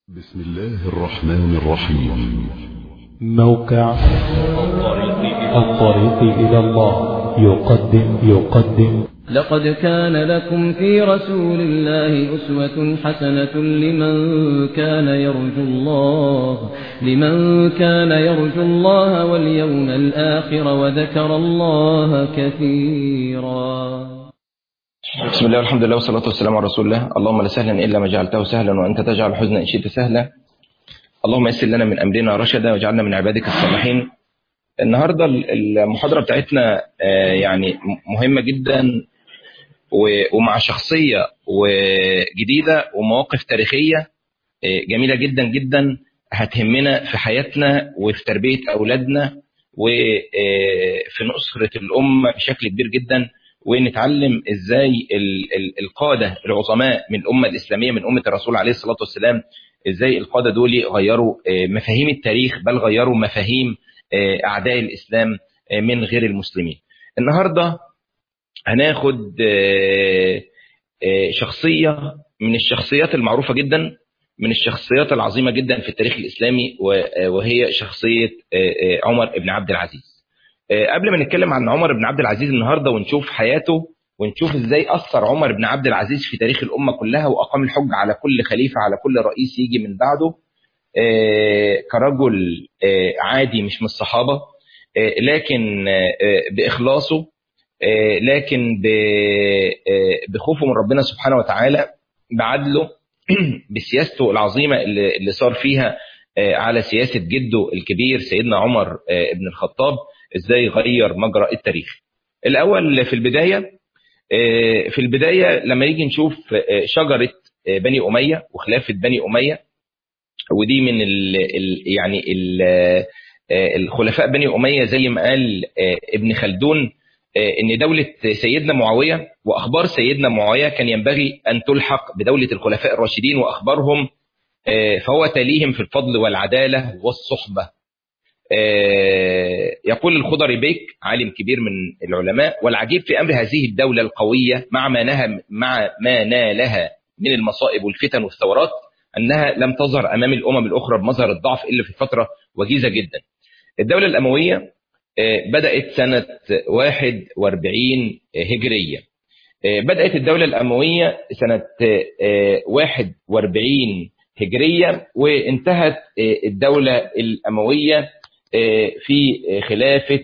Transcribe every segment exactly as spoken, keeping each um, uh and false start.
بسم الله الرحمن الرحيم. موقع الطريق إلى الله يقدم يقدم لقد كان لكم في رسول الله أسوة حسنة لمن كان يرجو الله لمن كان يرجو الله واليوم الآخر وذكر الله كثيرا. بسم الله والحمد لله والصلاة والسلام على رسول الله. اللهم لا سهلا إلا ما جعلته سهلا وأنت تجعل الحزن إن شئت سهلا. اللهم يسر لنا من أمرنا رشدا واجعلنا من عبادك الصالحين. النهاردة المحاضرة بتاعتنا يعني مهمة جدا ومع شخصية وجديدة ومواقف تاريخية جميلة جدا جدا هتهمنا في حياتنا وفي تربية أولادنا وفي نصرة الأمة بشكل كبير جدا، ونتعلم ازاي القادة العظماء من الأمة الإسلامية من أمة الرسول عليه الصلاة والسلام ازاي القادة دول غيروا مفاهيم التاريخ، بل غيروا مفاهيم أعداء الإسلام من غير المسلمين. النهاردة هناخد شخصية من الشخصيات المعروفة جدا، من الشخصيات العظيمة جدا في التاريخ الإسلامي، وهي شخصية عمر بن عبد العزيز. قبل ما نتكلم عن عمر بن عبد العزيز النهارده ونشوف حياته ونشوف ازاي أثر عمر بن عبد العزيز في تاريخ الأمة كلها وأقام الحج على كل خليفة على كل رئيس يجي من بعده كرجل عادي مش من الصحابة، لكن بإخلاصه، لكن بخوفه من ربنا سبحانه وتعالى، بعدله، بسياسته العظيمة اللي صار فيها على سياسة جده الكبير سيدنا عمر بن الخطاب، ازاي غير مجرى التاريخ. الاول في البداية في البداية لما يجي نشوف شجرة بني أمية وخلافة بني أمية، ودي من ال ال يعني ال الخلفاء بني أمية زي ما قال ابن خلدون ان دولة سيدنا معاوية واخبار سيدنا معاوية كان ينبغي ان تلحق بدولة الخلفاء الراشدين واخبارهم، فهو تليهم في الفضل والعدالة والصحبة. يقول الخضري بيك عالم كبير من العلماء: والعجيب في أمر هذه الدولة القوية مع ما نهى مع ما نالها من المصائب والفتن والثورات أنها لم تظهر أمام الأمم الأخرى بمظهر الضعف إلا في فترة وجيزة جدا. الدولة الأموية بدأت سنة واحد وأربعين هجرية. بدأت الدولة الأموية سنة واحد وأربعين هجرية، وانتهت الدولة الأموية في خلافة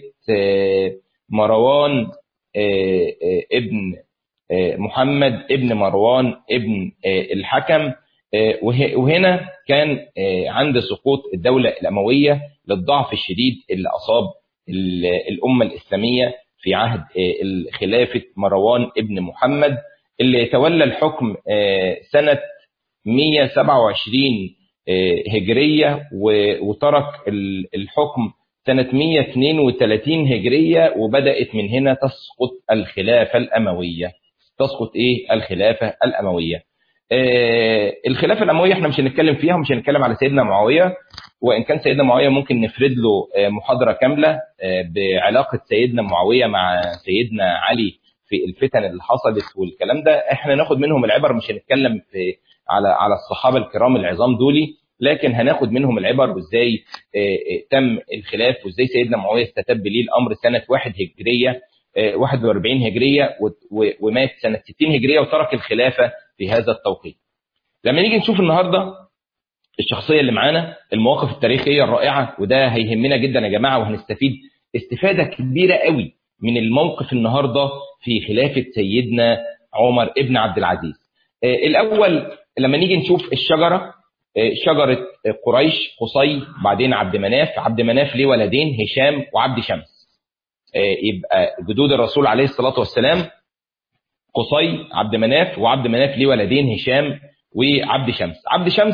مروان ابن محمد ابن مروان ابن الحكم، وهنا كان عند سقوط الدولة الأموية للضعف الشديد اللي أصاب الأمة الإسلامية في عهد خلافة مروان ابن محمد، اللي تولى الحكم سنة مئة وسبعة وعشرين هجرية وترك الحكم سنة مئة واثنين وثلاثين هجرية، وبدأت من هنا تسقط الخلافة الأموية. تسقط إيه الخلافة الأموية؟ آه الخلافة الأموية احنا مش هنتكلم فيها، مش هنتكلم على سيدنا معاوية، وإن كان سيدنا معاوية ممكن نفرد له محاضرة كاملة بعلاقة سيدنا معاوية مع سيدنا علي في الفتن اللي حصلت والكلام ده. احنا ناخد منهم العبر، مش هنتكلم في على على الصحابة الكرام العظام دولي، لكن هناخد منهم العبر وازاي تم الخلاف وازاي سيدنا معاوية استتب ليه الأمر سنة واحد هجرية واحد وأربعين هجرية ومات سنة ستين هجرية وترك الخلافة في هذا التوقيت. لما نيجي نشوف النهاردة الشخصية اللي معانا، المواقف التاريخية الرائعة، وده هيهمنا جدا يا جماعة، وهنستفيد استفادة كبيرة قوي من الموقف النهاردة في خلافة سيدنا عمر ابن عبد العزيز. الأول لما نيجي نشوف الشجرة، شجرة قريش، قصي، بعدين عبد مناف. عبد مناف ليه ولدين، هشام وعبد شمس. يبقى جدود الرسول عليه الصلاة والسلام قصي، عبد مناف، وعبد مناف ليه ولدين هشام وعبد شمس. عبد شمس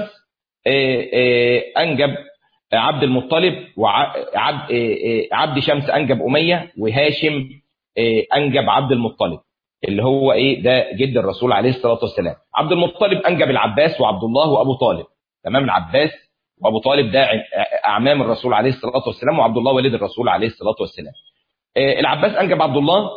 أنجب عبد المطلب، وعبد عبد شمس أنجب أمية، وهاشم أنجب عبد المطلب اللي هو إيه ده جد الرسول عليه الصلاة والسلام. عبد المطلب أنجب العباس وعبد الله وأبو طالب. تمام، العباس وأبو طالب ده أعمام الرسول عليه الصلاة والسلام، وعبد الله والد الرسول عليه الصلاة والسلام. العباس أنجب عبد الله،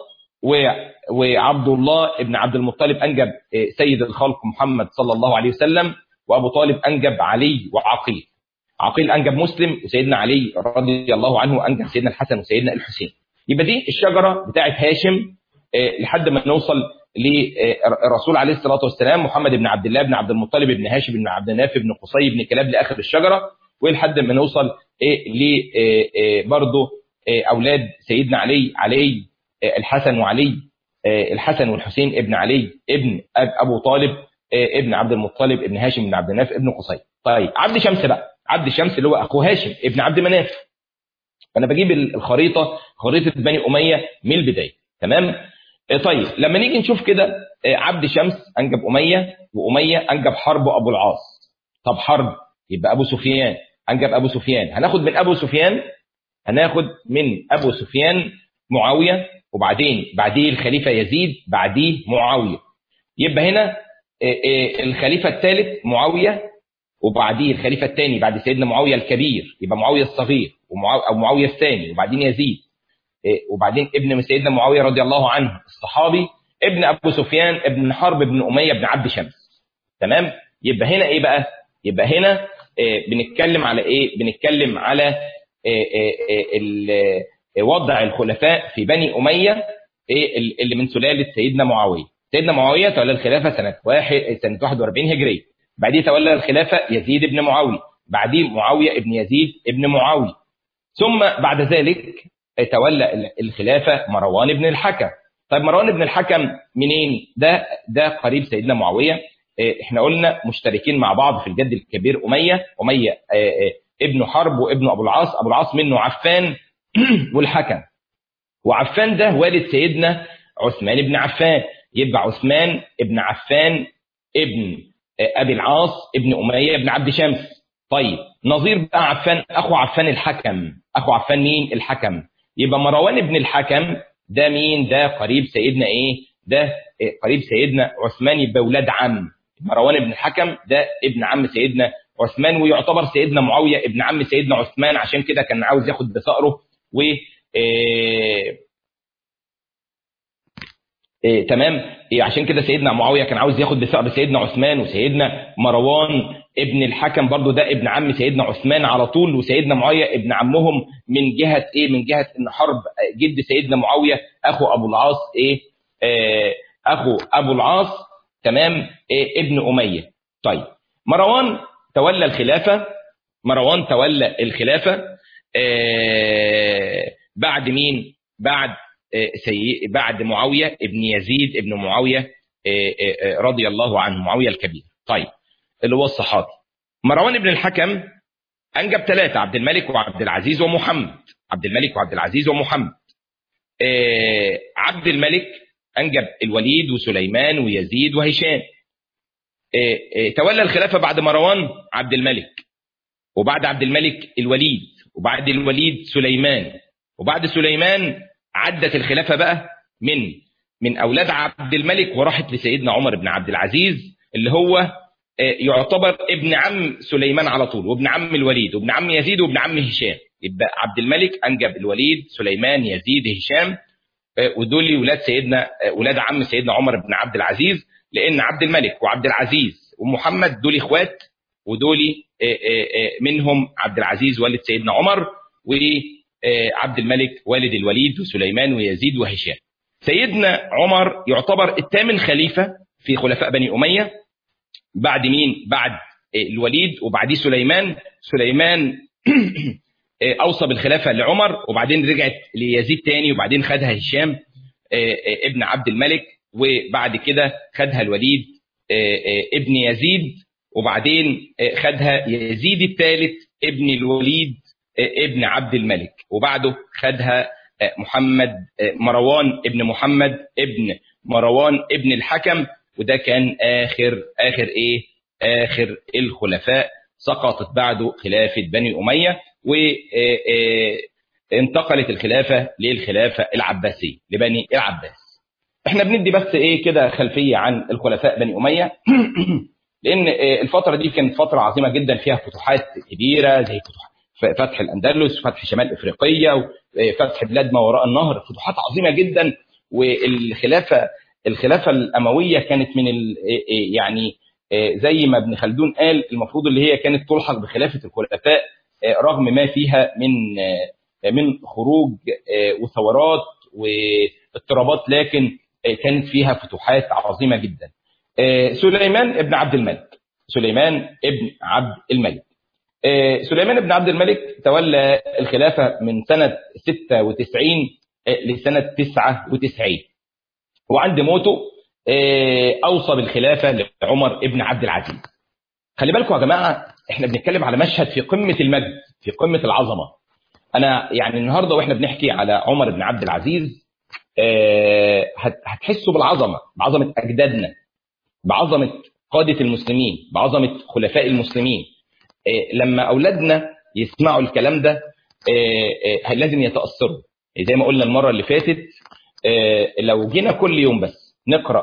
وعبد الله ابن عبد المطلب أنجب سيد الخلق محمد صلى الله عليه وسلم، وأبو طالب أنجب علي وعقيل. عقيل أنجب مسلم، وسيدنا علي رضي الله عنه أنجب سيدنا الحسن وسيدنا الحسين. يبقى دي الشجرة بتاعت هاشم لحد ما نوصل للرسول عليه الصلاة والسلام محمد بن عبد الله بن عبد المطلب بن هاشم بن عبد مناف بن قصي بن كلاب لآخر الشجرة، ولحد ما نوصل ل برضه أولاد سيدنا علي، علي الحسن وعلي الحسن والحسين ابن علي ابن أبو طالب ابن عبد المطلب ابن هاشم بن عبد مناف ابن قصي. طيب عبد شمس بقى، عبد شمس اللي هو أخو هاشم ابن عبد مناف. فأنا بجيب الخريطة، خريطة بني أمية من البداية. تمام. طيب لما نيجي نشوف كده، عبد شمس أنجب أمية، وأمية أنجب حرب أبو العاص. طب حرب يبقى أبو سفيان أنجب أبو سفيان. هناخد من أبو سفيان هناخد من أبو سفيان معاوية، وبعدين بعديه الخليفة يزيد، بعديه معاوية. يبقى هنا الخليفة الثالث معاوية، وبعديه الخليفة الثاني بعد سيدنا معاوية الكبير يبقى معاوية الصغير، أو معاوية الثاني، وبعدين يزيد، وبعدين ابن سيدنا معاوية رضي الله عنه الصحابي ابن أبو سفيان ابن حرب ابن أمية ابن عبد شمس. تمام. يبقى هنا إيه بقى؟ يبقى هنا بنتكلم على إيه؟ بنتكلم على وضع الخلفاء في بني أمية اللي من سلالة سيدنا معاوية. سيدنا معاوية تولى الخلافة سنة واحد سنة واحد وأربعين هجرية، بعديه تولى الخلافة يزيد ابن معاوية، بعديه معاوية ابن يزيد ابن معاوية، ثم بعد ذلك تولى الخلافة مروان بن الحكم. طيب مروان بن الحكم منين؟ ده ده قريب سيدنا معاوية. احنا قلنا مشتركين مع بعض في الجد الكبير أمية، أمية ابن حرب وابن أبو العاص، أبو العاص منه عفان والحكم، وعفان ده والد سيدنا عثمان بن عفان. يبقى عثمان ابن عفان ابن أبي العاص ابن أمية ابن عبد شمس. طيب نظير بقى عفان أخو عفان الحكم، أخو عفان مين؟ الحكم. يبقى مروان بن الحكم ده مين؟ ده قريب سيدنا إيه؟ ده قريب سيدنا عثمان، يبقى ولاد عم. مروان بن الحكم ده ابن عم سيدنا عثمان، ويعتبر سيدنا معاوية ابن عم سيدنا عثمان، عشان كده كان عاوز ياخد بثأره و إيه إيه تمام إيه عشان كده سيدنا معاوية كان عاوز ياخد بثأر سيدنا عثمان. وسيدنا مروان ابن الحكم برضو ده ابن عم سيدنا عثمان على طول، وسيدنا معاوية ابن عمهم من جهة ايه؟ من جهة ان حرب جد سيدنا معاوية اخو ابو العاص ايه, إيه اخو ابو العاص. تمام. إيه ابن أمية. طيب مروان تولى الخلافة، مروان تولى الخلافة إيه بعد مين؟ بعد سي... بعد معاوية ابن يزيد ابن معاوية رضي الله عنه، معاوية الكبير. طيب اللي هو الصحابي. مروان ابن الحكم أنجب ثلاثة، عبد الملك وعبد العزيز ومحمد. عبد الملك وعبد العزيز ومحمد. عبد الملك أنجب الوليد وسليمان ويزيد وهشام. تولى الخلافة بعد مروان عبد الملك، وبعد عبد الملك الوليد، وبعد الوليد سليمان، وبعد سليمان عدت الخلافة بقى من من أولاد عبد الملك وراحت لسيدنا عمر بن عبد العزيز، اللي هو يعتبر ابن عم سليمان على طول، وابن عم الوليد، وابن عم يزيد، وابن عم هشام. يبقى عبد الملك أنجب الوليد سليمان يزيد هشام، ودول ولاد سيدنا ولاد عم سيدنا عمر بن عبد العزيز، لأن عبد الملك وعبد العزيز ومحمد دول إخوات، ودول منهم عبد العزيز والد سيدنا عمر، وعبد الملك والد الوليد وسليمان ويزيد وهشام. سيدنا عمر يعتبر الثامن خليفة في خلفاء بني أمية بعد مين؟ بعد الوليد وبعديه سليمان. سليمان أوصى بالخلافة لعمر، وبعدين رجعت ليزيد تاني، وبعدين خدها هشام ابن عبد الملك، وبعد كده خدها الوليد ابن يزيد، وبعدين خدها يزيد الثالث ابن الوليد ابن عبد الملك، وبعده خدها محمد مروان ابن محمد ابن مروان ابن الحكم. وده كان آخر آخر إيه؟ آخر الخلفاء. سقطت بعده خلافة بني أمية، وانتقلت الخلافة للخلافة العباسية لبني العباس. احنا بندي بس ايه كده خلفية عن الخلفاء بني أمية لأن الفترة دي كانت فترة عظيمة جدا، فيها فتوحات كبيرة زي فتح الأندلس، فتح شمال إفريقيا، وفتح بلاد ما وراء النهر، فتوحات عظيمة جدا. والخلافة الخلافة الأموية كانت من يعني زي ما ابن خلدون قال المفروض اللي هي كانت تلحق بخلافة الخلفاء رغم ما فيها من من خروج وثورات واضطرابات، لكن كانت فيها فتوحات عظيمة جدا. سليمان ابن عبد الملك سليمان ابن عبد الملك سليمان بن عبد الملك تولى الخلافة من سنة ستة وتسعين لسنة تسعة وتسعين، وعند موته أوصى بالخلافة لعمر ابن عبد العزيز. خلي بالكم يا جماعة، احنا بنتكلم على مشهد في قمة المجد، في قمة العظمة. أنا يعني النهاردة وإحنا بنحكي على عمر بن عبد العزيز هتحسوا بالعظمة، بعظمة أجدادنا، بعظمة قادة المسلمين، بعظمة خلفاء المسلمين. لما أولادنا يسمعوا الكلام ده لازم يتأثروا. زي ما قلنا المرة اللي فاتت، لو جينا كل يوم بس نقرأ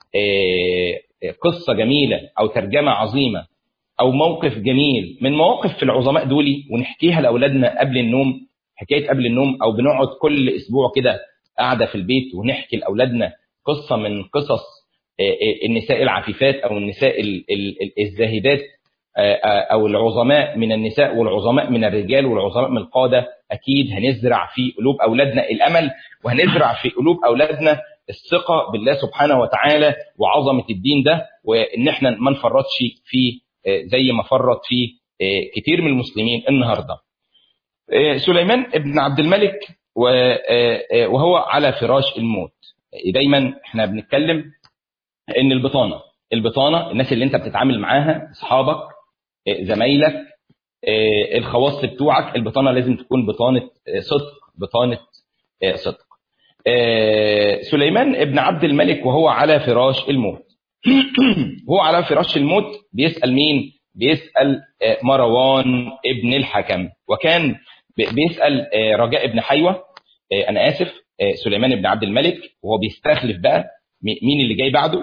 قصة جميلة أو ترجمة عظيمة أو موقف جميل من مواقف في العظماء دولي ونحكيها لأولادنا قبل النوم، حكاية قبل النوم، أو بنقعد كل أسبوع كده قاعدة في البيت ونحكي لأولادنا قصة من قصص النساء العفيفات أو النساء الزاهدات أو العظماء من النساء والعظماء من الرجال والعظماء من القادة، أكيد هنزرع في قلوب أولادنا الأمل، وهنزرع في قلوب أولادنا الثقة بالله سبحانه وتعالى وعظمة الدين ده، وإن احنا ما نفرطش فيه زي ما فرط فيه كتير من المسلمين النهاردة. سليمان ابن عبد الملك وهو على فراش الموت، دايما احنا بنتكلم ان البطانة البطانة الناس اللي انت بتتعامل معاها، اصحابك، زمايلك، الخواص بتوعك، البطانة لازم تكون بطانة صدق، بطانة صدق. سليمان ابن عبد الملك وهو على فراش الموت هو على فراش الموت بيسأل مين؟ بيسأل مروان ابن الحكم، وكان بيسأل رجاء ابن حيوة، أنا آسف سليمان ابن عبد الملك، وهو بيستخلف بقى مين اللي جاي بعده.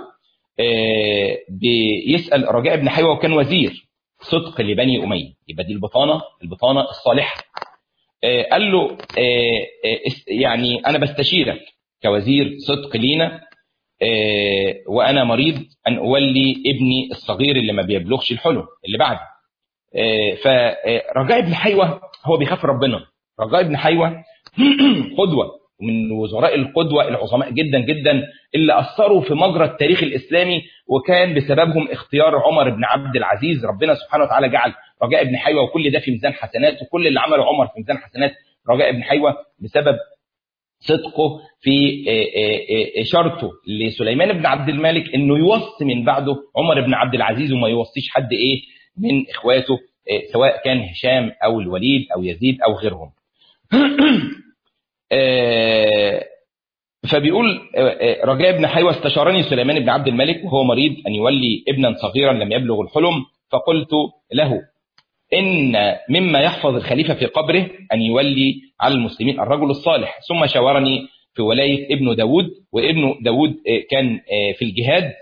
بيسأل رجاء ابن حيوة وكان وزير صدق لبني أمية، يبقى دي البطانة البطانة الصالحة. قال له يعني أنا بستشيرك كوزير صدق لينا، وأنا مريض أن أولي ابني الصغير اللي ما بيبلغش الحلم اللي بعد. فرجاء ابن حيوة هو بيخاف ربنا. رجاء ابن حيوة قدوة من وزراء القدوة العظماء جدا جدا اللي أثروا في مجرى التاريخ الإسلامي، وكان بسببهم اختيار عمر بن عبد العزيز. ربنا سبحانه وتعالى جعل رجاء بن حيوة وكل ده في ميزان حسنات، وكل اللي عمله عمر في ميزان حسنات رجاء بن حيوة بسبب صدقه في إشارته لسليمان بن عبد الملك انه يوصي من بعده عمر بن عبد العزيز وما يوصيش حد ايه من اخواته، سواء كان هشام او الوليد او يزيد او غيرهم. فبيقول رجاء بن حيوة استشارني سليمان بن عبد الملك وهو مريض أن يولي ابنا صغيرا لم يبلغ الحلم، فقلت له إن مما يحفظ الخليفة في قبره أن يولي على المسلمين الرجل الصالح. ثم شاورني في ولاية ابن داود، وابن داود كان في الجهاد،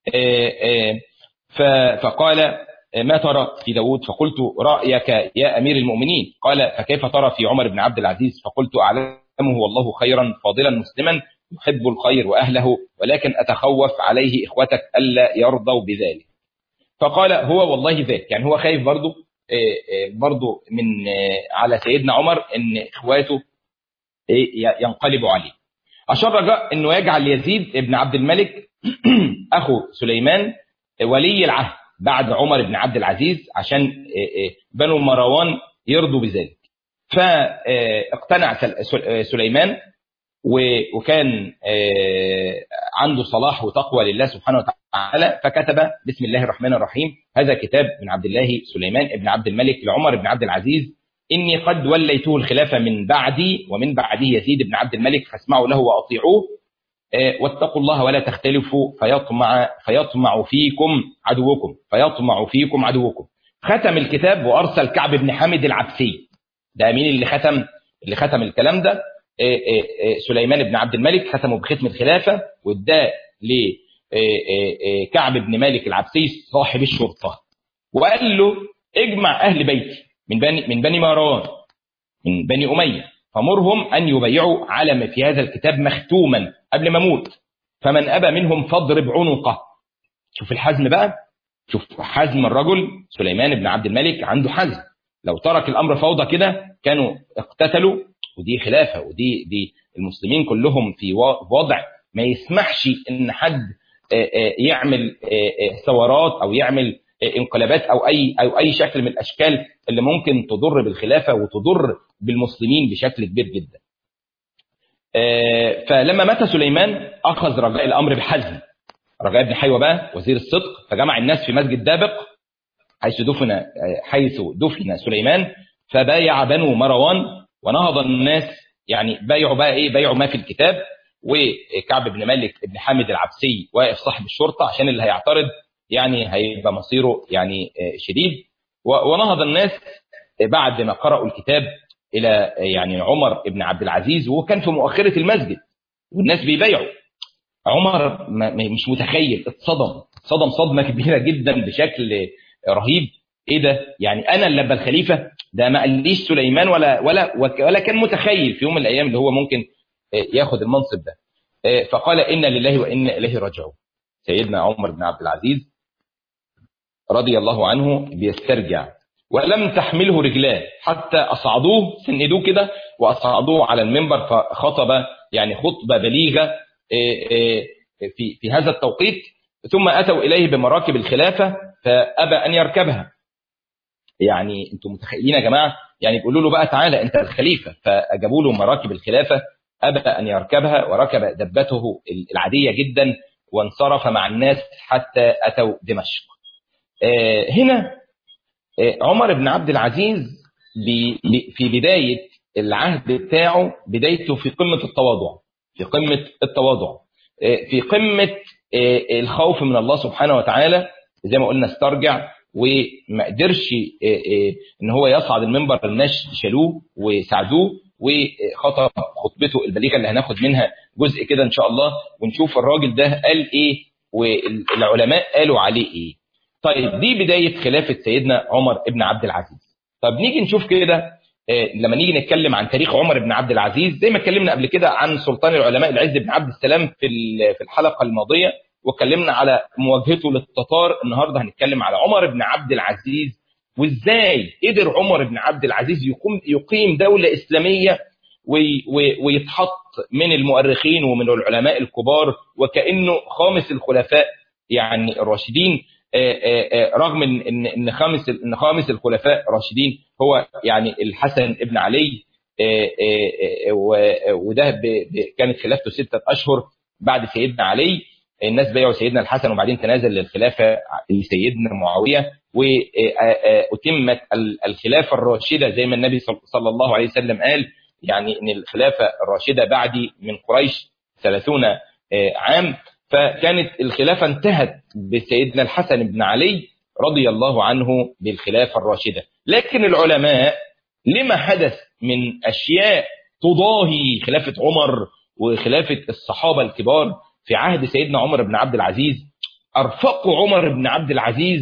فقال ما ترى في داود؟ فقلت رأيك يا أمير المؤمنين. قال فكيف ترى في عمر بن عبد العزيز؟ فقلت أعلمه والله خيرا فاضلا مسلما يحب الخير وأهله، ولكن أتخوف عليه إخوتك ألا يرضوا بذلك. فقال هو والله ذاك، يعني هو خايف برضو برضو من على سيدنا عمر ان إخواته ينقلبوا عليه. أشار رجاء أنه يجعل يزيد ابن عبد الملك أخو سليمان ولي العهد بعد عمر بن عبد العزيز عشان بنو مروان يرضوا بذلك. فاقتنع سليمان وكان عنده صلاح وتقوى لله سبحانه وتعالى، فكتب بسم الله الرحمن الرحيم هذا كتاب من عبد الله سليمان ابن عبد الملك لعمر بن عبد العزيز، إني قد وليته الخلافة من بعدي ومن بعده يزيد بن عبد الملك، فاسمعوا له وأطيعوه واتقوا الله ولا تختلفوا فيطمع فيطمع فيكم عدوكم فيطمع فيكم عدوكم. ختم الكتاب وأرسل كعب بن حامد العبسي. ده مين اللي ختم اللي ختم الكلام ده؟ سليمان بن عبد الملك ختمه بختم الخلافة، واداه لكعب بن مالك العبسي صاحب الشرطة، وقال له اجمع أهل بيتي من بني من بني مروان من بني أمية، فمرهم أن يبيعوا على ما في هذا الكتاب مختوما قبل ما اموت، فمن أبى منهم فاضرب عنقه. شوف الحزم بقى، شوف حزم الرجل سليمان بن عبد الملك، عنده حزم. لو ترك الامر فوضى كده كانوا اقتتلوا، ودي خلافه، ودي دي المسلمين كلهم في وضع ما يسمحش ان حد يعمل ثورات او يعمل انقلابات او اي او اي شكل من الاشكال اللي ممكن تضر بالخلافه وتضر بالمسلمين بشكل كبير جدا. فلما مات سليمان اخذ رجاء الامر بحزم. رجاء بن حيوه بقى وزير الصدق، فجمع الناس في مسجد دابق حيث دفن حيث دفن سليمان، فبايع بنو مروان ونهض الناس، يعني بايعوا بقى ايه، بايعوا ما في الكتاب. وكعب بن مالك بن حامد العبسي واقف صاحب الشرطه عشان اللي هيعترض يعني هيبقى مصيره يعني شديد. ونهض الناس بعد ما قرأوا الكتاب الى يعني عمر بن عبد العزيز، وكان في مؤخره المسجد والناس بيبايعوا. عمر مش متخيل، اتصدم صدم صدمه كبيره جدا بشكل رهيب. ايه ده؟ يعني انا اللي ابقى الخليفه؟ ده ما قاليش سليمان ولا ولا ولا كان متخيل في يوم من الايام اللي هو ممكن ياخد المنصب ده. فقال انا لله وانا اليه راجعون. سيدنا عمر بن عبد العزيز رضي الله عنه بيسترجع، ولم تحمله رجلاه حتى اصعدوه، سندوه كده واصعدوه على المنبر، فخطب يعني خطبه بليغه في في هذا التوقيت. ثم اتوا اليه بمراكب الخلافه فابى ان يركبها. يعني انتم متخيلين يا جماعه؟ يعني بيقولوا له بقى تعالى انت الخليفه، فاجابوا له مراكب الخلافه، ابى ان يركبها وركب دبته العاديه جدا وانصرف مع الناس حتى اتوا دمشق. هنا عمر بن عبد العزيز في بدايه العهد بتاعه، بدايته في قمه التواضع، في قمه التواضع في قمه الخوف من الله سبحانه وتعالى. زي ما قلنا استرجع وما قدرش ان هو يصعد المنبر، الناس شالوه وساعدوه وخطب خطبته البليغه اللي هناخد منها جزء كده ان شاء الله، ونشوف الراجل ده قال ايه والعلماء قالوا عليه ايه. طيب دي بدايه خلافه سيدنا عمر بن عبد العزيز. طب نيجي نشوف كده لما نيجي نتكلم عن تاريخ عمر بن عبد العزيز، زي ما اتكلمنا قبل كده عن سلطان العلماء العز بن عبد السلام في في الحلقه الماضيه، واتكلمنا على مواجهته للتتار. النهارده هنتكلم على عمر بن عبد العزيز وازاي قدر عمر بن عبد العزيز يقوم يقيم دوله اسلاميه ويتحط من المؤرخين ومن العلماء الكبار وكانه خامس الخلفاء يعني الراشدين، رغم ان ان خامس ان خامس الخلفاء الراشدين هو يعني الحسن ابن علي، وده كانت خلافته ستة اشهر بعد سيدنا علي. الناس بايعوا سيدنا الحسن وبعدين تنازل للخلافه لسيدنا معاويه، واتمت الخلافه الراشده زي ما النبي صلى الله عليه وسلم قال، يعني ان الخلافه الراشده بعدي من قريش ثلاثون عام. فكانت الخلافه انتهت بسيدنا الحسن بن علي رضي الله عنه بالخلافه الراشده. لكن العلماء لما حدث من اشياء تضاهي خلافه عمر وخلافه الصحابه الكبار في عهد سيدنا عمر بن عبد العزيز، ارفقوا عمر بن عبد العزيز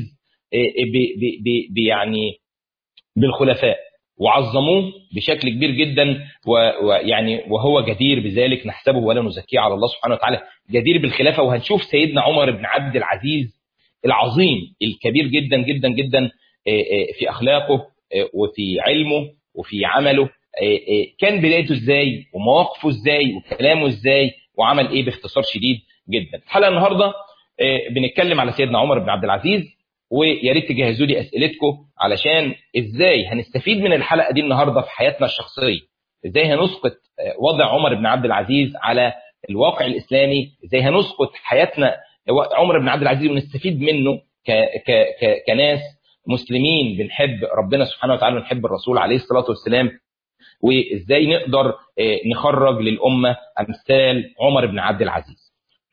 ب يعني بالخلفاء وعظموه بشكل كبير جدا، ويعني وهو جدير بذلك، نحسبه ولا نزكيه على الله سبحانه وتعالى، جدير بالخلافه. وهنشوف سيدنا عمر بن عبد العزيز العظيم الكبير جدا جدا جدا في اخلاقه وفي علمه وفي عمله، كان بدايته ازاي ومواقفه ازاي وكلامه ازاي وعمل ايه باختصار شديد جدا. الحلقه النهارده بنتكلم على سيدنا عمر بن عبد العزيز، ويا ريت تجهزوا لي اسئلتكم علشان ازاي هنستفيد من الحلقه دي النهارده في حياتنا الشخصيه، ازاي هنسقط وضع عمر بن عبد العزيز على الواقع الاسلامي، ازاي هنسقط حياتنا عمر بن عبد العزيز ونستفيد منه ك ك ك كناس مسلمين بنحب ربنا سبحانه وتعالى ونحب الرسول عليه الصلاه والسلام، وازاي نقدر نخرج للامه امثال عمر بن عبد العزيز.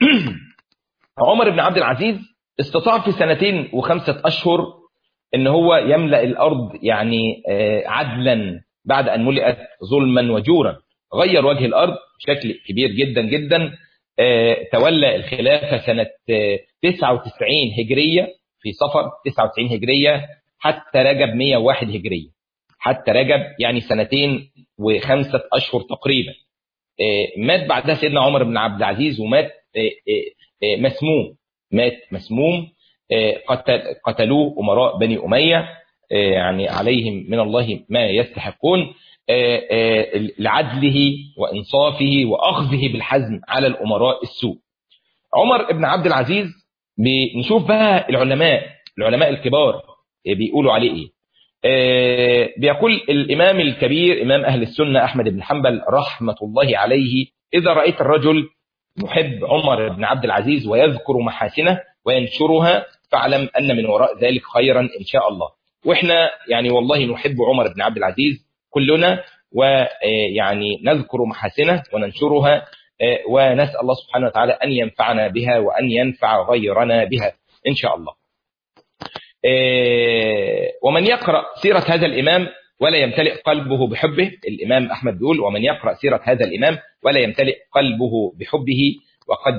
عمر بن عبد العزيز استطاع في سنتين وخمسة أشهر ان هو يملأ الأرض يعني عدلا بعد أن ملئت ظلما وجورا. غير وجه الأرض بشكل كبير جدا جدا. تولى الخلافة سنة تسعة وتسعين هجرية في صفر تسعة وتسعين هجرية حتى رجب مئة وواحد هجرية، حتى رجب يعني سنتين وخمسة أشهر تقريبا. مات بعدها سيدنا عمر بن عبد العزيز ومات مسموم، مات مسموم قتل قتلوه أمراء بني أمية يعني عليهم من الله ما يستحقون لعدله وإنصافه وأخذه بالحزم على الأمراء السوء. عمر بن عبد العزيز بنشوف بقى العلماء العلماء الكبار بيقولوا عليه إيه. بيقول الإمام الكبير إمام أهل السنة أحمد بن حنبل رحمة الله عليه: إذا رأيت الرجل محب عمر بن عبد العزيز ويذكر محاسنه وينشرها فاعلم أن من وراء ذلك خيرا إن شاء الله. وإحنا يعني والله نحب عمر بن عبد العزيز كلنا، ويعني نذكر محاسنه وننشرها، ونسأل الله سبحانه وتعالى أن ينفعنا بها وأن ينفع غيرنا بها إن شاء الله. ومن يقرأ سيرة هذا الإمام ولا يمتلئ قلبه بحبه، الإمام أحمد بيقول: ومن يقرأ سيرة هذا الإمام ولا يمتلئ قلبه بحبه وقد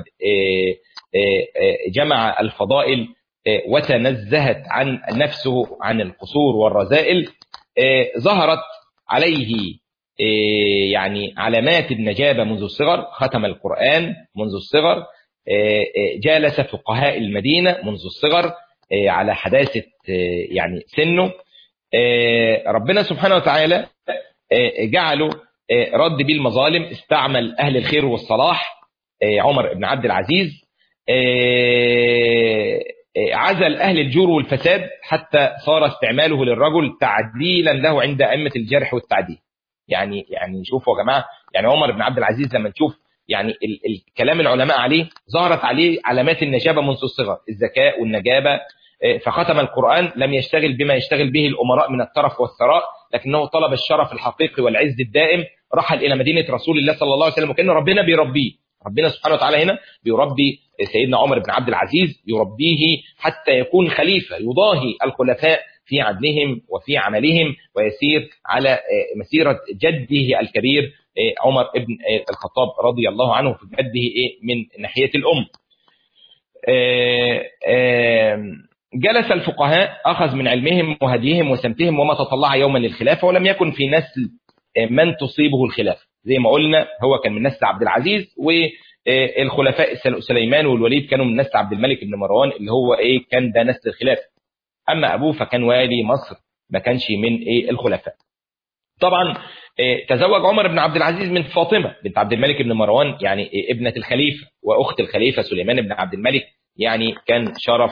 جمع الفضائل وتنزهت عن نفسه عن القصور والرذائل، ظهرت عليه يعني علامات النجابة منذ الصغر، ختم القرآن منذ الصغر، جالس فقهاء المدينة منذ الصغر على حداثة يعني سنه. ربنا سبحانه وتعالى جعله رد بيه المظالم، استعمل أهل الخير والصلاح عمر بن عبد العزيز، عزل أهل الجور والفساد حتى صار استعماله للرجل تعديلا له عند أئمة الجرح والتعديل. يعني يعني شوفوا يا جماعة، يعني عمر بن عبد العزيز لما نشوف يعني ال الكلام العلماء عليه، ظهرت عليه علامات النجابة منذ الصغر، الذكاء والنجابة. فختم القرآن، لم يشتغل بما يشتغل به الأمراء من الترف والثراء، لكنه طلب الشرف الحقيقي والعز الدائم. رحل إلى مدينة رسول الله صلى الله عليه وسلم، وكأن ربنا بيربيه. ربنا سبحانه وتعالى هنا بيربي سيدنا عمر بن عبد العزيز، يربيه حتى يكون خليفة يضاهي الخلفاء في عدلهم وفي عملهم، ويسير على مسيرة جده الكبير عمر بن الخطاب رضي الله عنه في جده من ناحية الأم. جلس الفقهاء، أخذ من علمهم وهديهم وسمتهم وما تطلع يوما للخلافة، ولم يكن في نسل من تصيبه الخلافة. زي ما قلنا هو كان من نسل عبد العزيز، والخلفاء سليمان والوليد كانوا من نسل عبد الملك بن مروان اللي هو ايه كان ده نسل الخلافة. أما أبوه فكان والي مصر، ما كانش من ايه الخلفاء. طبعا تزوج عمر بن عبد العزيز من فاطمة بنت عبد الملك بن مروان، يعني ابنة الخليفة وأخت الخليفة سليمان بن عبد الملك، يعني كان شرف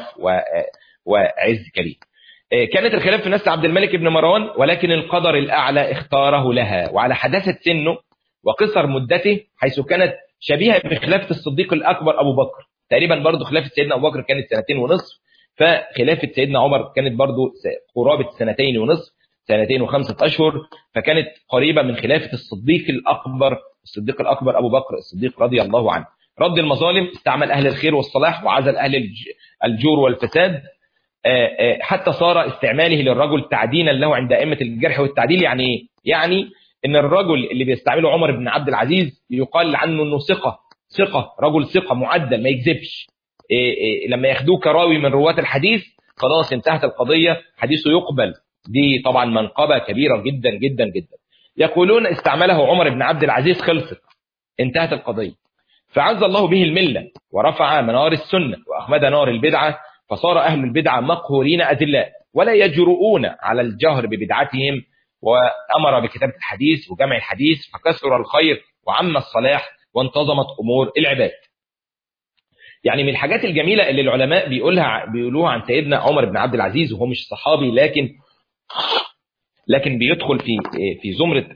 وعز كبير. كانت الخلافة في نسل عبد الملك بن مروان، ولكن القدر الأعلى اختاره لها، وعلى حداثة سنه وقصر مدته، حيث كانت شبيهة بخلافة الصديق الأكبر أبو بكر تقريبا. برضو خلافة سيدنا أبو بكر كانت سنتين ونصف، فخلافة سيدنا عمر كانت برضو قرابة سنتين ونصف، سنتين وخمسة أشهر، فكانت قريبة من خلافة الصديق الأكبر الصديق الأكبر أبو بكر الصديق رضي الله عنه. رد المظالم، استعمل أهل الخير والصلاح، وعزل أهل الجور والفساد، حتى صار استعماله للرجل تعديلا له عند أئمة الجرح والتعديل. يعني ايه؟ يعني ان الرجل اللي بيستعمله عمر بن عبد العزيز يقال عنه انه ثقة ثقة رجل ثقة معدل ما يكذبش. إيه إيه لما ياخدوه كراوي من رواة الحديث خلاص انتهت القضية، حديثه يقبل. دي طبعا منقبة كبيرة جدا جدا جدا. يقولون استعمله عمر بن عبد العزيز خلصت، انتهت القضية. فعز الله به الملة ورفع منار السنة وأخمد نار البدعة، فصار أهل البدعة مقهورين أذلاء ولا يجرؤون على الجهر ببدعتهم، وأمر بكتابة الحديث وجمع الحديث، فكثر الخير وعم الصلاح وانتظمت أمور العباد. يعني من الحاجات الجميلة اللي العلماء بيقولها بيقولوها عن سيدنا عمر بن عبد العزيز، وهو مش صحابي لكن لكن بيدخل في في زمرة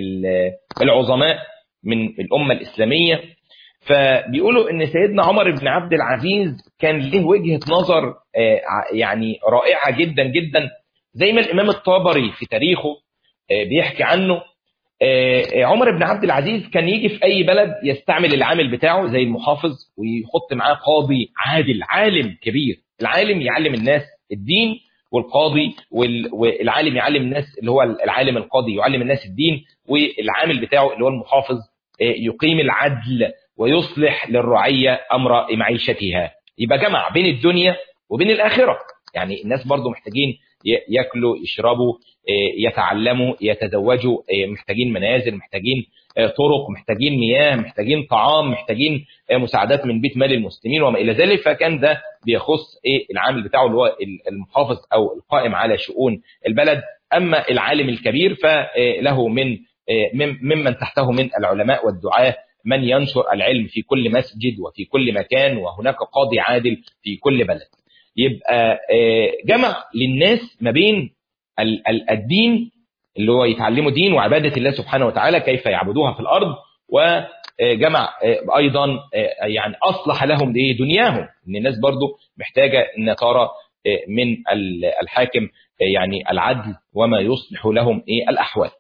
العظماء من الأمة الإسلامية. فبيقولوا ان سيدنا عمر بن عبد العزيز كان له وجهة نظر يعني رائعة جدا جدا، زي ما الإمام الطبري في تاريخه بيحكي عنه. عمر بن عبد العزيز كان يجي في أي بلد يستعمل العامل بتاعه زي المحافظ، ويحط معاه قاضي عادل عالم كبير. العالم يعلم الناس الدين، والقاضي والعالم يعلم الناس، اللي هو العالم القاضي يعلم الناس الدين، والعامل بتاعه اللي هو المحافظ يقيم العدل ويصلح للرعية أمر معيشتها. يبقى جمع بين الدنيا وبين الآخرة. يعني الناس برضو محتاجين ياكلوا يشربوا يتعلموا يتزوجوا، محتاجين منازل، محتاجين طرق، محتاجين مياه، محتاجين طعام، محتاجين مساعدات من بيت مال المسلمين وما الى ذلك. فكان ده بيخص ايه العامل بتاعه اللي هو المحافظ او القائم على شؤون البلد. اما العالم الكبير فله من ممن تحته من العلماء والدعاة من ينشر العلم في كل مسجد وفي كل مكان، وهناك قاضي عادل في كل بلد. يبقى جمع للناس ما بين الدين اللي هو يتعلموا دين وعبادة الله سبحانه وتعالى كيف يعبدوها في الأرض، وجمع أيضا يعني أصلح لهم دنياهم، إن الناس برضو محتاجة أن ترى من الحاكم يعني العدل وما يصلح لهم الأحوال.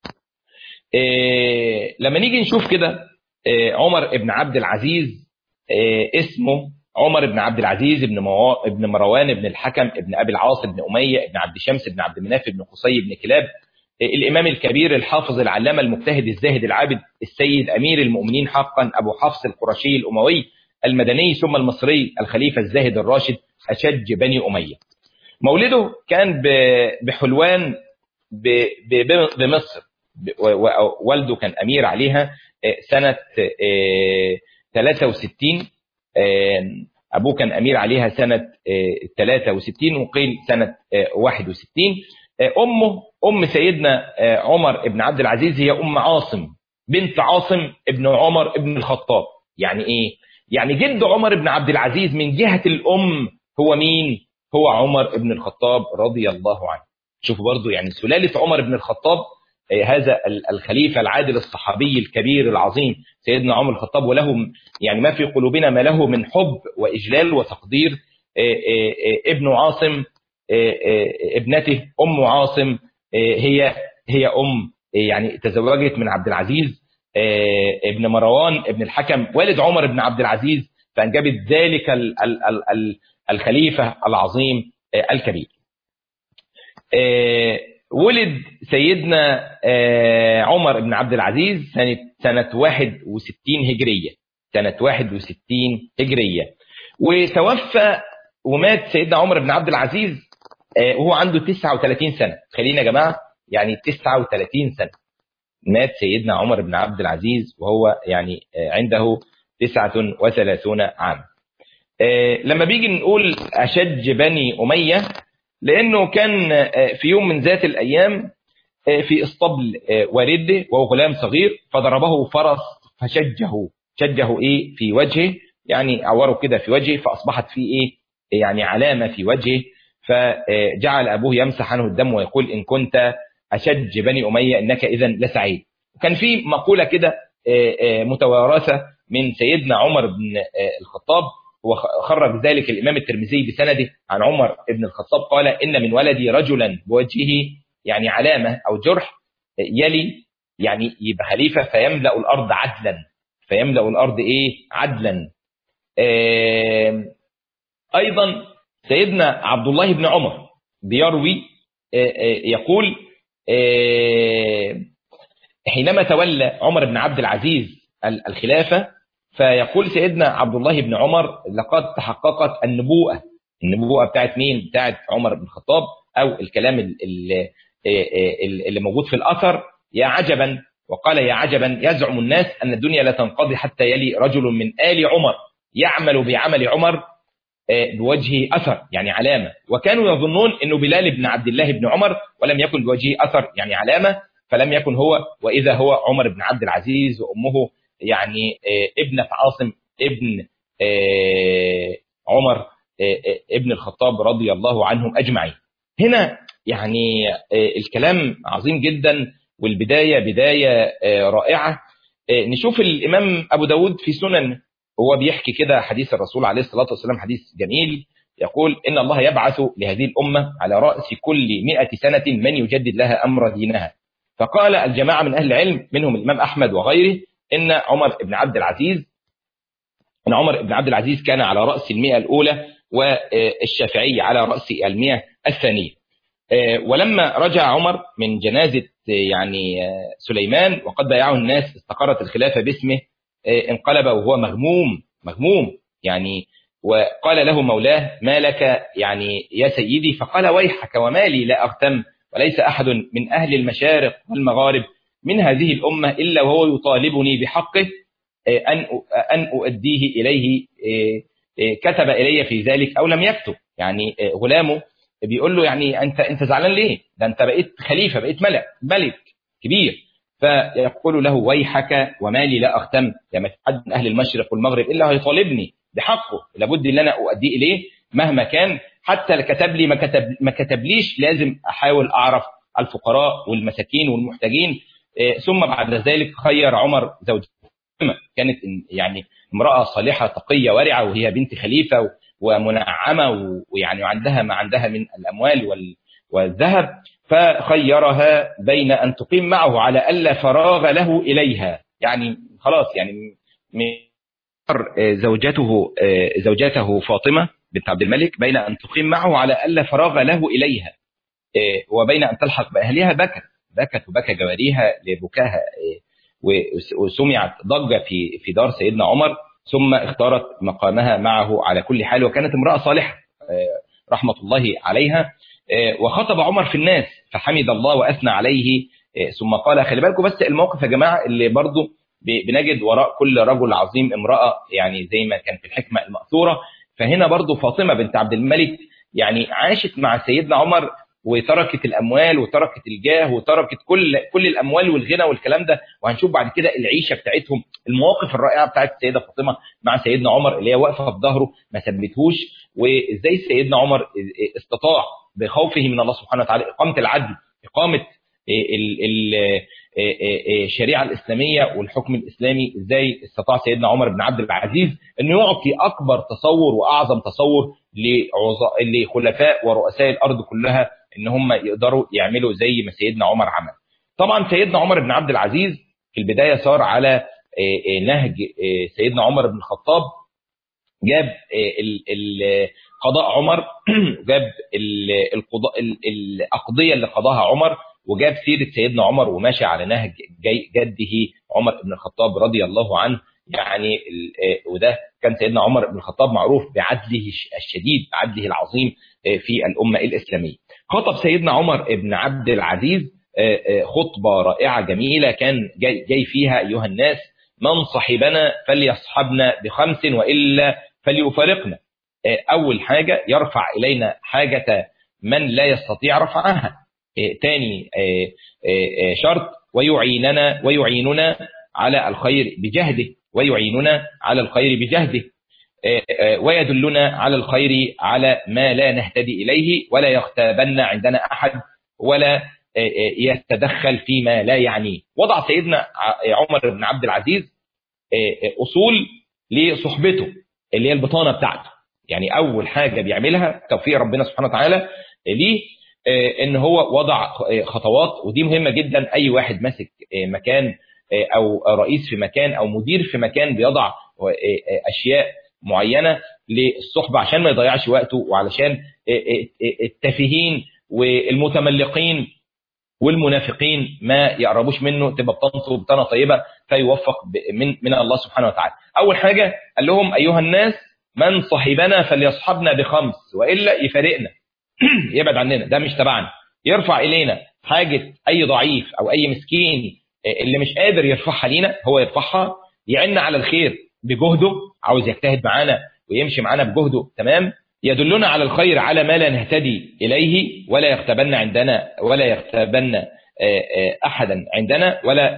لما نيجي نشوف كده عمر بن عبد العزيز، اسمه عمر بن عبد العزيز ابن ابن مروان ابن الحكم ابن أبي العاص ابن أمية ابن عبد شمس ابن عبد مناف ابن قصي ابن كلاب، الإمام الكبير الحافظ العلامة المجتهد الزاهد العابد السيد أمير المؤمنين حقا أبو حفص القرشي الأموي المدني ثم المصري الخليفة الزاهد الراشد أشج بني أمية. مولده كان بحلوان بمصر، والده كان أمير عليها سنة ثلاثة وستين، أبوه كان أمير عليها سنة ثلاثة وستين وقيل سنة واحد وستين. أمه أم سيدنا عمر بن عبد العزيز هي أم عاصم بنت عاصم ابن عمر ابن الخطاب. يعني إيه؟ يعني جد عمر بن عبد العزيز من جهة الأم هو مين؟ هو عمر بن الخطاب رضي الله عنه. شوفوا برضو يعني سلالة عمر بن الخطاب، هذا الخليفة العادل الصحابي الكبير العظيم سيدنا عمر الخطاب، وله يعني ما في قلوبنا ما له من حب وإجلال وتقدير. ابن عاصم ابنته أم عاصم هي هي أم يعني تزوجت من عبد العزيز ابن مروان ابن الحكم والد عمر بن عبد العزيز، فأنجبت ذلك الخليفة العظيم الكبير. ولد سيدنا عمر بن عبد العزيز سنة سنة واحد وستين هجرية، سنة واحد وستين هجرية، وتوفى ومات سيدنا عمر بن عبد العزيز وهو عنده تسعة وثلاثين سنة. خلينا يا جماعة يعني تسعة وثلاثين سنة مات سيدنا عمر بن عبد العزيز وهو يعني عنده تسعة وثلاثون عام. لما بيجي نقول أشج بني أمية، لأنه كان في يوم من ذات الأيام في اسطبل والده وهو غلام صغير، فضربه فرس فشجه شجه إيه في وجهه، يعني عوره كده في وجهه، فأصبحت فيه إيه يعني علامة في وجهه، فجعل أبوه يمسح عنه الدم ويقول إن كنت أشج بني أمية إنك إذن لسعيد. وكان في مقولة كده متوارثة من سيدنا عمر بن الخطاب، وخرج ذلك الإمام الترمذي بسنده عن عمر بن الخطاب قال إن من ولدي رجلا بوجهه يعني علامة أو جرح يلي يعني يبقى خليفة فيملأ الأرض عدلا، فيملأ الأرض إيه عدلا. أيضا سيدنا عبد الله بن عمر بيروي يقول حينما تولى عمر بن عبد العزيز الخلافة، فيقول سيدنا عبد الله بن عمر لقد تحققت النبوءة. النبوءة بتاعت مين؟ بتاعت عمر بن الخطاب، أو الكلام اللي, اللي موجود في الأثر. يا عجبا، وقال يا عجبا يزعم الناس أن الدنيا لا تنقضي حتى يلي رجل من آل عمر يعمل بعمل عمر بوجهه أثر يعني علامة، وكانوا يظنون أنه بلال بن عبد الله بن عمر ولم يكن بوجهه أثر يعني علامة، فلم يكن هو، وإذا هو عمر بن عبد العزيز وأمه يعني ابنة عاصم ابن عمر ابن الخطاب رضي الله عنهم أجمعين. هنا يعني الكلام عظيم جدا، والبداية بداية رائعة. نشوف الإمام أبو داود في سنن هو بيحكي كده حديث الرسول عليه الصلاة والسلام، حديث جميل يقول إن الله يبعث لهذه الأمة على رأس كل مئة سنة من يجدد لها أمر دينها. فقال الجماعة من أهل العلم منهم الإمام أحمد وغيره إن عمر بن عبد العزيز إن عمر بن عبد العزيز كان على رأس المئة الأولى، والشافعي على رأس المئة الثانية. ولما رجع عمر من جنازة يعني سليمان وقد بايعه الناس استقرت الخلافة باسمه، انقلب وهو مغموم مغموم يعني وقال له مولاه: ما لك يعني يا سيدي؟ فقال: ويحك ومالي لا أغتم، وليس أحد من أهل المشارق والمغارب من هذه الأمة إلا وهو يطالبني بحقه أن أن أؤديه إليه، كتب إلي في ذلك أو لم يكتب. يعني غلامه بيقول له: يعني أنت أنت زعلان ليه؟ ده أنت بقيت خليفة، بقيت ملك ملك كبير. فيقول له: ويحك ومالي لا أغتم، يعني حد من أهل المشرق والمغرب إلا هيطالبني بحقه، لابد ان انا اؤديه اليه مهما كان، حتى كتب لي ما كتب ما كتبليش لازم احاول اعرف الفقراء والمساكين والمحتاجين. ثم بعد ذلك خير عمر زوجته، كانت يعني امراه صالحه تقيه ورعه، وهي بنت خليفه ومنعمه ويعني عندها ما عندها من الاموال والذهب، فخيرها بين ان تقيم معه على الا فراغ له اليها، يعني خلاص يعني زوجته زوجته فاطمة بنت عبد الملك بين أن تقيم معه على ألا فراغ له إليها وبين أن تلحق بأهلها. بكت بكت وبكى جواريها لبكاها، وسمعت ضجة في في دار سيدنا عمر، ثم اختارت مقامها معه على كل حال، وكانت امرأة صالحة رحمة الله عليها. وخطب عمر في الناس فحمد الله وأثنى عليه، ثم قال: خلي بالكم بس الموقف يا جماعة اللي برضو بنجد وراء كل رجل عظيم امرأة، يعني زي ما كان في الحكمة المأثورة. فهنا برضو فاطمة بنت عبد الملك يعني عاشت مع سيدنا عمر، وتركت الأموال وتركت الجاه وتركت كل كل الأموال والغنى والكلام ده، وهنشوف بعد كده العيشة بتاعتهم، المواقف الرائعة بتاعت السيدة فاطمة مع سيدنا عمر اللي هي واقفة في ظهره ما ثبتهوش، وإزاي سيدنا عمر استطاع بخوفه من الله سبحانه وتعالى إقامة العدل، إقامة الشريعة الإسلامية والحكم الإسلامي. إزاي استطاع سيدنا عمر بن عبد العزيز أنه يعطي أكبر تصور وأعظم تصور لخلفاء ورؤساء الأرض كلها ان هم يقدروا يعملوا زي ما سيدنا عمر عمل. طبعا سيدنا عمر بن عبد العزيز في البداية صار على نهج سيدنا عمر بن الخطاب، جاب قضاء عمر، جاب القضاء الأقضية اللي قضاها عمر، وجاب سيرة سيدنا عمر وماشي على نهج جده عمر بن الخطاب رضي الله عنه. يعني وده كان سيدنا عمر بن الخطاب معروف بعدله الشديد، بعدله العظيم في الأمة الإسلامية. خطب سيدنا عمر بن عبد العزيز خطبة رائعة جميلة، كان جاي, جاي فيها: أيها الناس، من صحبنا فليصحبنا بخمس وإلا فليفارقنا. أول حاجة يرفع إلينا حاجة من لا يستطيع رفعها. تاني شرط: ويعيننا ويعيننا على الخير بجهده، ويعيننا على الخير بجهده، ويدلنا على الخير على ما لا نهتدي إليه، ولا يغتابن عندنا أحد ولا يتدخل فيما لا يعنيه. وضع سيدنا عمر بن عبد العزيز أصول لصحبته اللي هي البطانة بتاعته. يعني أول حاجة بيعملها توفيق ربنا سبحانه وتعالى ليه إن هو وضع خطوات، ودي مهمة جدا. أي واحد ماسك مكان أو رئيس في مكان أو مدير في مكان بيضع أشياء معينة للصحبة عشان ما يضيعش وقته، وعلشان التافهين والمتملقين والمنافقين ما يقربوش منه، تبقى بطانته بطانة طيبة فيوفق من من الله سبحانه وتعالى. أول حاجة قال لهم: أيها الناس، من صحبنا فليصحبنا بخمس وإلا يفارقنا، يبعد عننا، ده مش تبعنا. يرفع إلينا حاجة أي ضعيف أو أي مسكين اللي مش قادر يرفعها لينا هو يرفعها. يعن على الخير بجهده، عاوز يجتهد معانا ويمشي معانا بجهده، تمام. يدلنا على الخير على ما لا نهتدي إليه، ولا يغتابن عندنا ولا يغتابن أحدا عندنا، ولا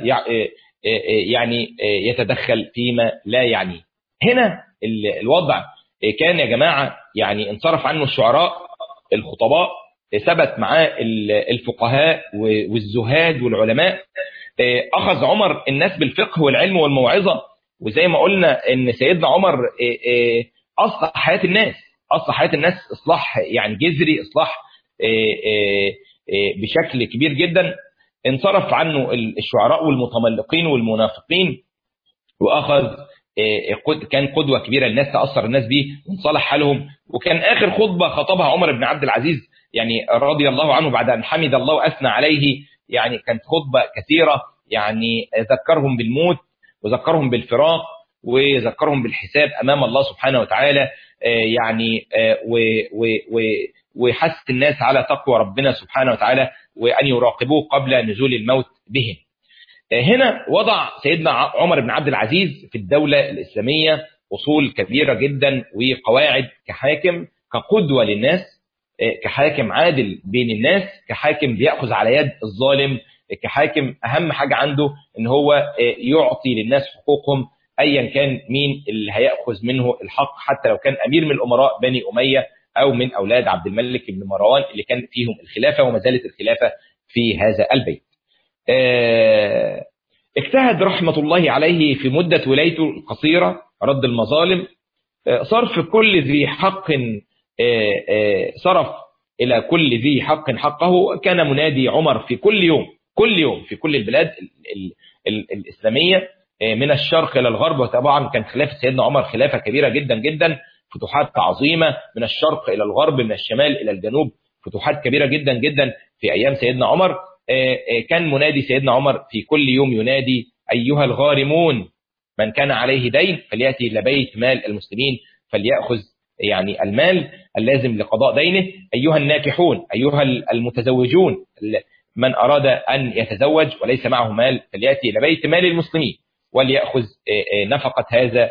يعني يتدخل فيما لا يعنيه. هنا الوضع كان يا جماعة يعني انصرف عنه الشعراء الخطباء، ثبت معاه الفقهاء والزهاد والعلماء. أخذ عمر الناس بالفقه والعلم والموعظة، وزي ما قلنا ان سيدنا عمر أصلح حياة الناس، أصلح حياة الناس إصلاح يعني جذري، إصلاح بشكل كبير جدا. انصرف عنه الشعراء والمتملقين والمنافقين، وأخذ كان قدوة كبيرة للناس، تأثر الناس بيه وانصلح حالهم. وكان آخر خطبة خطبها عمر بن عبد العزيز يعني رضي الله عنه بعد أن حمد الله وأثنى عليه، يعني كانت خطبة كثيرة، يعني ذكرهم بالموت وذكرهم بالفراق وذكرهم بالحساب أمام الله سبحانه وتعالى، يعني وحث الناس على تقوى ربنا سبحانه وتعالى وأن يراقبوه قبل نزول الموت بهم. هنا وضع سيدنا عمر بن عبد العزيز في الدولة الإسلامية أصول كبيرة جدا وقواعد كحاكم، كقدوة للناس، كحاكم عادل بين الناس، كحاكم بيأخذ على يد الظالم، كحاكم أهم حاجة عنده إن هو يعطي للناس حقوقهم أيا كان مين اللي هيأخذ منه الحق، حتى لو كان أمير من الأمراء بني أمية أو من أولاد عبد الملك بن مروان اللي كان فيهم الخلافة وما زالت الخلافة في هذا البيت. اجتهد رحمة الله عليه في مدة ولايته القصيرة رد المظالم، صرف كل ذي حق، صرف إلى كل ذي حق حقه. كان منادي عمر في كل يوم كل يوم في كل البلاد الإسلامية من الشرق إلى الغرب، وطبعا كان خلافة سيدنا عمر خلافة كبيرة جدا جدا، فتوحات عظيمة من الشرق إلى الغرب، من الشمال إلى الجنوب، فتوحات كبيرة جدا جدا في أيام سيدنا عمر. كان منادي سيدنا عمر في كل يوم ينادي: أيها الغارمون، من كان عليه دين فليأتي إلى بيت مال المسلمين فليأخذ يعني المال اللازم لقضاء دينه. أيها الناكحون، أيها المتزوجون، من أراد أن يتزوج وليس معه مال فليأتي إلى بيت مال المسلمين وليأخذ نفقة هذا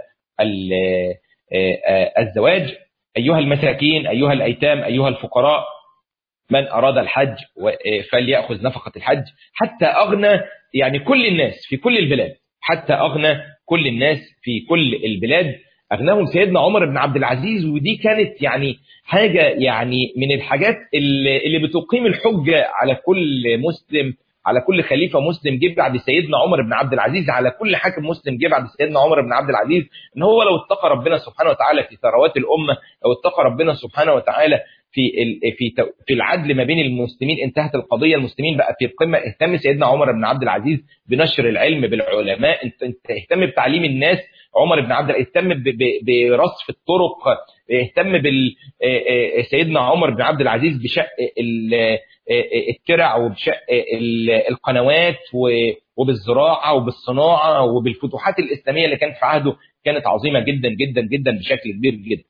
الزواج. أيها المساكين، أيها الأيتام، أيها الفقراء، من أراد الحج فليأخذ نفقة الحج. حتى أغنى يعني كل الناس في كل البلاد، حتى أغنى كل الناس في كل البلاد، أغناهم سيدنا عمر بن عبد العزيز. ودي كانت يعني حاجة يعني من الحاجات اللي, اللي بتقيم الحجة على كل مسلم، على كل خليفة مسلم جه بعد سيدنا عمر بن عبد العزيز، على كل حاكم مسلم جه بعد سيدنا عمر بن عبد العزيز، ان هو لو اتقى ربنا سبحانه وتعالى في ثروات الأمة، لو اتقى ربنا سبحانه وتعالى في في في العدل ما بين المسلمين، انتهت القضية، المسلمين بقى في القمة. اهتم سيدنا عمر بن عبد العزيز بنشر العلم بالعلماء، انت اهتم بتعليم الناس. عمر بن عبد العزيز اهتم برصف الطرق، اهتم بال سيدنا عمر بن عبد العزيز بشق الترع وبشق القنوات وبالزراعة وبالصناعة وبالفتوحات الإسلامية اللي كانت في عهده، كانت عظيمة جدا جدا جدا بشكل كبير جدا.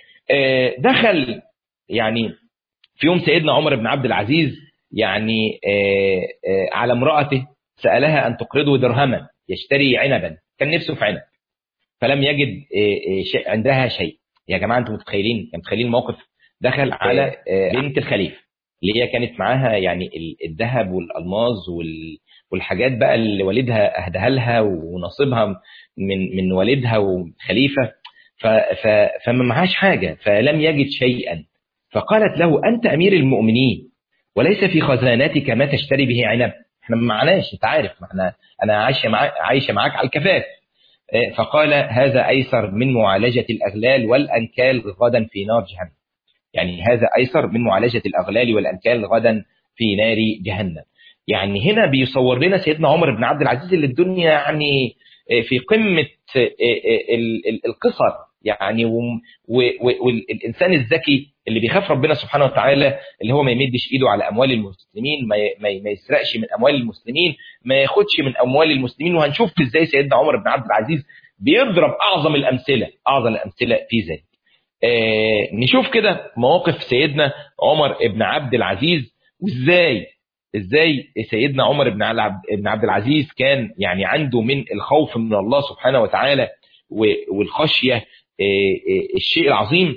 دخل يعني في يوم سيدنا عمر بن عبد العزيز يعني على امرأته، سألها أن تقرضه درهما يشتري عنبا، كان نفسه في عنب فلم يجد شيء عندها شيء. يا جماعة انتم متخيلين متخيلين الموقف؟ دخل على بنت الخليفة اللي هي كانت معاها يعني الذهب والألماظ والحاجات بقى اللي والدها أهدها لها ونصيبها من من والدها وخليفة، فما معهاش حاجة، فلم يجد شيئا، فقالت له: أنت أمير المؤمنين وليس في خزانتك ما تشتري به عنب، احنا ما معناش، انت عارف احنا انا عايشه معاك عايشه معاك على الكفاف. فقال: هذا أيسر من معالجة الأغلال والأنكال غدا في نار جهنم. يعني هذا أيسر من معالجة الأغلال والأنكال غدا في نار جهنم. يعني هنا بيصور لنا سيدنا عمر بن عبد العزيز اللي الدنيا يعني في قمة القصر، يعني والإنسان الذكي اللي بيخاف ربنا سبحانه وتعالى، اللي هو ما يمدش إيده على أموال المسلمين، ما يسرقش من أموال المسلمين، ما ياخدش من أموال المسلمين. وهنشوف إزاي سيدنا عمر بن عبد العزيز بيضرب أعظم الأمثلة أعظم الأمثلة في ذلك. آه نشوف كده مواقف سيدنا عمر بن عبد العزيز، وإزاي إزاي سيدنا عمر بن عبد العزيز كان يعني عنده من الخوف من الله سبحانه وتعالى والخشية آه آه الشيء العظيم.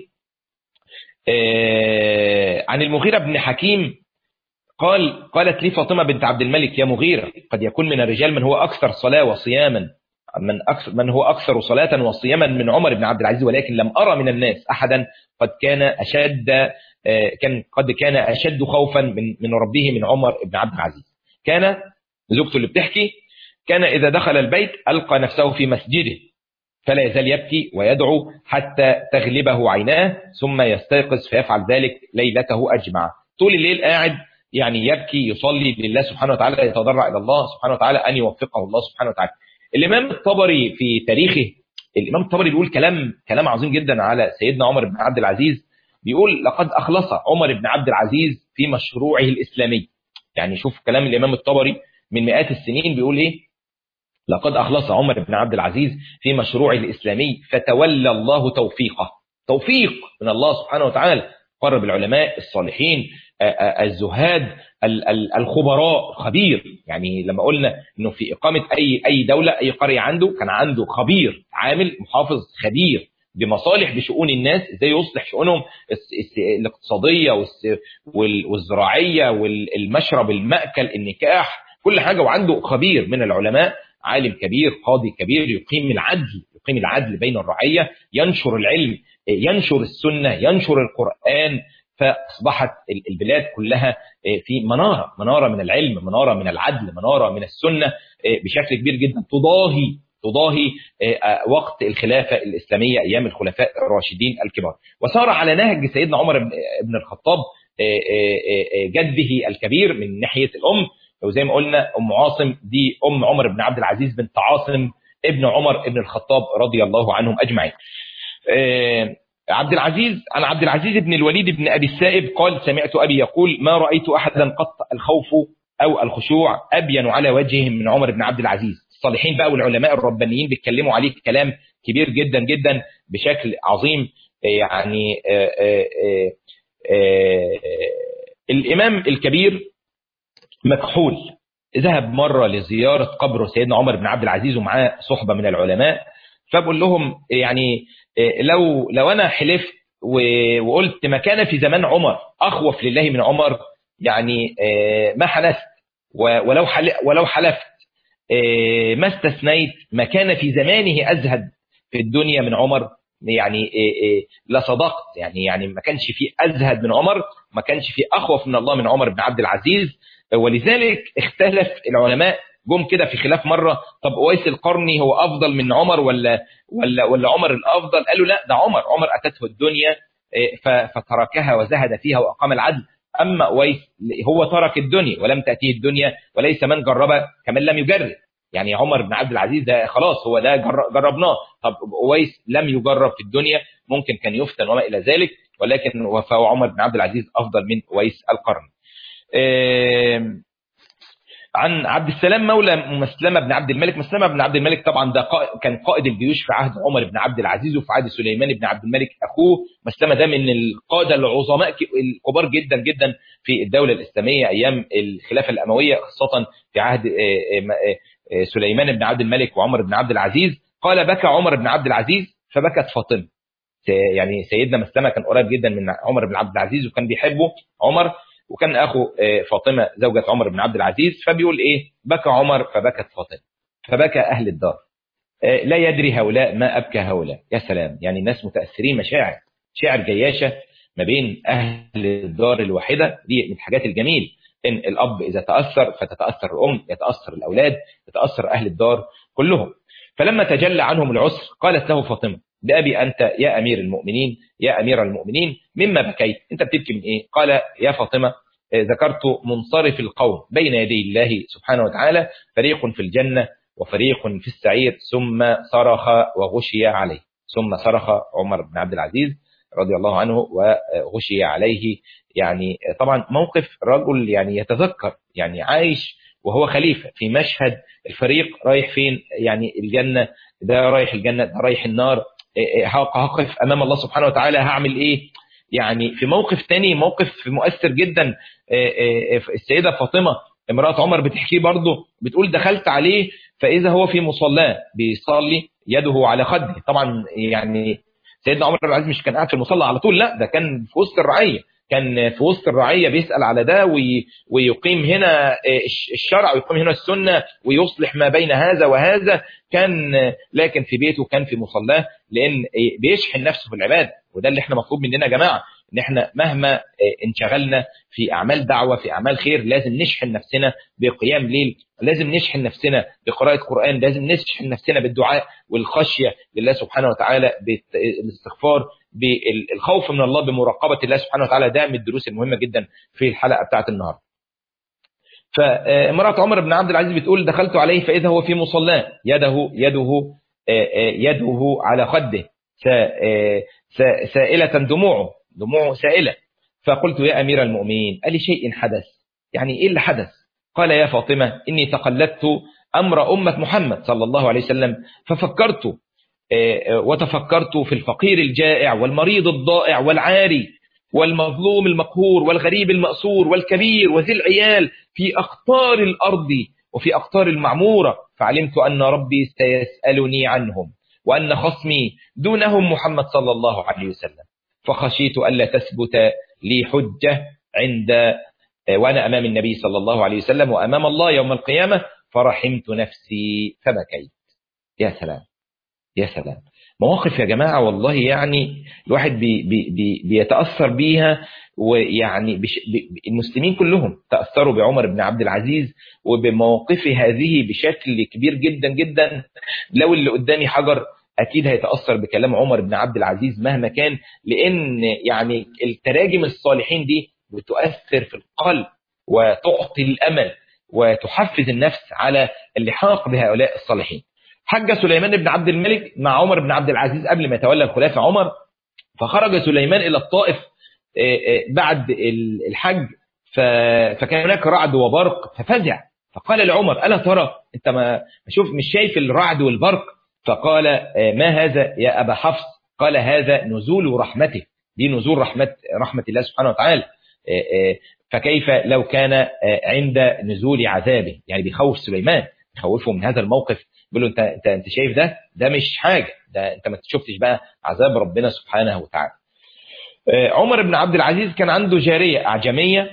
عن المغيرة بن حكيم قال: قالت لي فاطمة بنت عبد الملك: يا مغيرة، قد يكون من الرجال من هو أكثر صلاة وصياما من أكثر من هو أكثر صلاة وصياما من عمر بن عبد العزيز، ولكن لم أرى من الناس أحدا قد كان أشد كان قد كان أشد خوفا من من ربه من عمر بن عبد العزيز. كان زوجته اللي بتحكي: كان إذا دخل البيت ألقى نفسه في مسجده فلا يزال يبكي ويدعو حتى تغلبه عيناه، ثم يستيقظ فيفعل ذلك ليلته أجمع. طول الليل قاعد يعني يبكي يصلي لله سبحانه وتعالى، يتضرع إلى الله سبحانه وتعالى أن يوفقه الله سبحانه وتعالى. الإمام الطبري في تاريخه، الإمام الطبري بيقول كلام كلام عظيم جدا على سيدنا عمر بن عبد العزيز. بيقول: لقد أخلص عمر بن عبد العزيز في مشروعه الإسلامي. يعني شوف كلام الإمام الطبري من مئات السنين، بيقول إيه؟ لقد أخلص عمر بن عبد العزيز في مشروع الإسلامي فتولى الله توفيقه، توفيق من الله سبحانه وتعالى، قرب العلماء الصالحين الزهاد الخبراء خبير. يعني لما قلنا انه في اقامه اي اي دوله اي قريه عنده كان عنده خبير عامل محافظ خبير بمصالح بشؤون الناس، ازاي يصلح شؤونهم الاقتصاديه والزراعيه والمشرب المأكل النكاح كل حاجه، وعنده خبير من العلماء عالم كبير قاضي كبير يقيم العدل يقيم العدل بين الرعيه، ينشر العلم ينشر السنه ينشر القرآن. فاصبحت البلاد كلها في مناره مناره من العلم، مناره من العدل، مناره من السنه بشكل كبير جدا، تضاهي تضاهي وقت الخلافه الاسلاميه ايام الخلفاء الراشدين الكبار. وسار على نهج سيدنا عمر بن الخطاب جده الكبير من ناحيه الام، وزي ما قلنا ام عاصم دي ام عمر بن عبد العزيز بنت عاصم ابن عمر بن الخطاب رضي الله عنهم اجمعين. عبد العزيز عن عبد العزيز بن الوليد بن ابي السائب قال سمعت ابي يقول ما رايت احدا قط الخوف او الخشوع ابين على وجهه من عمر بن عبد العزيز. الصالحين بقى والعلماء الربانيين بيتكلموا عليه كلام كبير جدا جدا بشكل عظيم. يعني آآ آآ آآ الامام الكبير مكحول ذهب مره لزياره قبر سيدنا عمر بن عبد العزيز ومعاه صحبه من العلماء، فبقول لهم يعني لو لو انا حلفت وقلت ما كان في زمان عمر اخوف لله من عمر يعني ما حلفت، ولو ولو حلفت ما استثنيت ما كان في زمانه ازهد في الدنيا من عمر، يعني لصدقت. يعني يعني ما كانش فيه ازهد من عمر، ما كانش فيه اخوف من الله من عمر بن عبد العزيز. ولذلك اختلف العلماء جم كده في خلاف مره، طب اويس القرني هو افضل من عمر ولا ولا ولا عمر الافضل؟ قالوا لا ده عمر عمر اتته الدنيا فتركها وزهد فيها واقام العدل، اما اويس هو ترك الدنيا ولم تاتيه الدنيا، وليس من جرب كمن لم يجرب. يعني عمر بن عبد العزيز ده خلاص هو ده جربناه، طب اويس لم يجرب في الدنيا ممكن كان يفتن وما الى ذلك، ولكن وفاء عمر بن عبد العزيز افضل من اويس القرن. عن عبد السلام مولى مسلمة بن عبد الملك. مسلمة بن عبد الملك طبعا ده قائد كان قائد الجيوش في عهد عمر بن عبد العزيز وفي عهد سليمان بن عبد الملك اخوه. مسلمة ده من القاده العظماء الكبار جدا جدا في الدوله الاسلاميه ايام الخلافه الامويه، خاصه في عهد سليمان بن عبد الملك وعمر بن عبد العزيز. قال بكى عمر بن عبد العزيز فبكت فاطمه. يعني سيدنا مسلمة كان قريب جدا من عمر بن عبد العزيز وكان بيحبه عمر، وكان اخو فاطمه زوجة عمر بن عبد العزيز. فبيقول ايه؟ بكى عمر فبكت فاطمه فبكى اهل الدار لا يدري هؤلاء ما ابكى هؤلاء. يا سلام، يعني الناس متاثرين مشاعر شاعر جياشه ما بين اهل الدار الواحده. دي من الحاجات الجميل ان الاب اذا تاثر فتتاثر الام، يتاثر الاولاد، يتاثر اهل الدار كلهم. فلما تجلى عنهم العسر قالت له فاطمه بأبي أنت يا أمير المؤمنين يا أمير المؤمنين مما بكيت، أنت بتبكي من إيه؟ قال يا فاطمة ذكرت منصرف القوم بين يدي الله سبحانه وتعالى، فريق في الجنة وفريق في السعير، ثم صرخ وغشي عليه. ثم صرخ عمر بن عبد العزيز رضي الله عنه وغشي عليه. يعني طبعا موقف رجل يعني يتذكر، يعني عايش وهو خليفة في مشهد الفريق رايح فين، يعني الجنة، ده رايح الجنة ده رايح النار، هقف امام الله سبحانه وتعالى هعمل ايه. يعني في موقف تاني موقف مؤثر جدا، السيدة فاطمة امرأة عمر بتحكيه برضه، بتقول دخلت عليه فإذا هو في مصلاه بيصلي يده على خده. طبعا يعني سيدنا عمر بن العزيز مش كان قاعد في المصلى على طول، لا ده كان في وسط الرعية، كان في وسط الرعية بيسأل على ده ويقيم هنا الشرع ويقيم هنا السنة ويصلح ما بين هذا وهذا. كان لكن في بيته كان في مصلاه، لأن بيشحن نفسه في العبادة. وده اللي احنا مطلوب مننا يا جماعة، ان احنا مهما انشغلنا في اعمال دعوة في اعمال خير لازم نشحن نفسنا بقيام ليل، لازم نشحن نفسنا بقراءة قرآن، لازم نشحن نفسنا بالدعاء والخشية لله سبحانه وتعالى، بالاستغفار، بالخوف من الله، بمراقبة الله سبحانه وتعالى. ده من الدروس المهمة جدا في الحلقة بتاعت النهاردة. فامرأة عمر بن عبد العزيز بتقول دخلت عليه فإذا هو في مصلاه يده يده يده على خده سائلة دموعه دموعه سائلة. فقلت يا أمير المؤمنين ألي شيء حدث؟ يعني إيه اللي حدث؟ قال يا فاطمة إني تقلدت أمر أمة محمد صلى الله عليه وسلم، ففكرت وتفكرت في الفقير الجائع والمريض الضائع والعاري والمظلوم المقهور والغريب المأسور والكبير وذي العيال في أقطار الأرض وفي أقطار المعمورة، فعلمت أن ربي سيسألني عنهم وأن خصمي دونهم محمد صلى الله عليه وسلم، فخشيت ألا تثبت لي حجة عند وأنا أمام النبي صلى الله عليه وسلم وأمام الله يوم القيامة، فرحمت نفسي فبكيت. يا سلام يا سلام، مواقف يا جماعة والله يعني الواحد بي بي بي بيتأثر بيها، ويعني المسلمين كلهم تأثروا بعمر بن عبد العزيز وبمواقفه هذه بشكل كبير جدا جدا. لو اللي قدامي حجر أكيد هيتأثر بكلام عمر بن عبد العزيز مهما كان، لأن يعني التراجم الصالحين دي بتؤثر في القلب وتعطي الأمل وتحفز النفس على اللحاق بهؤلاء الصالحين. حج سليمان بن عبد الملك مع عمر بن عبد العزيز قبل ما يتولى الخلافة عمر، فخرج سليمان إلى الطائف بعد الحج، فكان هناك رعد وبرق ففزع، فقال لعمر ألا ترى أنت ما شوف مش شايف الرعد والبرق؟ فقال ما هذا يا أبا حفص؟ قال هذا نزول رحمته، دي نزول رحمة رحمة الله سبحانه وتعالى، فكيف لو كان عند نزول عذابه؟ يعني بيخوف سليمان، بيخوفه من هذا الموقف، بيقول له انت انت انت شايف ده ده مش حاجه، ده انت ما شفتش بقى عذاب ربنا سبحانه وتعالى. عمر بن عبد العزيز كان عنده جاريه اعجميه،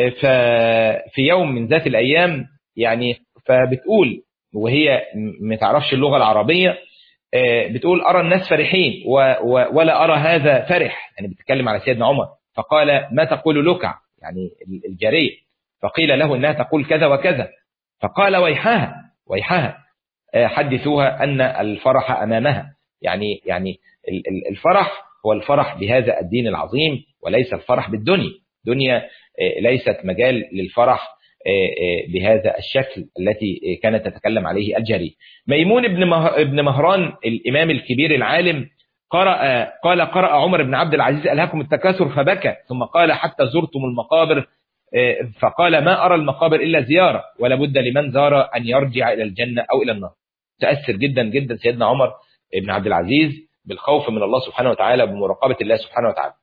ففي يوم من ذات الايام يعني فبتقول وهي ما تعرفش اللغه العربيه، بتقول ارى الناس فرحين ولا ارى هذا فرح، يعني بتتكلم على سيدنا عمر، فقال ما تقول لك يعني الجاريه، فقيل له انها تقول كذا وكذا، فقال ويحها ويحها حدثوها أن الفرح أمامها، يعني يعني الفرح هو الفرح بهذا الدين العظيم وليس الفرح بالدنيا، دنيا ليست مجال للفرح بهذا الشكل التي كانت تتكلم عليه الجارية. ميمون بن مهران الإمام الكبير العالم قرأ قال قرأ عمر بن عبد العزيز ألهاكم التكاثر فبكى، ثم قال حتى زرتم المقابر، فقال ما أرى المقابر إلا زيارة ولا بد لمن زار أن يرجع إلى الجنة أو إلى النار. تأثر جدا جدا سيدنا عمر بن عبد العزيز بالخوف من الله سبحانه وتعالى وبمراقبة الله سبحانه وتعالى.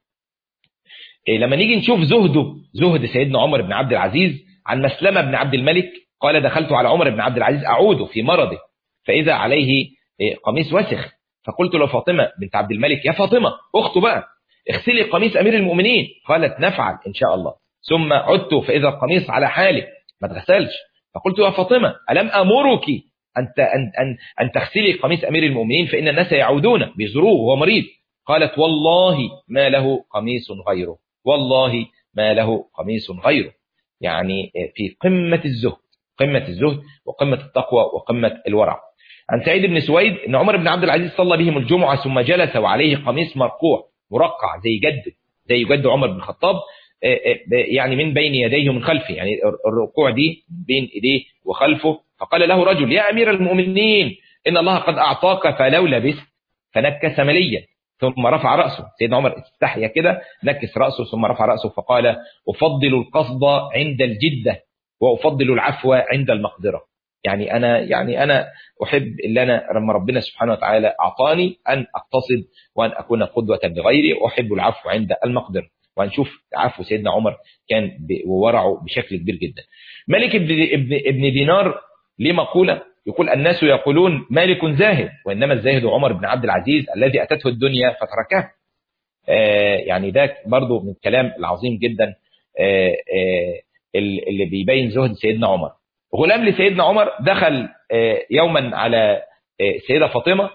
لما نيجي نشوف زهده، زهد سيدنا عمر بن عبد العزيز، عن مسلمة بن عبد الملك قال دخلت على عمر بن عبد العزيز أعوده في مرضه فإذا عليه قميص وسخ، فقلت له فاطمة بنت عبد الملك يا فاطمة أخته بقى اغسلي قميص أمير المؤمنين، قالت نفعل إن شاء الله، ثم عدت فإذا القميص على حاله ما تغسلش، فقلت يا فاطمة ألم أمرك أن أن أن تغسلي قميص أمير المؤمنين فإن الناس يعودون بيزوروه وهو مريض، قالت والله ما له قميص غيره، والله ما له قميص غيره، يعني في قمة الزهد، قمة الزهد وقمة التقوى وقمة الورع. عن سعيد بن سويد أن عمر بن عبد العزيز صلى بهم الجمعة ثم جلس وعليه قميص مرقوع مرقع زي جد زي جد عمر بن الخطاب، يعني من بين يديه ومن خلفه، يعني الركوع دي بين ايديه وخلفه، فقال له رجل يا امير المؤمنين ان الله قد اعطاك فلو لبست، فنكس مليا ثم رفع راسه، سيدنا عمر استحيا كده نكس راسه ثم رفع راسه فقال افضل القصد عند الجده وافضل العفو عند المقدره، يعني انا يعني انا احب اللي انا لما ربنا سبحانه وتعالى اعطاني ان اقتصد وان اكون قدوه لغيري، واحب العفو عند المقدره. وهنشوف عفو سيدنا عمر كان وورعه بشكل كبير جدا. مالك ابن ابن دينار ليه مقولة يقول الناس يقولون مالك زاهد وإنما الزاهد عمر بن عبد العزيز الذي أتته الدنيا فتركها. آه يعني ده برضو من الكلام العظيم جدا آه آه اللي بيبين زهد سيدنا عمر. غلام لسيدنا عمر دخل آه يوما على آه سيدة فاطمة،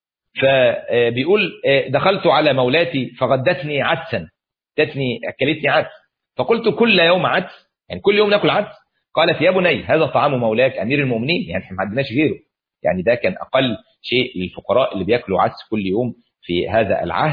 فبيقول آه دخلت على مولاتي فغدتني عدسا، ادتني اكلتني عدس، فقلت كل يوم عدس، يعني كل يوم ناكل عدس؟ قالت يا بني هذا طعام مولاك امير المؤمنين، يعني احنا ما عندناش غيره، يعني ده كان اقل شيء للفقراء اللي بياكلوا عدس كل يوم في هذا العهد،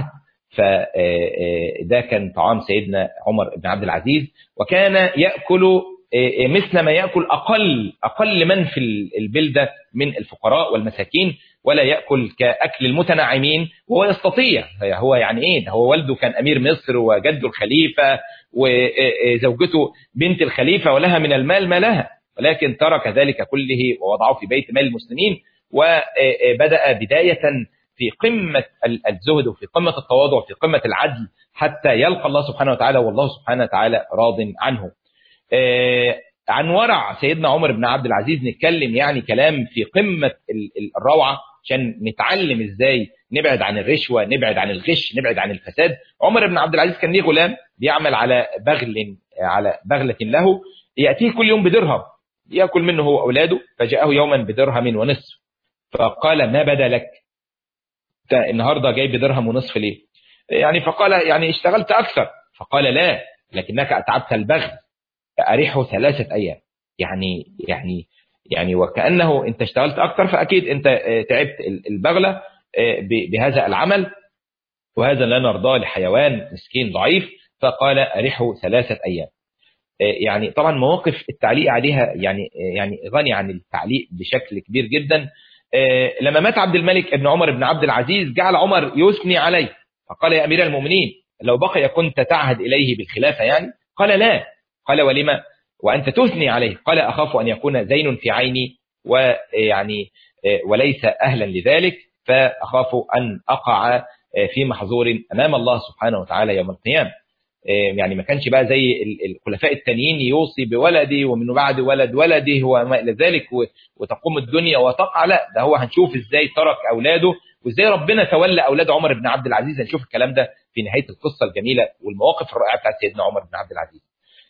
فده كان طعام سيدنا عمر بن عبد العزيز، وكان ياكل مثل ما ياكل اقل اقل من في البلده من الفقراء والمساكين، ولا ياكل كاكل المتنعمين، وهو يستطيع، هو يعني ايه ده، هو والده كان امير مصر وجده الخليفه وزوجته بنت الخليفه ولها من المال ما لها، ولكن ترك ذلك كله ووضعه في بيت مال المسلمين، وبدأ بداية في قمة الزهد وفي قمة التواضع وفي قمة العدل حتى يلقى الله سبحانه وتعالى، والله سبحانه وتعالى راض عنه. عن ورع سيدنا عمر بن عبد العزيز نتكلم يعني كلام في قمة الروعة عشان نتعلم ازاي نبعد عن الرشوة، نبعد عن الغش، نبعد عن الفساد. عمر بن عبد العزيز كان ليه غلام بيعمل على بغل على بغلة له، يأتيه كل يوم بدرهم يأكل منه هو أولاده، فجاءه يوما بدرهم ونصف فقال ما بدا لك النهاردة جاي بدرهم ونصف ليه؟ يعني فقال يعني اشتغلت أكثر، فقال لا لكنك أتعبت البغل أريحه ثلاثة أيام. يعني يعني يعني وكأنه أنت اشتغلت أكثر فأكيد أنت تعبت البغلة بهذا العمل، وهذا لا نرضاه لحيوان مسكين ضعيف، فقال أريحه ثلاثة أيام. يعني طبعا مواقف التعليق عليها يعني يعني غني عن التعليق بشكل كبير جدا. لما مات عبد الملك ابن عمر بن عبد العزيز جعل عمر يثني عليه، فقال يا أمير المؤمنين لو بقي كنت تعهد إليه بالخلافة يعني؟ قال لا. قال ولما وأنت تثني عليه؟ قال أخاف أن يكون زين في عيني ويعني وليس أهلا لذلك، فأخاف أن أقع في محظور أمام الله سبحانه وتعالى يوم القيامة. يعني ما كانش بقى زي الخلفاء التانيين يوصي بولدي ومن بعد ولد ولده وما إلى ذلك وتقوم الدنيا وتقع، لا ده هو هنشوف ازاي ترك أولاده وازاي ربنا تولى أولاد عمر بن عبد العزيز. هنشوف الكلام ده في نهاية القصة الجميلة والمواقف الرائعة بتاعت سيدنا عمر بن عبد العزيز.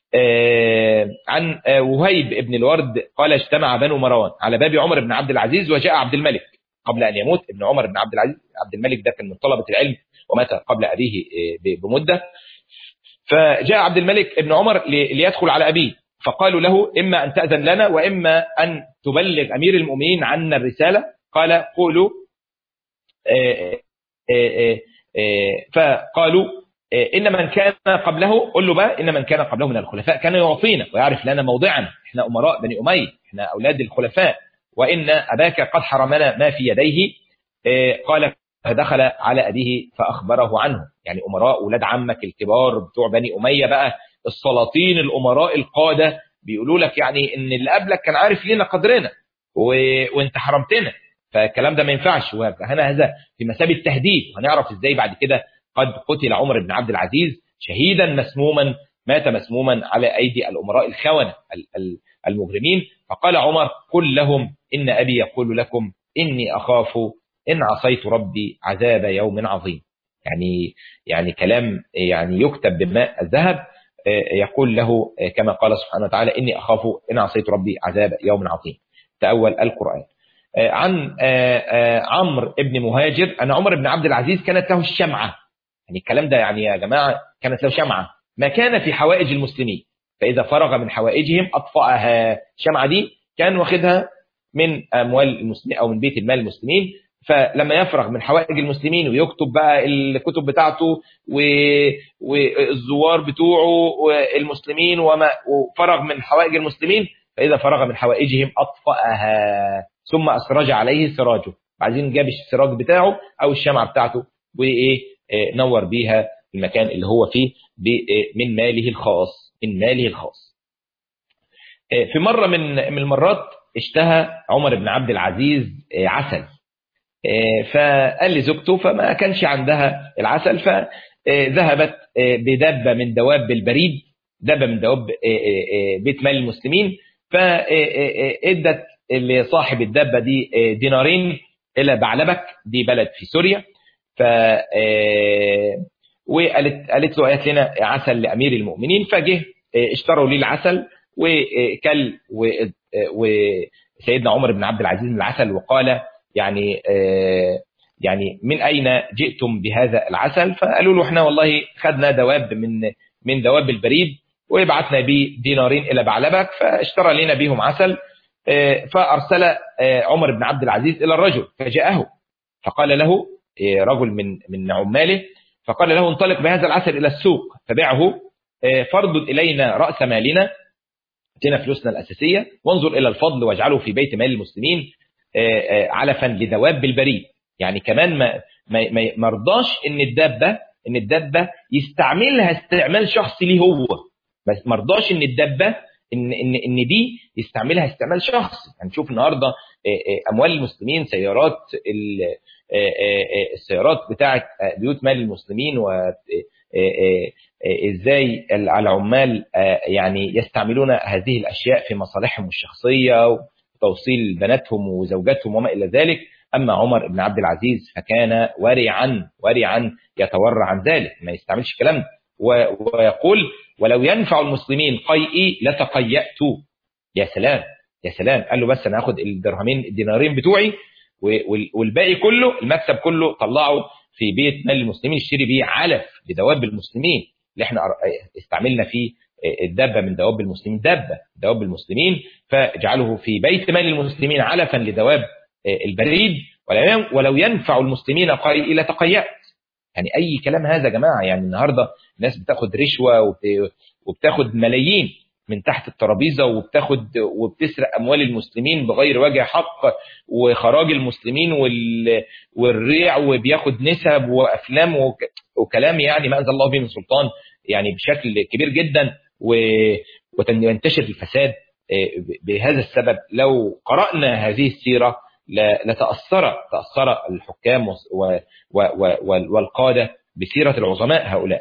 آه عن آه وهيب ابن الورد قال اجتمع بنو مروان على باب عمر بن عبد العزيز وجاء عبد الملك قبل أن يموت ابن عمر بن عبد العزيز. عبد الملك ده كان من طلبة العلم ومات قبل أبيه آه بمدة. فجاء عبد الملك ابن عمر ليدخل على أبيه، فقالوا له إما أن تأذن لنا وإما أن تبلغ أمير المؤمنين عنا الرسالة. قال قولوا آه آه آه فقالوا إن من كان قبله، قل له بقى إن من كان قبله من الخلفاء كان يعطينا ويعرف لنا موضعنا، إحنا أمراء بني أمية، إحنا أولاد الخلفاء، وإن أباك قد حرمنا ما في يديه. قال فدخل على أبيه فأخبره عنه. يعني أمراء أولاد عمك الكبار بتوع بني أمية بقى، السلاطين الأمراء القادة بيقولوا لك يعني إن اللي قبلك كان عارف لنا قدرنا و... وإنت حرمتنا، فالكلام ده ما ينفعش. وهنا هذا في مثابة التهديد، وهنعرف إزاي بعد كده قد قتل عمر بن عبد العزيز شهيدا مسموما، مات مسموما على أيدي الأمراء الخونة المجرمين. فقال عمر قل لهم إن أبي يقول لكم إني أخاف إن عصيت ربي عذاب يوم عظيم. يعني يعني كلام يعني يكتب بماء الذهب، يقول له كما قال سبحانه وتعالى إني أخاف إن عصيت ربي عذاب يوم عظيم. تأول القرآن. عن عمرو بن مهاجر أن عمر بن عبد العزيز كانت له الشمعة. يعني الكلام ده يعني يا جماعة كانت له شمعة ما كان في حوائج المسلمين، فإذا فرغ من حوائجهم أطفأها. الشمعة دي كان واخدها من أموال المسلمين أو من بيت المال المسلمين، فلما يفرغ من حوائج المسلمين ويكتب بقى الكتب بتاعته والزوار بتوعه والمسلمين وما وفرغ من حوائج المسلمين، فإذا فرغ من حوائجهم أطفأها ثم أسرج عليه سراجه. بعدين جاب السراج بتاعه أو الشمعة بتاعته وإيه نور بيها المكان اللي هو فيه من ماله الخاص من ماله الخاص. في مرة من من المرات اشتهى عمر بن عبد العزيز عسل، فقال لزوجته فما كانش عندها العسل، فذهبت بدابة من دواب البريد، دابة من دواب بيت مال المسلمين، فادت لصاحب الدابة دي دينارين إلى بعلبك، دي بلد في سوريا، ف وقالت قالت له قالت لنا عسل لأمير المؤمنين. فجه اشتروا لي العسل وكل وسيدنا عمر بن عبد العزيز من العسل وقال يعني يعني من أين جئتم بهذا العسل؟ فقالوا له احنا والله خدنا دواب من من دواب البريد وبعثنا به دينارين إلى بعلبك، فاشترى لنا بهم عسل. فأرسل عمر بن عبد العزيز إلى الرجل فجاءه فقال له رجل من من عماله، فقال له انطلق بهذا العسل إلى السوق فبيعه، فاردد إلينا رأس مالنا، اتنا فلوسنا الأساسية، وانظر إلى الفضل واجعله في بيت مال المسلمين علفا لدواب البريد. يعني كمان ما ما مرضاش ان الدابة ان الدابة يستعملها استعمال شخصي ليه هو، بس مرضاش ان الدابة ان ان ان دي يستعملها استعمال شخصي. هنشوف يعني النهارده اموال المسلمين، سيارات السيارات بتاعه بيوت مال المسلمين، و ازاي العمال يعني يستعملون هذه الاشياء في مصالحهم الشخصيه وتوصيل بناتهم وزوجاتهم وما الى ذلك. اما عمر بن عبد العزيز فكان ورعا ورعا يتورع عن ذلك، ما يستعملش الكلام ده، ويقول ولو ينفع المسلمين قيئي لتقيأت. يا سلام يا سلام، قال له بس انا هاخد الدرهمين الدينارين بتوعي والباقي كله المكسب كله طلعه في بيت مال المسلمين اشتري بيه علف لدواب المسلمين اللي احنا استعملنا فيه الدابه من دواب المسلمين، دابه دواب المسلمين، فاجعله في بيت مال المسلمين علفا لدواب البريد. ولو ينفع المسلمين قيئي لتقيأت. يعني اي كلام هذا يا جماعه. يعني النهارده الناس بتاخد رشوه وبتاخد ملايين من تحت الترابيزه، وبتاخد وبتسرق اموال المسلمين بغير وجه حق، وخراج المسلمين والريع، وبياخد نسب وافلام وكلام يعني ما انزل الله به من سلطان، يعني بشكل كبير جدا، وينتشر الفساد بهذا السبب. لو قرانا هذه السيره لتاثر تاثر الحكام والقاده بسيره العظماء هؤلاء.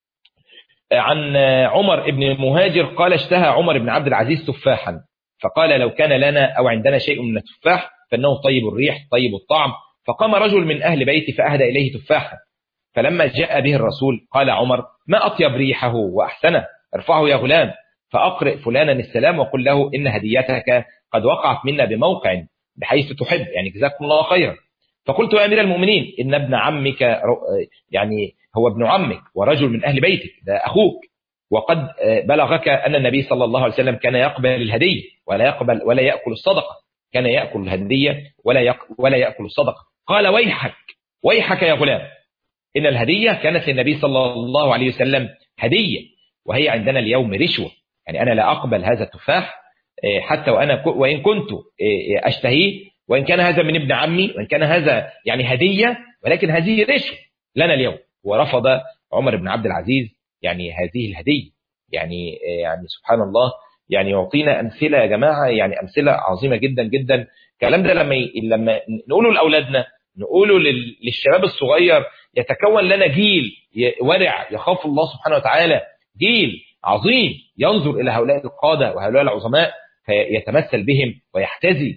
عن عمر بن المهاجر قال اشتهى عمر بن عبد العزيز تفاحا، فقال لو كان لنا أو عندنا شيء من التفاح فإنه طيب الريح طيب الطعم. فقام رجل من أهل بيتي فأهدى إليه تفاحا، فلما جاء به الرسول قال عمر ما أطيب ريحه وأحسنه، ارفعه يا غلام فأقرئ فلانا السلام وقل له إن هديتك قد وقعت منا بموقع بحيث تحب، يعني جزاكم الله خيرا. فقلت يا أمير المؤمنين إن ابن عمك يعني هو ابن عمك ورجل من أهل بيتك، ده أخوك، وقد بلغك أن النبي صلى الله عليه وسلم كان يقبل الهدية ولا يقبل ولا يأكل الصدقة، كان يأكل الهدية ولا ولا يأكل الصدقة. قال ويحك ويحك يا غلام، إن الهدية كانت للنبي صلى الله عليه وسلم هدية، وهي عندنا اليوم رشوة. يعني أنا لا أقبل هذا التفاح حتى وأنا وإن كنت أشتهيه، وإن كان هذا من ابن عمي، وإن كان هذا يعني هدية، ولكن هذه رشوة لنا اليوم. ورفض عمر بن عبد العزيز يعني هذه الهدية. يعني يعني سبحان الله، يعني يعطينا أمثلة يا جماعة، يعني أمثلة عظيمة جدا جدا. الكلام ده لما لما نقوله لأولادنا، نقوله للشباب الصغير، يتكون لنا جيل ورع يخاف الله سبحانه وتعالى، جيل عظيم ينظر إلى هؤلاء القادة وهؤلاء العظماء فيتمثل بهم ويحتذي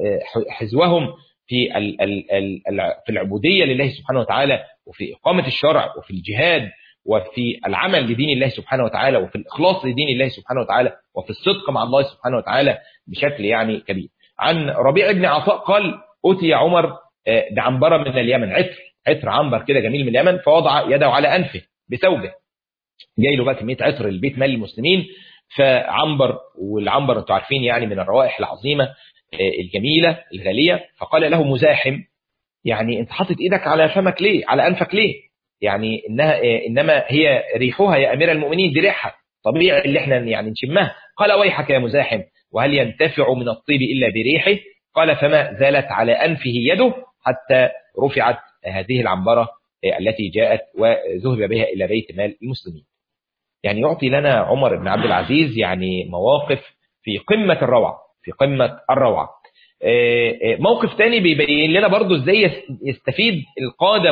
حذوهم في في العبودية لله سبحانه وتعالى، وفي إقامة الشرع، وفي الجهاد، وفي العمل لدين الله سبحانه وتعالى، وفي الإخلاص لدين الله سبحانه وتعالى، وفي الصدق مع الله سبحانه وتعالى بشكل يعني كبير. عن ربيع بن عطاء قال أتي عمر بعنبرة من اليمن، عطر عطر عنبر كده جميل من اليمن، فوضع يده على أنفه بثوبه، جاي له بقى كمية عطر البيت مال المسلمين، فعنبر، والعنبر انتوا عارفين يعني من الروائح العظيمة الجميلة الغالية. فقال له مزاحم، يعني انت حاطط ايدك على فمك ليه، على انفك ليه؟ يعني انها انما هي ريحها يا امير المؤمنين، دي ريحها طبيعي اللي احنا يعني نشمها. قال ويحك يا مزاحم، وهل ينتفع من الطيب الا بريحه؟ قال فما زالت على انفه يده حتى رفعت هذه العنبرة التي جاءت وذهب بها الى بيت مال المسلمين. يعني يعطي لنا عمر بن عبد العزيز يعني مواقف في قمة الروعة، في قمة الروعة. موقف تاني بيبين لنا برضو ازاي يستفيد القادة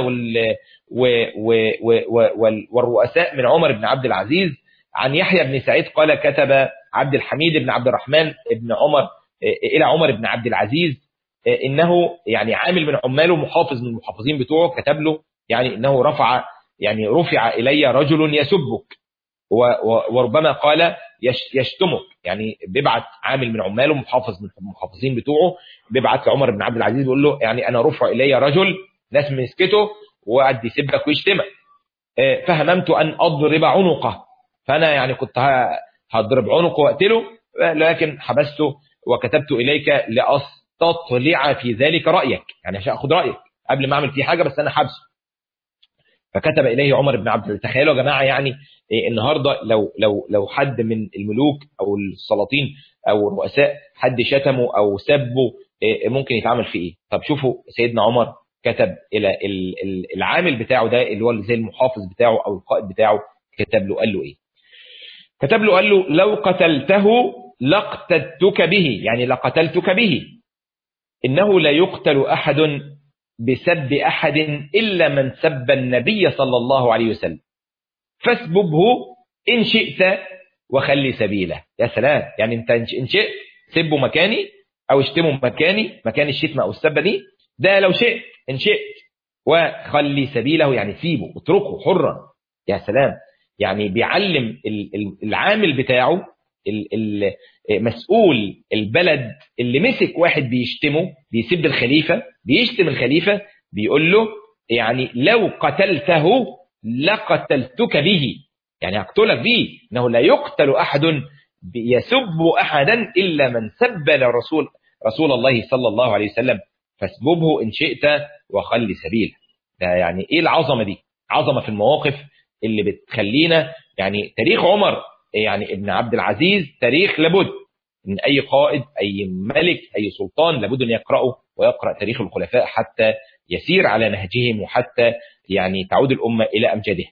والرؤساء من عمر بن عبد العزيز. عن يحيى بن سعيد قال كتب عبد الحميد بن عبد الرحمن بن عمر إلى عمر بن عبد العزيز إنه يعني عامل من عماله، محافظ من المحافظين بتوعه، كتب له يعني إنه رفع يعني رفع إلي رجل يسبك، وربما قال يشتمك. يعني بيبعت عامل من عماله، محافظ من المحافظين بتوعه، بيبعت لعمر بن عبد العزيز بيقول له يعني انا رفع الي رجل، ناس مسكته وقعد يسبك ويشتمك، فهممت ان اضرب عنقه، فانا يعني كنت هضرب عنقه واقتله، لكن حبسته وكتبت اليك لاستطلع في ذلك رايك، يعني عشان اخد رايك قبل ما اعمل فيه حاجه، بس انا حبسه. فكتب إليه عمر بن عبد العزيز. تخيلوا يا جماعة يعني إيه النهاردة لو لو لو حد من الملوك أو السلاطين أو الرؤساء حد شتمه أو سبه، إيه ممكن يتعامل فيه إيه؟ طب شوفوا سيدنا عمر كتب إلى العامل بتاعه ده اللي هو زي المحافظ بتاعه أو القائد بتاعه، كتب له قال له إيه؟ كتب له قال له لو قتلته لاقتلتك به، يعني لقتلتك به، إنه لا يقتل أحد بسب أحد إلا من سب النبي صلى الله عليه وسلم، فاسببه إن شئت وخلي سبيله. يا سلام، يعني أنت إن شئت سبه مكاني أو اشتمه مكاني، مكان الشتمة أو السبة دي، ده لو شئت، إن شئت وخلي سبيله، يعني سيبه اتركه حرا. يا سلام، يعني بيعلم العامل بتاعه مسؤول البلد اللي مسك واحد بيشتمه، بيسب الخليفة، بيشتم الخليفة، بيقول له يعني لو قتلته لقتلتك به، يعني هقتلك به، انه لا يقتل احد يسب احدا الا من سب الرسول رسول الله صلى الله عليه وسلم، فاسببه ان شئت وخلي سبيله. ده يعني ايه العظمه دي؟ عظمه في المواقف اللي بتخلينا، يعني تاريخ عمر يعني ابن عبد العزيز تاريخ لابد من اي قائد، اي ملك، اي سلطان لابد ان يقراه ويقرا تاريخ الخلفاء حتى يسير على نهجهم، وحتى يعني تعود الامه الى امجادها.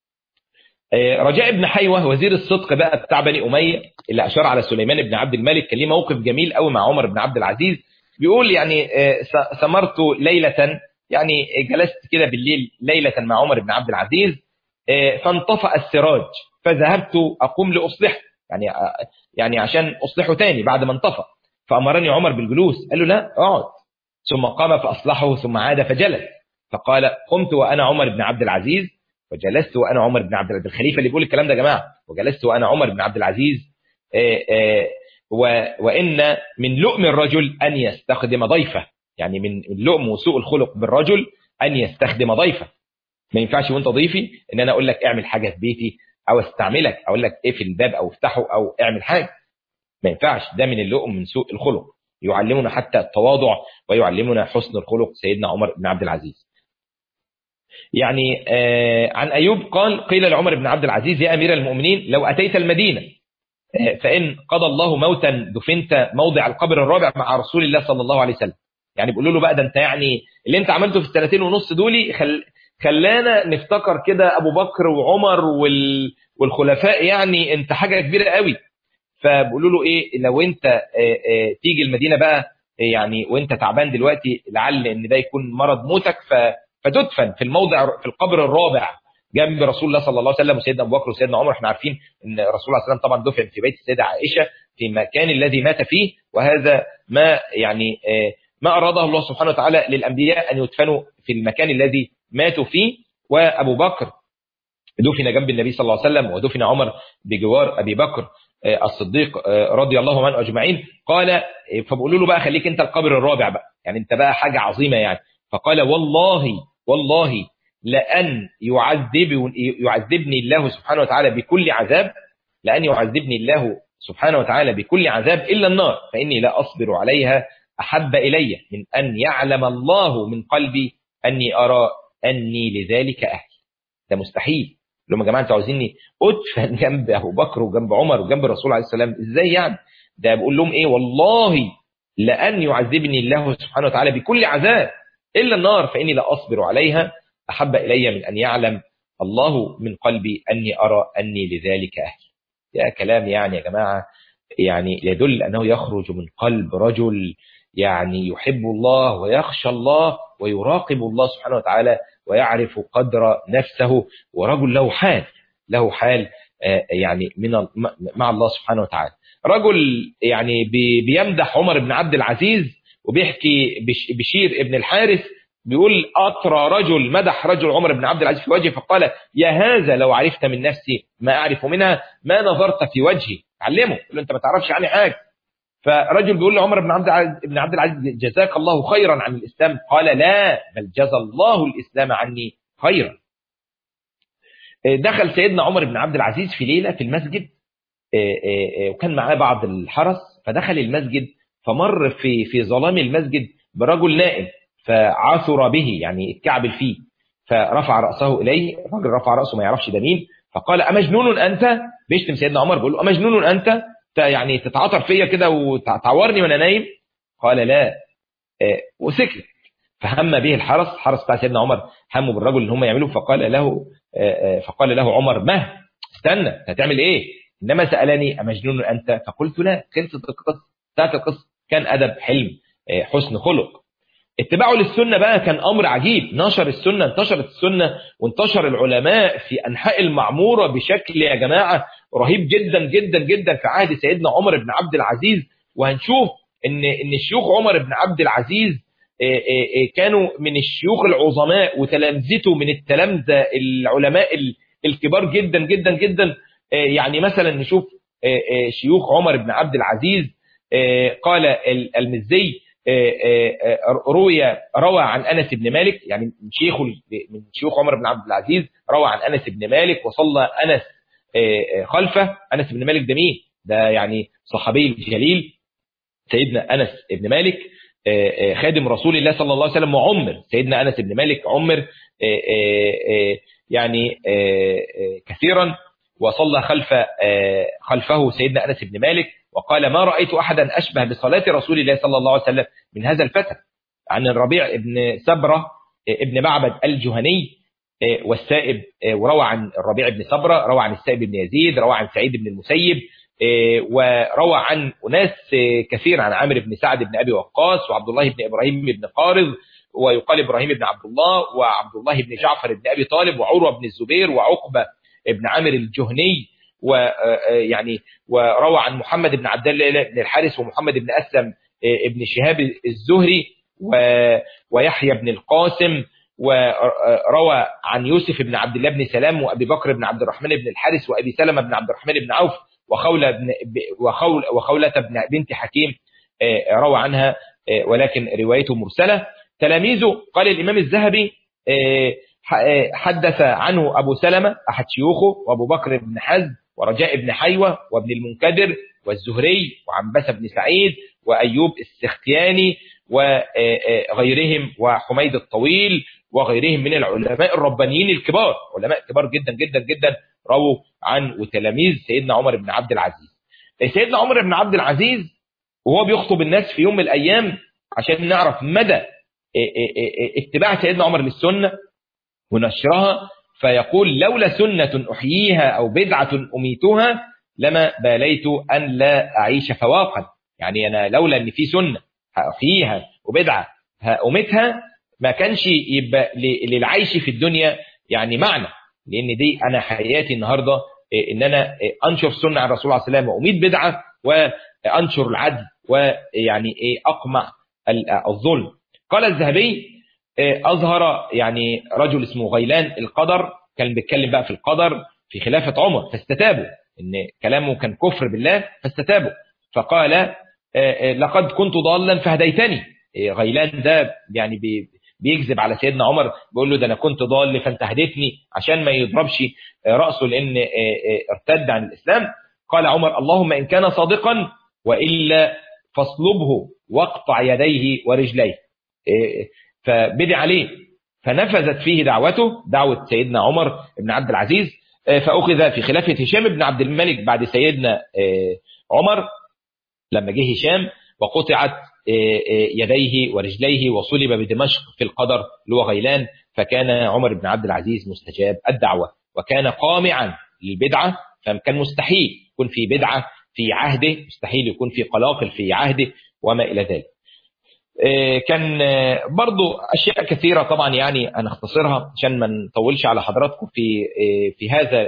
رجاء بن حيوه وزير الصدق بقى بتاع بني اميه اللي اشار على سليمان بن عبد الملك، كان ليه موقف جميل قوي مع عمر بن عبد العزيز. بيقول يعني سمرت ليله، يعني جلست كده بالليل ليله مع عمر بن عبد العزيز، فانطفأ السراج فذهبت اقوم لاصلحه، يعني يعني عشان اصلحه تاني بعد ما انطفأ، فامرني عمر بالجلوس، قال له لا اقعد، ثم قام فاصلحه ثم عاد فجلس، فقال قمت وانا عمر بن عبد العزيز وجلست وانا عمر بن عبد العزيز، الخليفه اللي بيقول الكلام ده يا جماعه، وجلست وانا عمر بن عبد العزيز، آآ آآ وان من لؤم الرجل ان يستخدم ضيفه، يعني من لؤم وسوء الخلق بالرجل ان يستخدم ضيفه. ما ينفعش وانت ضيفي ان انا اقول لك اعمل حاجه في بيتي، او استعملك اقول لك اقفل الباب او افتحه او اعمل حاجه، ما ينفعش، ده من اللؤم من سوء الخلق. يعلمنا حتى التواضع ويعلمنا حسن الخلق سيدنا عمر بن عبد العزيز. يعني آه عن أيوب قال قيل لعمر بن عبد العزيز يا أمير المؤمنين لو أتيت المدينة آه فإن قضى الله موتا دفنت موضع القبر الرابع مع رسول الله صلى الله عليه وسلم، يعني بيقولوا له بقى ده انت يعني اللي انت عملته في السنتين ونص دول خل... خلانا نفتكر كده أبو بكر وعمر وال... والخلفاء، يعني انت حاجة كبيرة قوي. فبيقولوا له ايه لو انت آه آه تيجي المدينة بقى يعني وانت تعبان دلوقتي، لعل ان ده يكون مرض موتك، ف فتدفن في الموضع في القبر الرابع جنب رسول الله صلى الله عليه وسلم وسيدنا ابو بكر وسيدنا عمر. احنا عارفين ان رسول الله صلى الله عليه وسلم طبعا دفن في بيت السيده عائشه في المكان الذي مات فيه، وهذا ما يعني ما اراده الله سبحانه وتعالى للانبياء ان يدفنوا في المكان الذي ماتوا فيه. وابو بكر دفن جنب النبي صلى الله عليه وسلم، ودفن عمر بجوار ابي بكر الصديق رضي الله عنه اجمعين. قال فبقولوا له بقى خليك انت القبر الرابع بقى، يعني انت بقى حاجه عظيمه يعني. فقال والله والله لأن يعذب يعذبني الله سبحانه وتعالى بكل عذاب، لأن يعذبني الله سبحانه وتعالى بكل عذاب إلا النار، فإني لا أصبر عليها أحب إلي من أن يعلم الله من قلبي أني أرى أني لذلك أهل. ده مستحيل. لما يا جماعة أنتوا عاوزيني أدفن جنب أبو بكر وجنب عمر وجنب الرسول عليه السلام، إزاي يعني؟ ده بقول لهم إيه؟ والله لأن يعذبني الله سبحانه وتعالى بكل عذاب إلا النار، فإني لا أصبر عليها أحب إلي من أن يعلم الله من قلبي أني أرى أني لذلك أهل. يا كلام يعني يا جماعة، يعني يدل أنه يخرج من قلب رجل يعني يحب الله ويخشى الله ويراقب الله سبحانه وتعالى ويعرف قدر نفسه، ورجل له حال له حال يعني من مع الله سبحانه وتعالى. رجل يعني بيمدح عمر بن عبد العزيز وبيحكي بشير ابن الحارث، بيقول أطرى رجل مدح رجل عمر بن عبد العزيز في وجهه فقال يا هذا لو عرفت من نفسي ما أعرف منها ما نظرت في وجهي. علمه، يقول له أنت ما تعرفش عني حاجة. فرجل بيقول لعمر بن عبد العزيز بن عبد العزيز جزاك الله خيرا عن الإسلام، قال لا بل جزى الله الإسلام عني خيرا. دخل سيدنا عمر بن عبد العزيز في ليلة في المسجد وكان معاه بعض الحرس، فدخل المسجد فمر في في ظلام المسجد برجل نائم فعثر به، يعني اتكعبل فيه، فرفع رأسه إليه. الرجل رفع رأسه ما يعرفش ده مين، فقال أمجنون أنت؟ بيشتم سيدنا عمر، بيقول له أمجنون أنت؟ يعني تتعاطر فيا كده وتعورني وأنا نايم؟ قال لا، وسكت. فهم به الحرس، الحرس بتاع سيدنا عمر هموا بالرجل اللي هم يعملوا، فقال له فقال له عمر مه استنى هتعمل ايه؟ إنما سألني أمجنون أنت؟ فقلت لا. خلصت القصة، ذات القصة. كان أدب، حلم، حسن خلق. اتباعه للسنة بقى كان أمر عجيب. نشر السنة، انتشرت السنة وانتشر العلماء في أنحاء المعمورة بشكل يا جماعة رهيب جدا جدا جدا في عهد سيدنا عمر بن عبد العزيز. وهنشوف إن إن الشيوخ عمر بن عبد العزيز كانوا من الشيوخ العظماء وتلامذته من التلامذة العلماء الكبار جدا جدا جدا. يعني مثلا نشوف شيوخ عمر بن عبد العزيز. قال المزي روي روى عن أنس بن مالك، يعني من شيخ من شيوخ عمر بن عبد العزيز، روى عن أنس بن مالك وصلى أنس خلفه. أنس بن مالك ده مين؟ ده يعني صحابي الجليل سيدنا أنس بن مالك خادم رسول الله صلى الله عليه وسلم وعمر. سيدنا أنس بن مالك عمر يعني كثيرا، وصلى خلف خلفه سيدنا أنس بن مالك وقال ما رأيت أحدا أشبه بصلاة رسول الله صلى الله عليه وسلم من هذا الفتى. عن الربيع بن سبرة ابن معبد الجهني والسائب، وروى عن الربيع بن سبرة، روى عن السائب بن يزيد، روى عن سعيد بن المسيب، وروى عن أناس كثير، عن عامر بن سعد بن أبي وقاص وعبد الله بن إبراهيم بن قارض، ويقال إبراهيم بن عبد الله، وعبد الله بن جعفر بن أبي طالب، وعروة بن الزبير، وعقبة ابن عامر الجهني، ويعني وروى عن محمد بن عبد الله بن الحارث ومحمد بن أسلم ابن شهاب الزهري ويحيى بن القاسم، وروى عن يوسف بن عبد الله بن سلام وأبي بكر بن عبد الرحمن بن الحارث وأبي سلمة بن عبد الرحمن بن عوف وخولة بن وخول وخولة بن بنت حكيم روى عنها ولكن روايته مرسلة. تلاميذه قال الإمام الذهبي حدث عنه أبو سلمة أحد شيوخه، وأبو بكر بن حزم، ورجاء بن حيوة، وابن المنكدر، والزهري، وعنبسة بن سعيد، وأيوب السختياني، وغيرهم، وحميد الطويل، وغيرهم من العلماء الربانيين الكبار، علماء كبار جدا جدا جدا رووا عن وتلاميذ سيدنا عمر بن عبد العزيز. سيدنا عمر بن عبد العزيز وهو بيخطب الناس في يوم من الأيام عشان نعرف مدى اتباع سيدنا عمر للسنة ونشرها، فيقول لولا سنة أحييها أو بدعة أميتها لما باليت أن لا أعيش فواقا. يعني أنا لولا أن في سنة أحييها وبدعة أميتها ما كانش يبقى للعيش في الدنيا يعني معنى، لأن دي أنا حياتي النهاردة إن أنا أنشر سنة عن الرسول عليه السلام وأميت بدعة وأنشر العدل ويعني أقمع الظلم. قال الذهبي أظهر يعني رجل اسمه غيلان القدر، كان بيتكلم بقى في القدر في خلافة عمر، فاستتابوا إن كلامه كان كفر بالله فاستتابوا، فقال لقد كنت ضالا فهديتني. غيلان ده يعني بيكذب على سيدنا عمر، بيقول له ده أنا كنت ضال فأنت هديتني عشان ما يضربش رأسه لأن ارتد عن الإسلام. قال عمر اللهم إن كان صادقا وإلا فاصلبه واقطع يديه ورجليه. فبدع عليه، فنفذت فيه دعوته، دعوة سيدنا عمر بن عبد العزيز، فأخذ في خلافة هشام بن عبد الملك بعد سيدنا عمر لما جه هشام، وقطعت يديه ورجليه وصلب بدمشق في القدر اللي هو غيلان. فكان عمر بن عبد العزيز مستجاب الدعوة وكان قامعا للبدعة، فكان مستحيل يكون في بدعة في عهده، مستحيل يكون في قلاقل في عهده وما إلى ذلك. كان برضو أشياء كثيرة طبعا يعني هنختصرها عشان ما نطولش على حضراتكم في في هذا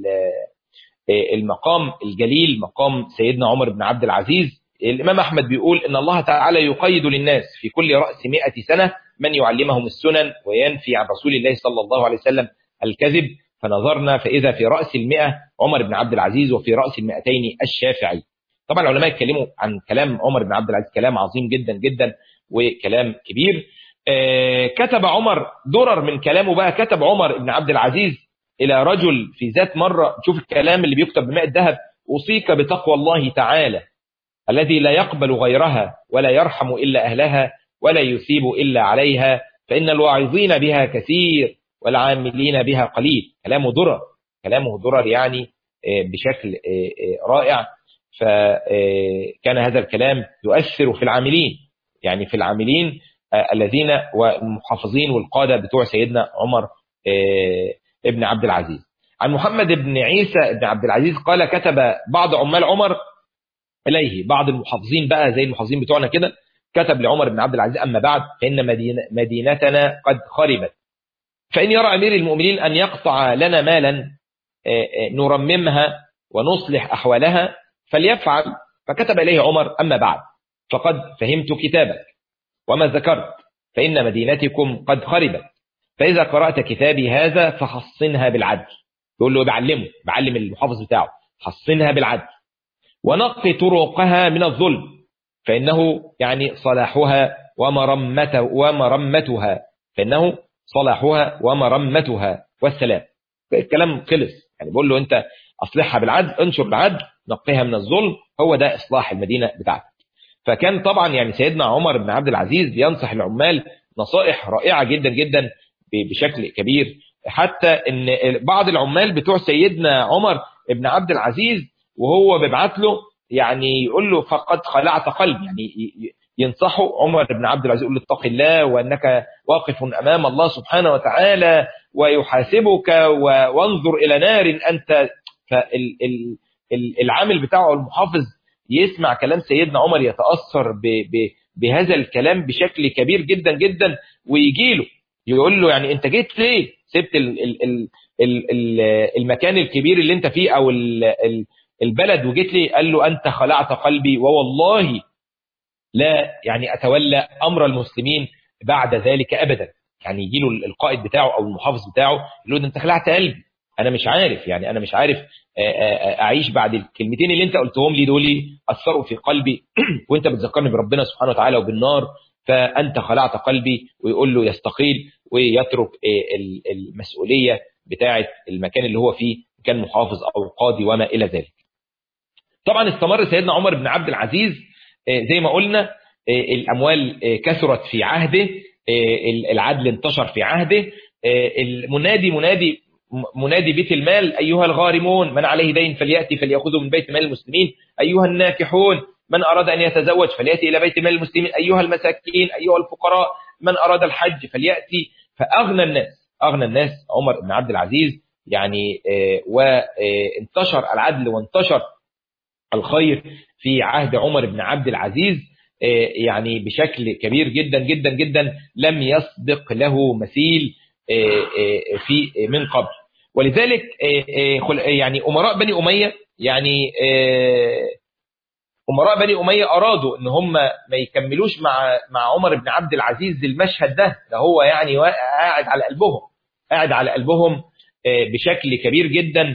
المقام الجليل، مقام سيدنا عمر بن عبد العزيز. الإمام أحمد بيقول إن الله تعالى يقيد للناس في كل رأس مئة سنة من يعلمهم السنن وينفي عن رسول الله صلى الله عليه وسلم الكذب، فنظرنا فإذا في رأس المئة عمر بن عبد العزيز وفي رأس المئتين الشافعي. طبعا العلماء يتكلموا عن كلام عمر بن عبد العزيز كلام عظيم جدا جدا وكلام كبير. كتب عمر درر من كلامه بقى، كتب عمر بن عبد العزيز إلى رجل في ذات مرة، شوف الكلام اللي بيكتب بماء الذهب: أوصيك بتقوى الله تعالى الذي لا يقبل غيرها ولا يرحم إلا أهلها ولا يثيب إلا عليها، فإن الواعظين بها كثير والعاملين بها قليل. كلامه درر، كلامه درر يعني بشكل رائع. فكان هذا الكلام يؤثر في العاملين، يعني في العاملين الذين والمحافظين والقادة بتوع سيدنا عمر ابن عبد العزيز. عن محمد بن عيسى بن عبد العزيز قال كتب بعض عمال عمر إليه، بعض المحافظين بقى زي المحافظين بتوعنا كده، كتب لعمر بن عبد العزيز: أما بعد فإن مدينة مدينتنا قد خربت، فإن يرى أمير المؤمنين أن يقطع لنا مالا نرممها ونصلح أحوالها فليفعل. فكتب إليه عمر: أما بعد فقد فهمت كتابك وما ذكرت، فإن مدينتكم قد خربت، فإذا قرأت كتابي هذا فحصنها بالعدل. يقول له بعلمه، بعلم المحافظ بتاعه: حصنها بالعدل ونقي طرقها من الظلم، فإنه يعني صلاحها ومرمته ومرمتها فإنه صلاحها ومرمتها والسلام. الكلام خلص، يعني بقول له أنت أصلحها بالعدل، انشر بالعدل، نقيها من الظلم، هو ده إصلاح المدينة بتاعتك. فكان طبعا يعني سيدنا عمر بن عبد العزيز ينصح العمال نصائح رائعة جدا جدا بشكل كبير، حتى ان بعض العمال بتوع سيدنا عمر بن عبد العزيز وهو بيبعت له يعني يقول له: فقد خلعت قلبي، يعني ينصحه عمر بن عبد العزيز، يقول له: اتق الله وانك واقف امام الله سبحانه وتعالى ويحاسبك وانظر الى نار انت. فالعامل بتاعه المحافظ يسمع كلام سيدنا عمر، يتأثر بهذا الكلام بشكل كبير جدا جدا، ويجي له يقول له: يعني انت جيت ليه؟ سبت ال ال ال ال المكان الكبير اللي انت فيه او البلد وجيت ليه؟ قال له: انت خلعت قلبي ووالله لا يعني اتولى امر المسلمين بعد ذلك ابدا. يعني يجي له القائد بتاعه او المحافظ بتاعه يقول له: انت خلعت قلبي، انا مش عارف، يعني انا مش عارف اعيش بعد الكلمتين اللي انت قلتهم لي دول، اثروا في قلبي وانت بتذكرني بربنا سبحانه وتعالى وبالنار، فانت خلعت قلبي. ويقول له يستقيل ويترك المسؤوليه بتاعه المكان اللي هو فيه، كان محافظ او قاضي وما الى ذلك. طبعا استمر سيدنا عمر بن عبد العزيز زي ما قلنا، الاموال كثرت في عهده، العدل انتشر في عهده، المنادي منادي منادي بيت المال: أيها الغارمون من عليه دين فليأتي فليأخذه من بيت مال المسلمين، أيها الناكحون من أراد أن يتزوج فليأتي إلى بيت مال المسلمين، أيها المساكين، أيها الفقراء من أراد الحج فليأتي. فأغنى الناس أغنى الناس عمر بن عبد العزيز يعني، وانتشر العدل وانتشر الخير في عهد عمر بن عبد العزيز يعني بشكل كبير جدا جدا جدا، لم يسبق له مثيل في من قبل. ولذلك يعني أمراء بني أمية يعني أمراء بني أمية أرادوا إن هم ما يكملوش مع مع عمر بن عبد العزيز المشهد ده، ده هو يعني قاعد على قلبهم قاعد على قلبهم بشكل كبير جدا،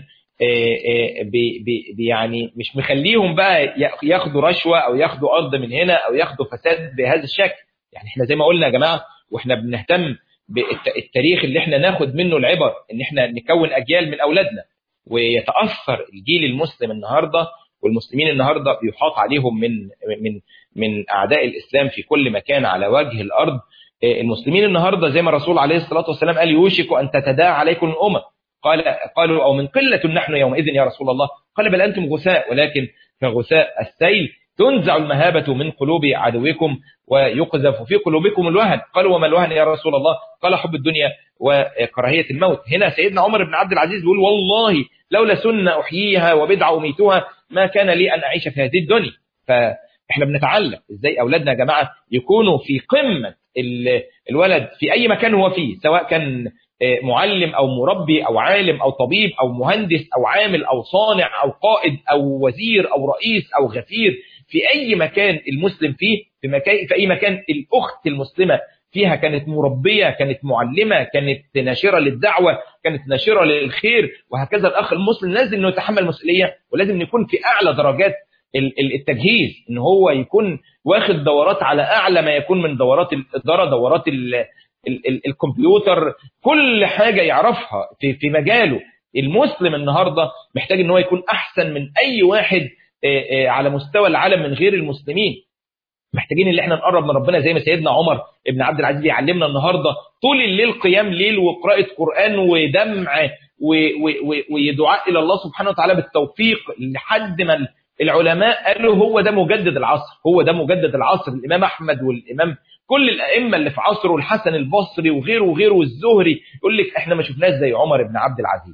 يعني مش مخليهم بقى ياخدوا رشوة أو ياخدوا أرض من هنا أو ياخدوا فساد بهذا الشكل. يعني احنا زي ما قلنا يا جماعة، واحنا بنهتم بالتاريخ اللي احنا ناخد منه العبر، ان احنا نكون اجيال من اولادنا ويتاثر الجيل المسلم النهارده، والمسلمين النهارده بيحاط عليهم من من من اعداء الاسلام في كل مكان على وجه الارض. المسلمين النهارده زي ما الرسول عليه الصلاه والسلام قال: يوشك ان تتداعى عليكم الامم. قال قالوا: او من قله نحن يومئذ يا رسول الله؟ قال: بل انتم غثاء، ولكن كغثاء السيل تنزع المهابة من قلوب عدوكم ويقذف في قلوبكم الوهن. قالوا: وما الوهن يا رسول الله؟ قال: حب الدنيا وكراهية الموت. هنا سيدنا عمر بن عبد العزيز بيقول: والله لولا سنة أحييها وبدعة أميتها ما كان لي أن أعيش في هذه الدنيا. فإحنا بنتعلم إزاي أولادنا يا جماعة يكونوا في قمة الولد في أي مكان هو فيه، سواء كان معلم أو مربي أو عالم أو طبيب أو مهندس أو عامل أو صانع أو قائد أو وزير أو رئيس أو غفير، في أي مكان المسلم فيه، في, مكان في أي مكان الأخت المسلمة فيها كانت مربية، كانت معلمة، كانت ناشرة للدعوة، كانت ناشرة للخير، وهكذا الأخ المسلم لازم أنه يتحمل مسؤولية، ولازم يكون في أعلى درجات التجهيز، أنه هو يكون واخد دورات على أعلى ما يكون من دورات الإدارة، دورات ال ال ال الكمبيوتر، كل حاجة يعرفها في, في مجاله. المسلم النهاردة محتاج أنه يكون أحسن من أي واحد على مستوى العالم من غير المسلمين. محتاجين اللي احنا نقرب من ربنا زي ما سيدنا عمر ابن عبد العزيز يعلمنا النهارده، طول الليل قيام ليل وقراءة قرآن ودمع ودعاء إلى الله سبحانه وتعالى بالتوفيق، لحد ما العلماء قالوا هو ده مجدد العصر، هو ده مجدد العصر. الإمام أحمد والإمام كل الأئمة اللي في عصره، الحسن البصري وغيره وغيره والزهري، يقول لك احنا ما شفناش زي عمر بن عبد العزيز.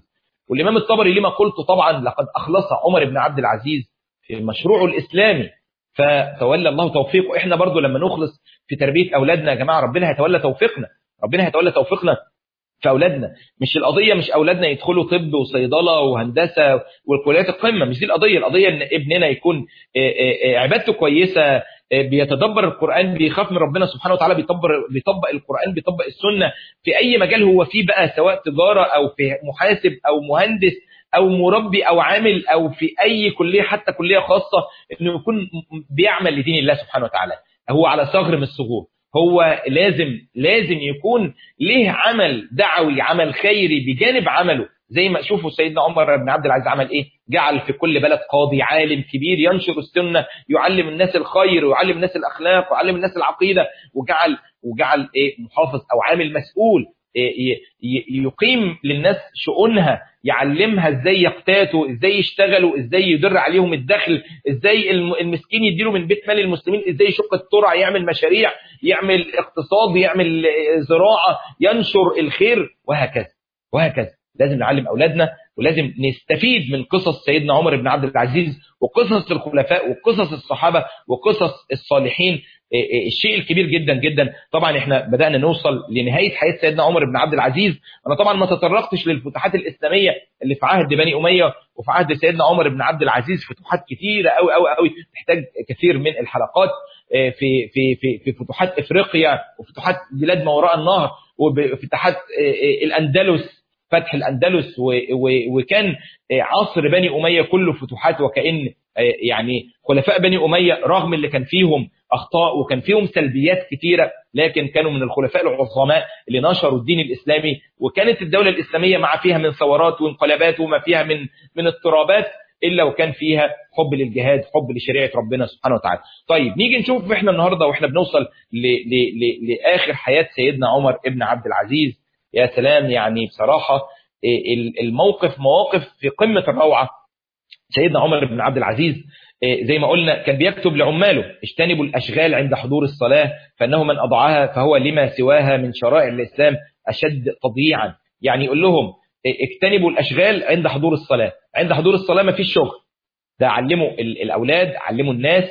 والإمام الطبري لما قلت طبعا لقد أخلص عمر بن عبد العزيز في مشروعه الإسلامي فتولى الله توفيقه. إحنا برضو لما نخلص في تربية أولادنا يا جماعة ربنا هيتولى توفيقنا، ربنا هيتولى توفيقنا في أولادنا. مش القضية مش أولادنا يدخلوا طب وصيدلة وهندسة والكليات القمة، مش دي القضية. القضية إن ابننا يكون عبادته كويسة، بيتدبر القرآن، بيخاف من ربنا سبحانه وتعالى، بيطبق بيطبق القرآن، بيطبق السنة في أي مجال هو فيه بقى، سواء تجارة أو في محاسب أو مهندس أو مربي أو عامل أو في أي كلية، حتى كلية خاصة، إنه يكون بيعمل لدين الله سبحانه وتعالى. هو على ثغر من الثغور، هو لازم لازم يكون ليه عمل دعوي، عمل خيري بجانب عمله. زي ما شوفوا سيدنا عمر بن عبد العزيز عمل ايه؟ جعل في كل بلد قاضي عالم كبير ينشر السنة، يعلم الناس الخير ويعلم الناس الأخلاق ويعلم الناس العقيدة، وجعل وجعل ايه محافظ أو عامل مسؤول إيه يقيم للناس شؤونها، يعلمها ازاي يقتاتوا، ازاي يشتغلوا، ازاي يدر عليهم الدخل، ازاي المسكين يديله من بيت مال المسلمين، ازاي يشق الترع، يعمل مشاريع، يعمل اقتصاد، يعمل زراعة، ينشر الخير، وهكذا وهكذا. لازم نعلم أولادنا، ولازم نستفيد من قصص سيدنا عمر بن عبد العزيز وقصص الخلفاء وقصص الصحابة وقصص الصالحين. الشيء الكبير جدا جدا طبعا احنا بدأنا نوصل لنهاية حياة سيدنا عمر بن عبد العزيز. انا طبعا ما تطرقتش للفتوحات الإسلامية اللي في عهد بني أمية وفي عهد سيدنا عمر بن عبد العزيز، فتوحات كثيرة قوي قوي قوي تحتاج كثير من الحلقات، في في في في فتوحات افريقيا وفتوحات بلاد ما وراء النهر وفتوحات الأندلس، فتح الأندلس، وكان عصر بني أمية كله فتوحات، وكأن يعني خلفاء بني أمية رغم اللي كان فيهم أخطاء وكان فيهم سلبيات كتيرة، لكن كانوا من الخلفاء العظماء اللي نشروا الدين الإسلامي، وكانت الدولة الإسلامية مع فيها من ثورات وانقلابات وما فيها من من اضطرابات، إلا وكان فيها حب للجهاد، حب لشريعة ربنا سبحانه وتعالى. طيب نيجي نشوف إحنا النهاردة وإحنا بنوصل ل ل ل لآخر حياة سيدنا عمر ابن عبد العزيز. يا سلام، يعني بصراحة الموقف مواقف في قمة الروعة. سيدنا عمر بن عبد العزيز زي ما قلنا كان بيكتب لعماله: اجتنبوا الأشغال عند حضور الصلاة فإنه من أضعها فهو لما سواها من شرائع الإسلام أشد تضييعا. يعني يقول لهم اجتنبوا الأشغال عند حضور الصلاة، عند حضور الصلاة ما فيش شغل، ده علموا الأولاد، علموا الناس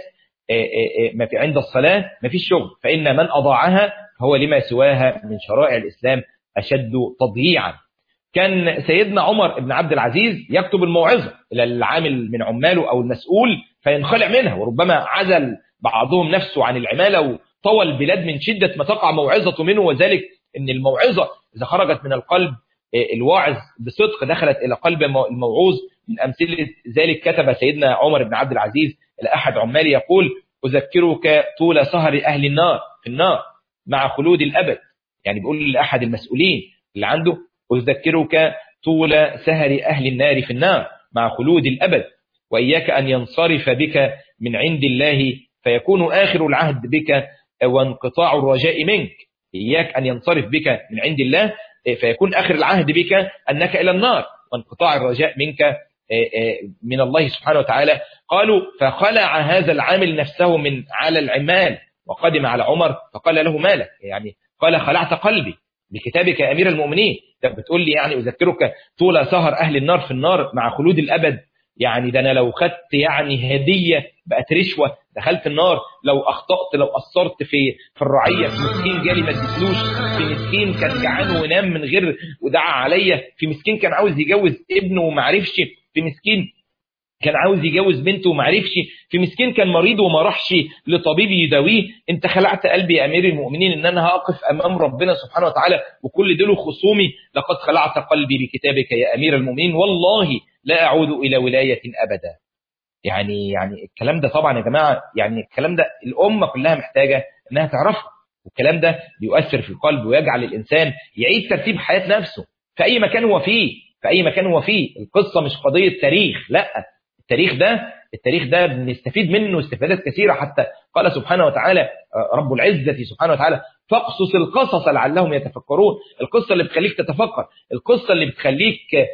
ما في عند الصلاة ما فيش شغل، فإن من أضاعها فهو لما سواها من شرائع الإسلام أشد تضييعا. كان سيدنا عمر بن عبد العزيز يكتب الموعظة إلى العامل من عماله أو المسؤول فينخلع منها، وربما عزل بعضهم نفسه عن العمالة وطوى البلاد من شدة ما تقع موعظة منه، وذلك أن الموعظة إذا خرجت من القلب الواعظ بصدق دخلت إلى قلب الموعوظ. من أمثلة ذلك كتب سيدنا عمر بن عبد العزيز إلى أحد عماله يقول: أذكرك طول سهر أهل النار في النار مع خلود الأبد. يعني بيقول لأحد المسؤولين اللي عنده: أذكرك طول سهر أهل النار في النار مع خلود الأبد، وإياك أن ينصرف بك من عند الله فيكون آخر العهد بك وانقطاع الرجاء منك. إياك أن ينصرف بك من عند الله فيكون آخر العهد بك أنك إلى النار، وانقطاع الرجاء منك من الله سبحانه وتعالى. قالوا: فخلع هذا العامل نفسه من على العمال وقدم على عمر فقال له: مالك؟ يعني قال: خلعت قلبي بكتابك يا أمير المؤمنين. طب بتقول لي يعني أذكرك طول سهر أهل النار في النار مع خلود الأبد؟ يعني ده أنا لو خدت يعني هدية بقت رشوة دخلت النار، لو أخطأت لو قصرت في في الرعية، في مسكين جالي ما اديتلوش، في مسكين كان جعان ونام من غير ودعا عليا، في مسكين كان عاوز يجوز ابنه وما عرفش، في مسكين كان عاوز يجوز بنته وما عرفش، في مسكين كان مريض وما راحش لطبيب يداويه. انت خلعت قلبي يا امير المؤمنين ان انا هقف امام ربنا سبحانه وتعالى وكل دول خصومي. لقد خلعت قلبي بكتابك يا امير المؤمنين، والله لا اعود الى ولاية ابدا. يعني يعني الكلام ده طبعا يا جماعه، يعني الكلام ده الامه كلها محتاجه انها تعرفه، والكلام ده بيؤثر في القلب ويجعل الانسان يعيد ترتيب حياه نفسه في اي مكان هو فيه، في اي مكان هو فيه. القصه مش قضيه تاريخ، لا، التاريخ ده التاريخ ده بنستفيد منه استفادات كثيرة، حتى قال سبحانه وتعالى رب العزة سبحانه وتعالى فاقصص القصص لعلهم يتفكرون. القصة اللي بتخليك تتفكر، القصة اللي بتخليك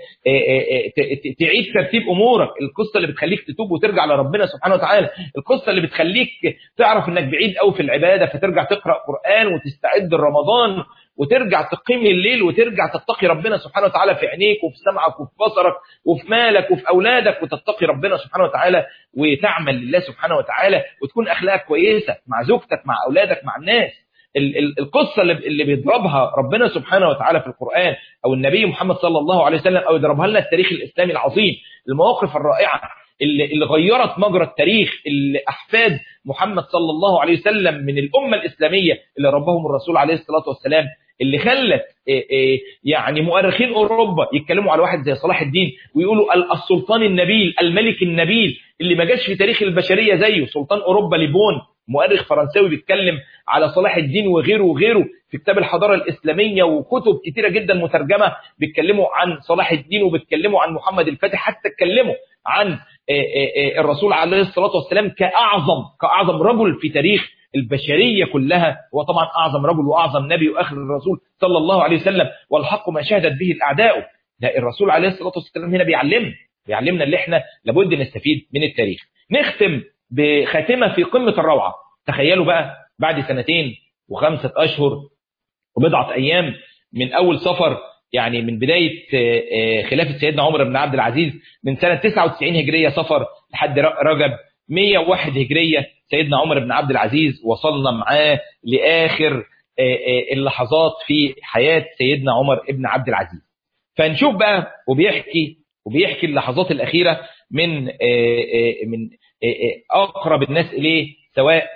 تعيد ترتيب أمورك، القصة اللي بتخليك تتوب وترجع لربنا سبحانه وتعالى، القصة اللي بتخليك تعرف انك بعيد قوي في العبادة فترجع تقرأ قرآن وتستعد لرمضان وترجع تقيم الليل وترجع تتقي ربنا سبحانه وتعالى في عينيك وفي سمعك وفي بصرك وفي مالك وفي أولادك، وتتقي ربنا سبحانه وتعالى وتعمل لله سبحانه وتعالى وتكون أخلاقك كويسة مع زوجتك مع أولادك مع الناس. القصة اللي بيضربها ربنا سبحانه وتعالى في القرآن أو النبي محمد صلى الله عليه وسلم أو يضربها لنا التاريخ الإسلامي العظيم، المواقف الرائعة اللي, اللي غيرت مجرى التاريخ، اللي أحفاد محمد صلى الله عليه وسلم من الأمة الإسلامية اللي ربهم الرسول عليه الصلاة والسلام، اللي خلت يعني مؤرخين أوروبا يتكلموا على واحد زي صلاح الدين ويقولوا السلطان النبيل الملك النبيل اللي ما جاش في تاريخ البشرية زيه. سلطان أوروبا ليبون مؤرخ فرنساوي بيتكلم على صلاح الدين وغيره وغيره في كتاب الحضارة الإسلامية، وكتب كتيرة جدا مترجمة بيتكلموا عن صلاح الدين وبيتكلموا عن محمد الفاتح، حتى اتكلموا عن الرسول عليه الصلاة والسلام كأعظم كأعظم رجل في تاريخ البشرية كلها. هو طبعا أعظم رجل وأعظم نبي وآخر الرسول صلى الله عليه وسلم، والحق ما شهدت به الأعداء. ده الرسول عليه الصلاة والسلام هنا بيعلمنا بيعلمنا اللي احنا لابد نستفيد من التاريخ. نختم بخاتمة في قمة الروعة. تخيلوا بقى بعد سنتين وخمسة أشهر وبضعة أيام من أول سفر، يعني من بداية خلافة سيدنا عمر بن عبد العزيز من سنة تسعة وتسعين هجرية سفر لحد رجب مئة وواحد هجرية سيدنا عمر بن عبد العزيز وصلنا معاه لآخر اللحظات في حياة سيدنا عمر بن عبد العزيز. فنشوف بقى وبيحكي وبيحكي اللحظات الأخيرة من من أقرب الناس إليه، سواء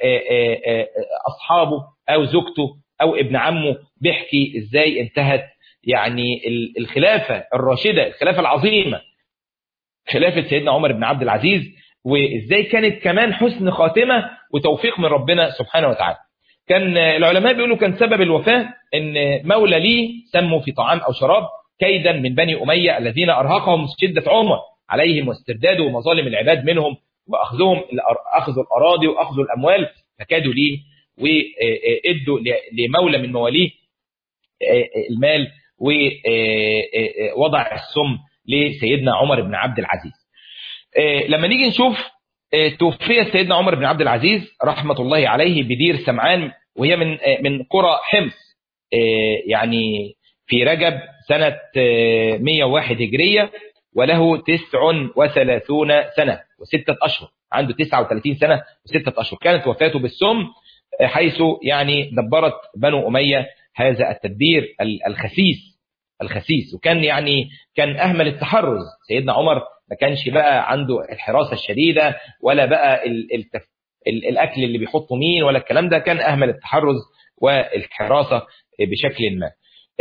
أصحابه أو زوجته أو ابن عمه، بيحكي إزاي انتهت يعني الخلافة الراشدة، الخلافة العظيمة، خلافة سيدنا عمر بن عبد العزيز، وإزاي كانت كمان حسن خاتمة وتوفيق من ربنا سبحانه وتعالى. كان العلماء بيقولوا كان سبب الوفاة إن مولى ليه سموا في طعام أو شراب كيدا من بني أمية الذين أرهقهم شدة عمر عليهم واسترداد ومظالم العباد منهم وأخذهم أخذ الأراضي وأخذ الأموال، فكادوا ليه وإدوا لمولى من مواليه المال ووضع السم لسيدنا عمر بن عبد العزيز. لما نيجي نشوف توفي سيدنا عمر بن عبد العزيز رحمة الله عليه بدير سمعان، وهي من من قرى حمص، يعني في رجب سنة مئة وواحد هجرية، وله تسع وثلاثون سنة وستة أشهر، عنده تسعة وثلاثين سنة وستة أشهر. كانت وفاته بالسم، حيث يعني دبرت بنو أمية هذا التدبير الخسيس الخسيس وكان يعني كان أهمل التحرز. سيدنا عمر ما كانش بقى عنده الحراسة الشديدة ولا بقى التف... الأكل اللي بيحطه مين ولا الكلام ده، كان أهمل التحرز والحراسة بشكل ما.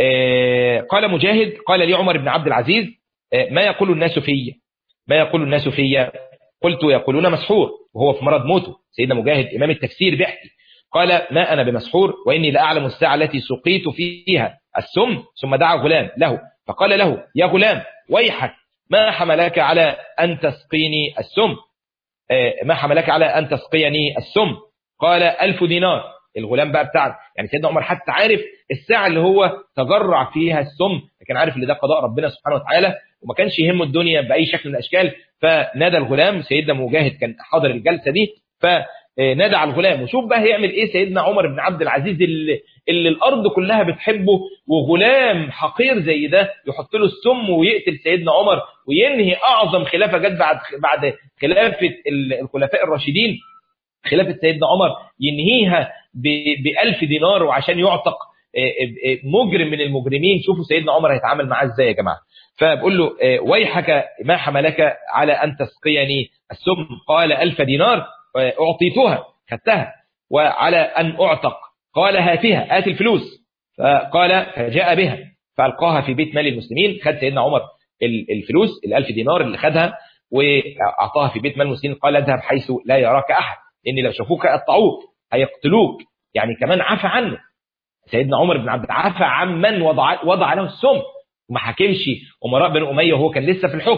قال مجاهد قال لي عمر بن عبد العزيز ما يقول الناس في ما يقول الناس في قلت يقولون مسحور وهو في مرض موته. سيدنا مجاهد إمام التفسير بيحكي قال ما أنا بمسحور وإني لأعلم الساعة التي سقيت فيها السم. ثم دعا غلام له فقال له يا غلام ويحك ما حملك على أن تسقيني السم ما حملك على أن تسقيني السم؟ قال ألف دينار. الغلام بقى بتاع يعني سيدنا عمر حتى عارف الساعة اللي هو تجرع فيها السم، لكن عارف اللي ده قضاء ربنا سبحانه وتعالى وما كانش يهمه الدنيا بأي شكل من الأشكال. فنادى الغلام، سيدنا مجاهد كان حاضر الجلسة دي، فنادى على الغلام. وشوف بقى هيعمل ايه سيدنا عمر بن عبد العزيز اللي, اللي الأرض كلها بتحبه، وغلام حقير زي ده يحط له السم ويقتل سيدنا عمر وينهي أعظم خلافة جت بعد بعد خلافة الخلفاء الراشدين، خلافة سيدنا عمر، ينهيها بألف دينار وعشان يعتق مجرم من المجرمين. شوفوا سيدنا عمر هيتعامل معاه ازاي يا جماعة. فبقول له ويحك ما حملك على أن تسقيني السم؟ قال ألف دينار أعطيتها خدتها، وعلى أن أعتق قال هاتها هات الفلوس. فقال فجاء بها فألقاها في بيت مال المسلمين. خد سيدنا عمر الفلوس الألف دينار اللي خدها وأعطاها في بيت مال المسلمين. قال اذهب حيث لا يراك أحد إني لو شافوك يقطعوك هيقتلوك. يعني كمان عفى عنه سيدنا عمر بن عبد العزيز، عفى عمن وضع وضع له السم وما حكمش أمراء بن أمية وهو كان لسه في الحكم.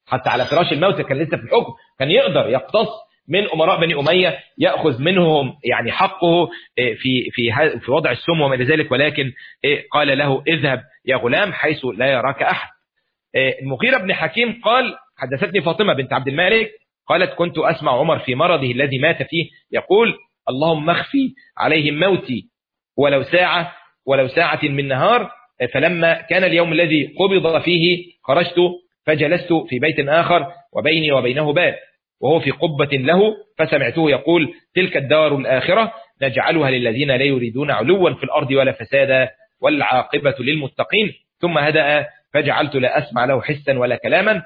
حتى على فراش الموت كان لسه في الحكم، كان يقدر يقتص من أمراء بني أمية يأخذ منهم يعني حقه في في في وضع السم وما إلى ذلك، ولكن قال له اذهب يا غلام حيث لا يراك أحد. المغيرة بن حكيم قال حدثتني فاطمة بنت عبد الملك قالت كنت أسمع عمر في مرضه الذي مات فيه يقول اللهم اخفي عليهم موتي ولو ساعة ولو ساعة من نهار. فلما كان اليوم الذي قبض فيه خرجت فجلست في بيت آخر وبيني وبينه باب وهو في قبة له، فسمعته يقول تلك الدار الآخرة نجعلها للذين لا يريدون علوا في الأرض ولا فسادا والعاقبة للمتقين. ثم هدأ فجعلت لا أسمع له حسا ولا كلاما،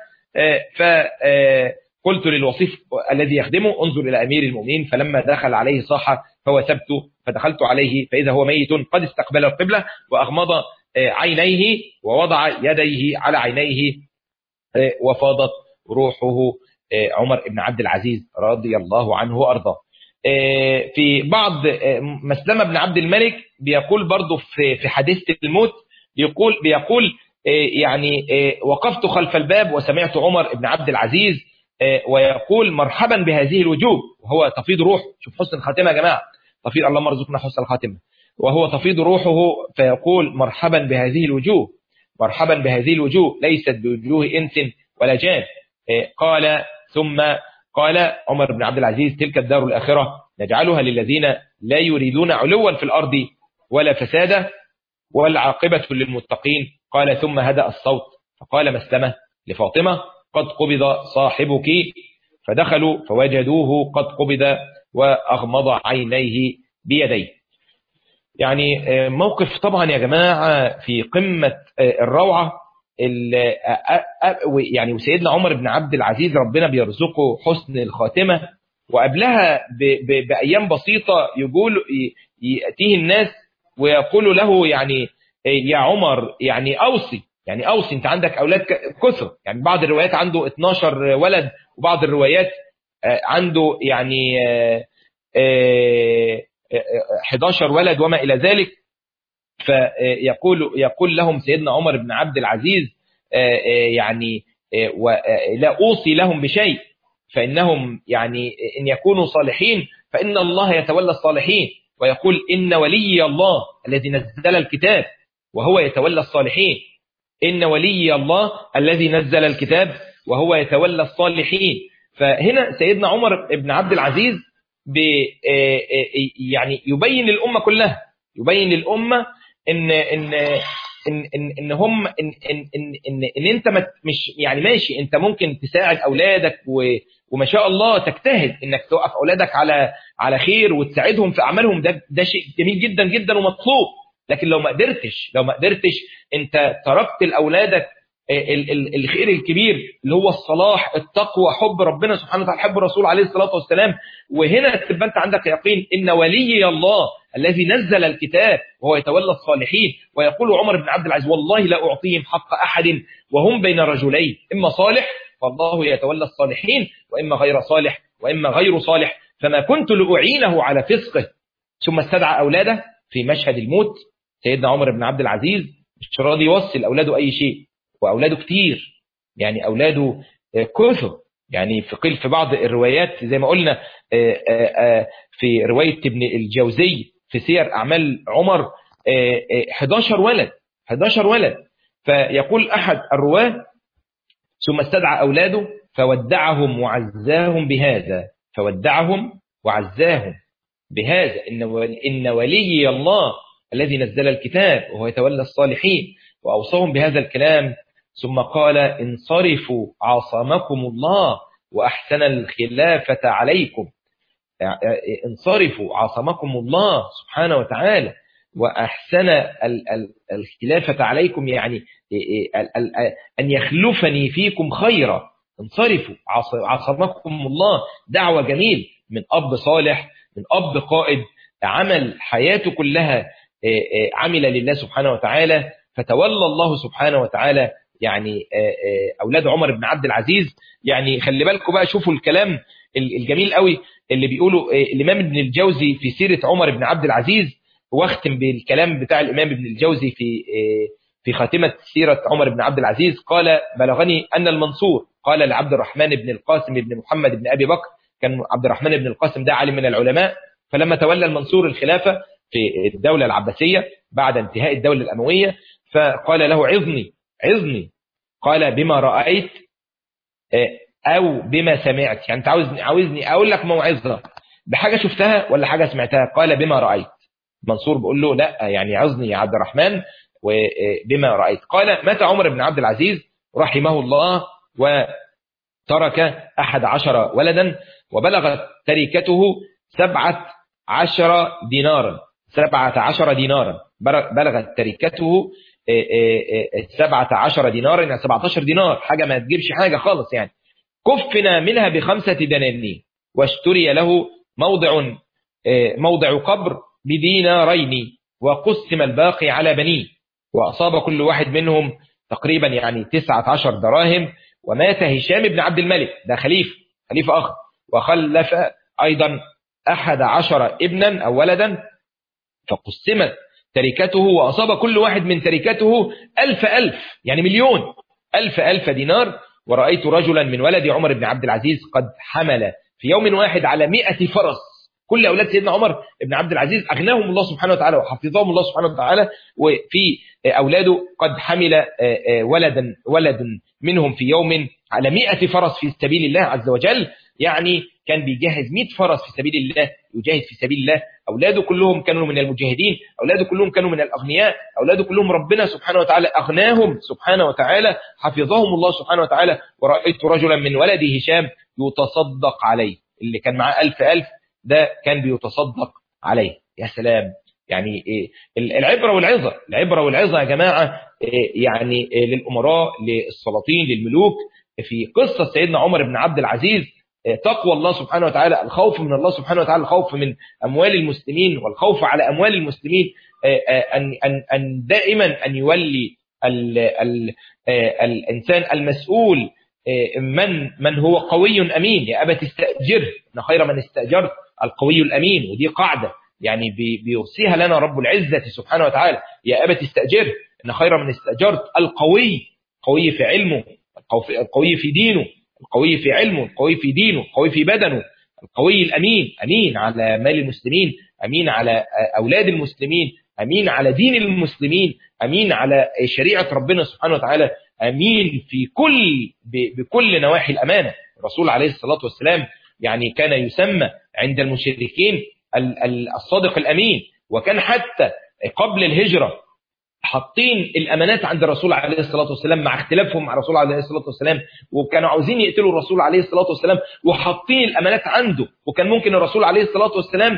فقلت للوصيف الذي يخدمه انظر إلى أمير المؤمنين، فلما دخل عليه صاح فوثبت فدخلت عليه فإذا هو ميت قد استقبل القبلة وأغمض عينيه ووضع يديه على عينيه وفاضت روحه. عمر بن عبد العزيز رضي الله عنه وأرضاه. في بعض مسلمة بن عبد الملك بيقول برضو في حديثة الموت بيقول بيقول يعني وقفت خلف الباب وسمعت عمر بن عبد العزيز ويقول مرحبا بهذه الوجوه وهو تفيض روح. شوف حسن الخاتمة يا جماعة، تفيض اللهم ارزقنا حسن الخاتمة. وهو تفيض روحه فيقول مرحبا بهذه الوجوه، مرحبا بهذه الوجوه ليست بوجوه إنس ولا جان. قال ثم قال عمر بن عبد العزيز تلك الدار الآخرة نجعلها للذين لا يريدون علوا في الأرض ولا فسادا والعاقبة للمتقين. قال ثم هدأ الصوت فقال مسلمة لفاطمة قد قبض صاحبك، فدخلوا فوجدوه قد قبض وأغمض عينيه بيديه. يعني موقف طبعا يا جماعة في قمة الروعة. يعني وسيدنا عمر بن عبد العزيز ربنا بيرزقه حسن الخاتمة، وقبلها بأيام بسيطة يقول يأتيه الناس ويقول له يعني يا عمر يعني أوصي يعني أوصي أنت عندك أولاد كثر. يعني بعض الروايات عنده اتناشر ولد وبعض الروايات عنده يعني حداشر ولد وما إلى ذلك. فيقول يقول لهم سيدنا عمر بن عبد العزيز يعني لا أوصي لهم بشيء فإنهم يعني إن يكونوا صالحين فإن الله يتولى الصالحين، ويقول إن ولي الله الذي نزل الكتاب وهو يتولى الصالحين، إن ولي الله الذي نزل الكتاب وهو يتولى الصالحين. فهنا سيدنا عمر بن عبد العزيز يعني يبين للأمة كلها، يبين للأمة إن إن إن إن إن هم إن إن إن إن, إن أنت مش يعني ماشي، أنت ممكن تساعد أولادك وما شاء الله تجتهد إنك توقف أولادك على على خير وتساعدهم في أعمالهم، ده ده شيء جميل جدا جدا ومطلوب. لكن لو ما قدرتش لو ما قدرتش أنت تركت لأولادك الخير الكبير اللي هو الصلاح التقوى حب ربنا سبحانه وتعالى حب الرسول عليه الصلاة والسلام. وهنا تبقى انت عندك يقين ان ولي الله الذي نزل الكتاب وهو يتولى الصالحين. ويقول عمر بن عبد العزيز والله لا أعطيهم حق أحد وهم بين رجلين، إما صالح فالله يتولى الصالحين وإما غير صالح وإما غير صالح، فما كنت لأعينه على فسقه. ثم استدعى أولاده في مشهد الموت. سيدنا عمر بن عبد العزيز مش راضي يوصل أولاده أي شيء، وأولاده كتير، يعني أولاده كثر. يعني في قيل في بعض الروايات زي ما قلنا في رواية ابن الجوزي في سير أعمال عمر حداشر ولد حداشر ولد. فيقول أحد الرواة ثم استدعى أولاده فودعهم وعزاهم بهذا فودعهم وعزاهم بهذا إن ولي الله الذي نزل الكتاب وهو يتولى الصالحين، وأوصاهم بهذا الكلام. ثم قال انصرفوا عصمكم الله وأحسن الخلافة عليكم. انصرفوا عصمكم الله سبحانه وتعالى وأحسن الخلافة عليكم، يعني أن يخلفني فيكم خيرا. انصرفوا عصمكم الله، دعوة جميل من أب صالح، من أب قائد عمل حياته كلها عمل لله سبحانه وتعالى، فتولى الله سبحانه وتعالى يعني أولاد عمر بن عبد العزيز. يعني خلي بالكم بقى، شوفوا الكلام الجميل قوي اللي بيقوله الإمام ابن الجوزي في سيرة عمر بن عبد العزيز. واختم بالكلام بتاع الإمام ابن الجوزي في في خاتمة سيرة عمر بن عبد العزيز. قال بلغني أن المنصور قال لعبد الرحمن بن القاسم بن محمد بن أبي بكر، كان عبد الرحمن بن القاسم ده عالم من العلماء، فلما تولى المنصور الخلافة في الدولة العباسية بعد انتهاء الدولة الأموية فقال له عظني عظني، قال بما رأيت أو بما سمعت، يعني انت عاوزني عاوزني أقول لك موعظة بحاجة شفتها ولا حاجة سمعتها؟ قال بما رأيت. منصور بيقول له لا، يعني عظني يا عبد الرحمن وبما رأيت. قال مات عمر بن عبد العزيز رحمه الله وترك أحد عشر ولدا، وبلغت تركته سبعة عشر دينارا سبعة عشر دينارا بلغت تركته سبعة عشر دينارا، يعني سبعة عشر دينار، حاجة ما تجيبش حاجة خالص يعني. كفنا منها بخمسة دنانير، واشتري له موضع موضع قبر بدينارين، وقسم الباقي على بنيه، وأصاب كل واحد منهم تقريبا يعني تسعة عشر دراهم. ومات هشام بن عبد الملك، ده خليفة خليفة آخر، وخلف أيضا أحد عشر ابنا أو ولدا، فقسمت تركته، وأصاب كل واحد من تركته ألف ألف، يعني مليون، ألف ألف دينار. ورأيت رجلا من ولد عمر بن عبد العزيز قد حمل في يوم واحد على مئة فرس. كل أولاد سيدنا عمر بن عبد العزيز أغناهم الله سبحانه وتعالى وحفظهم الله سبحانه وتعالى، وفي أولاده قد حمل ولدا ولد منهم في يوم على مئة فرس في سبيل الله عز وجل، يعني كان بيجهز مئة فرس في سبيل الله، يجاهد في سبيل الله. أولاده كلهم كانوا من المجاهدين، أولاده كلهم كانوا من الأغنياء، أولاده كلهم ربنا سبحانه وتعالى أغناهم سبحانه وتعالى، حفظهم الله سبحانه وتعالى. ورأيت رجلا من ولد هشام يتصدق عليه، اللي كان معاه ألف ألف ده كان بيتصدق عليه. يا سلام، يعني العبرة والعظة، العبرة والعظة يا جماعة، يعني للأمراء، للسلاطين، للملوك. في قصة سيدنا عمر بن عبد العزيز تقوى الله سبحانه وتعالى، الخوف من الله سبحانه وتعالى، الخوف من أموال المسلمين والخوف على أموال المسلمين، أن أن أن دائما أن يولي ال ال الإنسان المسؤول من من هو قوي أمين. يا أبت استأجره إن خير من استأجرت القوي الأمين، ودي قاعدة يعني بيوصيها لنا رب العزة سبحانه وتعالى. يا أبت استأجره إن خير من استأجرت القوي، قوي في علمه، القوي في دينه، القوي في علمه، القوي في دينه، القوي في بدنه، القوي الأمين، أمين على مال المسلمين، أمين على أولاد المسلمين، أمين على دين المسلمين، أمين على شريعة ربنا سبحانه وتعالى، أمين في كل بكل نواحي الأمانة. الرسول عليه الصلاة والسلام يعني كان يسمى عند المشركين الصادق الأمين، وكان حتى قبل الهجرة حاطين الأمانات عند الرسول عليه الصلاة والسلام مع اختلافهم مع الرسول عليه الصلاة والسلام، وكانوا عاوزين يقتلوا الرسول عليه الصلاة والسلام وحاطين الأمانات عنده، وكان ممكن الرسول عليه الصلاة والسلام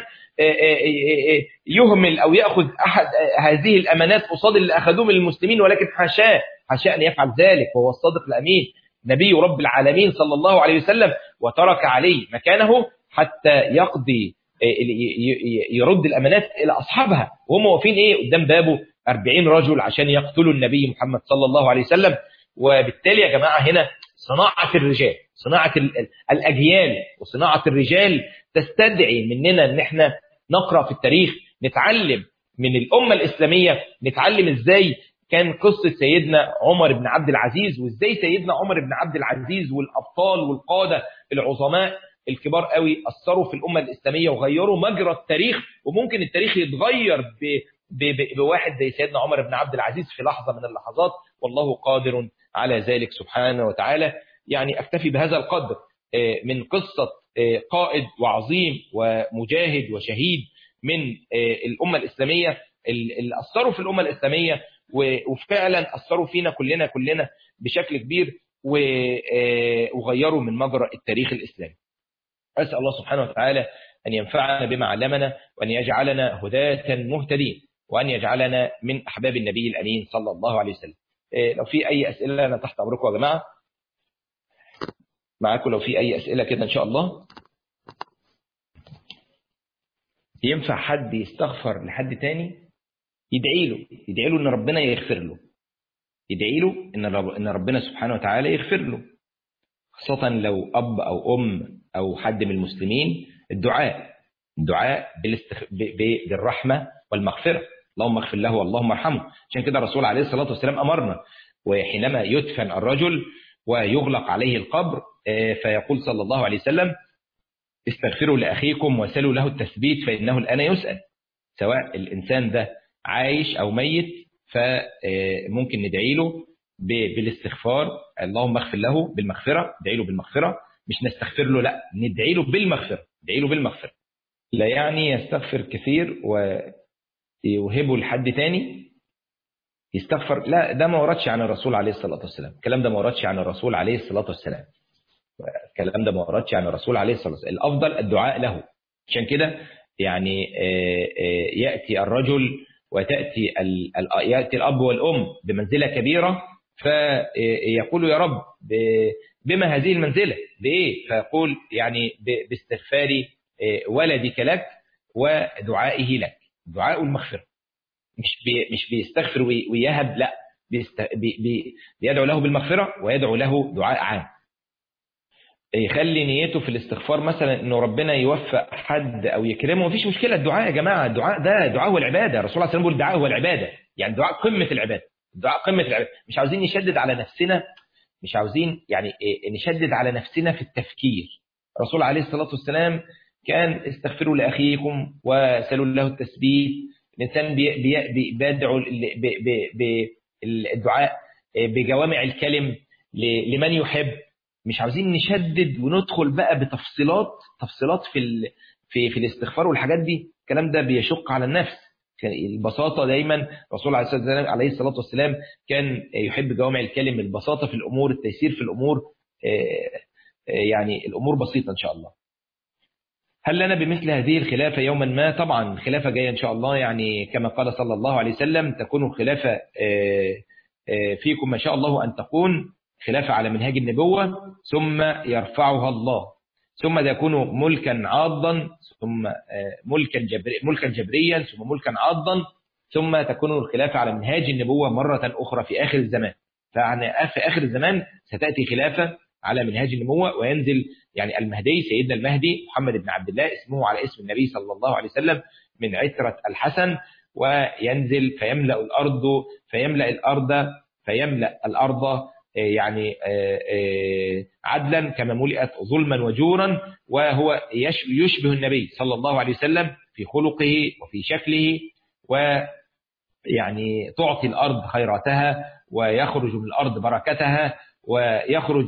يهمل أو يأخذ أحد هذه الأمانات قصاد اللي أخذوه من المسلمين، ولكن حاشاه حاشاه أن يفعل ذلك، وهو الصادق الأمين نبي رب العالمين صلى الله عليه وسلم، وترك عليه مكانه حتى يقضي يرد الأمانات إلى أصحابها، وهم واقفين إيه قدام بابه أربعين رجل عشان يقتلوا النبي محمد صلى الله عليه وسلم. وبالتالي يا جماعة هنا صناعة الرجال، صناعة الأجيال وصناعة الرجال تستدعي مننا ان احنا نقرأ في التاريخ، نتعلم من الأمة الإسلامية، نتعلم ازاي كان قصة سيدنا عمر بن عبد العزيز، وازاي سيدنا عمر بن عبد العزيز والأبطال والقادة العظماء الكبار قوي أثروا في الأمة الإسلامية وغيروا مجرى التاريخ. وممكن التاريخ يتغير ب بواحد زي سيدنا عمر بن عبد العزيز في لحظة من اللحظات، والله قادر على ذلك سبحانه وتعالى. يعني أكتفي بهذا القدر من قصة قائد وعظيم ومجاهد وشهيد من الأمة الإسلامية اللي أثروا في الأمة الإسلامية، وفعلا أثروا فينا كلنا كلنا بشكل كبير، وغيروا من مجرى التاريخ الإسلامي. أسأل الله سبحانه وتعالى أن ينفعنا بما علمنا، وأن يجعلنا هداة مهتدين، وأن يجعلنا من أحباب النبي الأمين صلى الله عليه وسلم. لو في أي أسئلة أنا تحت أمركم يا جماعة، معاكم لو في أي أسئلة كده إن شاء الله. ينفع حد يستغفر لحد تاني؟ يدعي له يدعي له إن ربنا يغفر له، يدعي له إن ربنا سبحانه وتعالى يغفر له، خاصة لو أب أو أم أو حد من المسلمين. الدعاء الدعاء بالاستخ... ب... ب... بالرحمة والمغفرة، اللهم اغفر له واللهم ارحمه. عشان كده الرسول عليه الصلاة والسلام أمرنا، وحينما يدفن الرجل ويغلق عليه القبر، فيقول صلى الله عليه وسلم: استغفروا لأخيكم وسلوا له التثبيت فإنه الآن يسأل. سواء الإنسان ده عايش أو ميت فممكن ندعي له بالاستغفار، اللهم اغفر له بالمغفرة، ندعي له بالمغفرة، مش نستغفر له، لا ندعي له بالمغفرة، ندعي له بالمغفرة. لا يعني يستغفر كثير ويوهبه لحد تاني يستغفر، لا ده ما وردش عن الرسول عليه الصلاة والسلام، الكلام ده ما وردش عن الرسول عليه الصلاة والسلام، الكلام ده ما وردش عن الرسول عليه الصلاة والسلام. الأفضل الدعاء له. عشان كده يعني يأتي الرجل وتأتي يأتي الأب والأم بمنزلة كبيرة فيقول يا رب بما هذه المنزلة بإيه؟ فيقول يعني باستغفار ولدك لك ودعائه لك، دعاء المغفرة، مش بي مش بيستغفر ويهب، لا بي بي بيدعو له بالمغفرة ويدعو له دعاء عام. يخلي نيته في الاستغفار مثلا انه ربنا يوفق حد او يكرمه، مفيش مشكله. الدعاء يا جماعه، الدعاء ده دعاء هو العباده، الرسول عليه الصلاه والسلام بيقول الدعاء هو العباده، يعني الدعاء قمه العباده، الدعاء قمه العباده. مش عاوزين نشدد على نفسنا، مش عاوزين يعني نشدد على نفسنا في التفكير. الرسول عليه الصلاه والسلام كان استغفروا لاخيكم وسلوا له التثبيت. الانسان بيدعو بالدعاء بجوامع الكلم لمن يحب. مش عاوزين نشدد وندخل بقى بتفصيلات تفصيلات في في في الاستغفار والحاجات دي، الكلام ده بيشق على النفس. البساطه دايما الرسول عليه الصلاه والسلام كان يحب جوامع الكلم، البساطه في الامور، التيسير في الامور، يعني الامور بسيطه ان شاء الله. هل لنا بمثل هذه الخلافه يوما ما؟ طبعا الخلافه جايه ان شاء الله، يعني كما قال صلى الله عليه وسلم: تكون الخلافه فيكم ما شاء الله ان تكون خلافة على منهاج النبوة ثم يرفعها الله، ثم يكون ملكا عاضا، ثم ملكا جبري ملكا جبريا، ثم ملكا عاضا، ثم تكون الخلافة على منهاج النبوة مرة أخرى في آخر الزمان. فعن في آخر الزمان ستأتي خلافة على منهاج النبوة، وينزل يعني المهدي سيدنا المهدي محمد بن عبد الله، اسمه على اسم النبي صلى الله عليه وسلم، من عترة الحسن، وينزل فيملأ الأرض فيملأ الأرض فيملأ الأرض يعني عدلا كما ملئت ظلما وجورا. وهو يشبه النبي صلى الله عليه وسلم في خلقه وفي شكله، ويعني تعطي الأرض خيراتها ويخرج من الأرض بركتها، ويخرج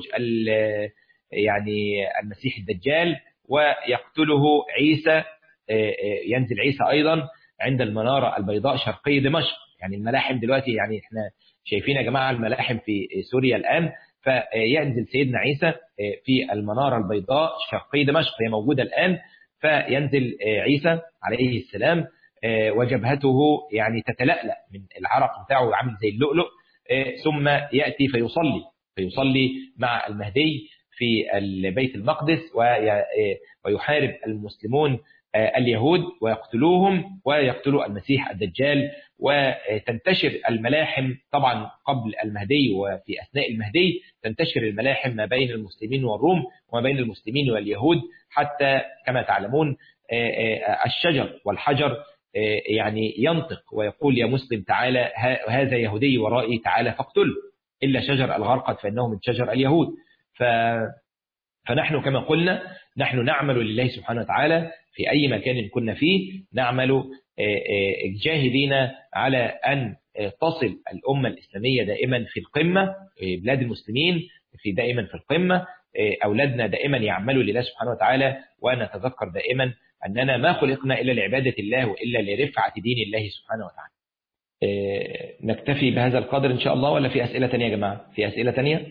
يعني المسيح الدجال ويقتله عيسى. ينزل عيسى أيضا عند المنارة البيضاء شرقي دمشق. يعني الملاحم دلوقتي، يعني احنا شايفين يا جماعة الملاحم في سوريا الآن، فينزل سيدنا عيسى في المنارة البيضاء شرقي دمشق، هي موجودة الآن. فينزل عيسى عليه السلام وجبهته يعني تتلألأ من العرق بتاعه عامل زي اللؤلؤ، ثم يأتي فيصلي فيصلي مع المهدي في بيت المقدس، ويحارب المسلمون اليهود ويقتلوهم ويقتلوا المسيح الدجال، وتنتشر الملاحم طبعا قبل المهدي وفي أثناء المهدي، تنتشر الملاحم ما بين المسلمين والروم وما بين المسلمين واليهود، حتى كما تعلمون الشجر والحجر يعني ينطق ويقول: يا مسلم تعالى، هذا يهودي ورائي، تعالى فاقتله، إلا شجر الغرقد فإنه من شجر اليهود. ف فنحن كما قلنا نحن نعمل لله سبحانه وتعالى في أي مكان كنا فيه، نعمل جاهدين على أن تصل الأمة الإسلامية دائما في القمة، بلاد المسلمين في دائما في القمة، أولادنا دائما يعملوا لله سبحانه وتعالى، ونتذكر دائما أننا ما خلقنا إلا لعبادة الله وإلا لرفعة دين الله سبحانه وتعالى. نكتفي بهذا القدر إن شاء الله، ولا في أسئلة تانية يا جماعة؟ في أسئلة تانية؟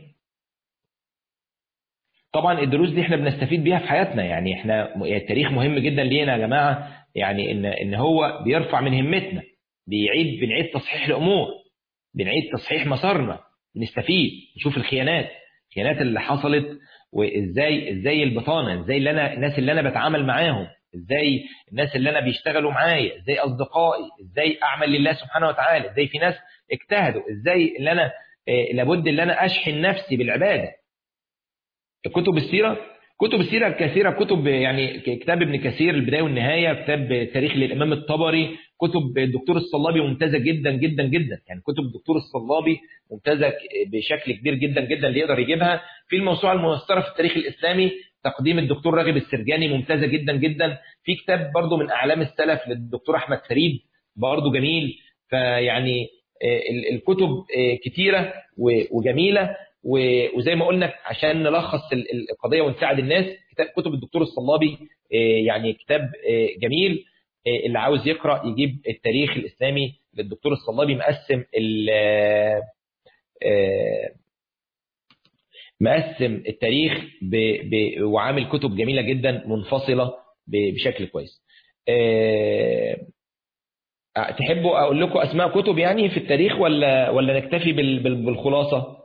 طبعا الدروس دي احنا بنستفيد بيها في حياتنا، يعني احنا التاريخ مهم جدا لينا يا جماعة، يعني ان ان هو بيرفع من همتنا، بيعيد بنعيد تصحيح الامور، بنعيد تصحيح مسارنا، بنستفيد، نشوف الخيانات الخيانات اللي حصلت، وازاي ازاي البطانه، ازاي اللي انا الناس اللي انا بتعامل معاهم، ازاي الناس اللي انا بيشتغلوا معايا، ازاي اصدقائي، ازاي اعمل لله سبحانه وتعالى، ازاي في ناس اجتهدوا، ازاي اللي انا اه لابد ان انا اشحن نفسي بالعباده. كتب السيرة كتب السيرة الكثيرة، كتب يعني كتاب ابن كثير البداية والنهاية، كتاب تاريخ للإمام الطبري، كتب الدكتور الصلابي ممتازة جدا جدا جدا، يعني كتب الدكتور الصلابي ممتازة بشكل كبير جدا جدا اللي يقدر يجيبها. في الموسوعة الميسرة في التاريخ الإسلامي تقديم الدكتور راغب السرجاني ممتازة جدا جدا. في كتاب برضو من أعلام السلف للدكتور أحمد فريد برضو جميل. فيعني الكتب كتيرة وجميلة، وزي ما قلنا عشان نلخص القضية ونساعد الناس، كتاب كتب الدكتور الصلابي يعني كتاب جميل. اللي عاوز يقرأ يجيب التاريخ الإسلامي للدكتور الصلابي، مقسم مقسم التاريخ ب... ب... وعامل كتب جميلة جدا منفصلة بشكل كويس. أه... تحبوا أقول لكم أسماء كتب يعني في التاريخ ولا ولا نكتفي بال... بال... بالخلاصة؟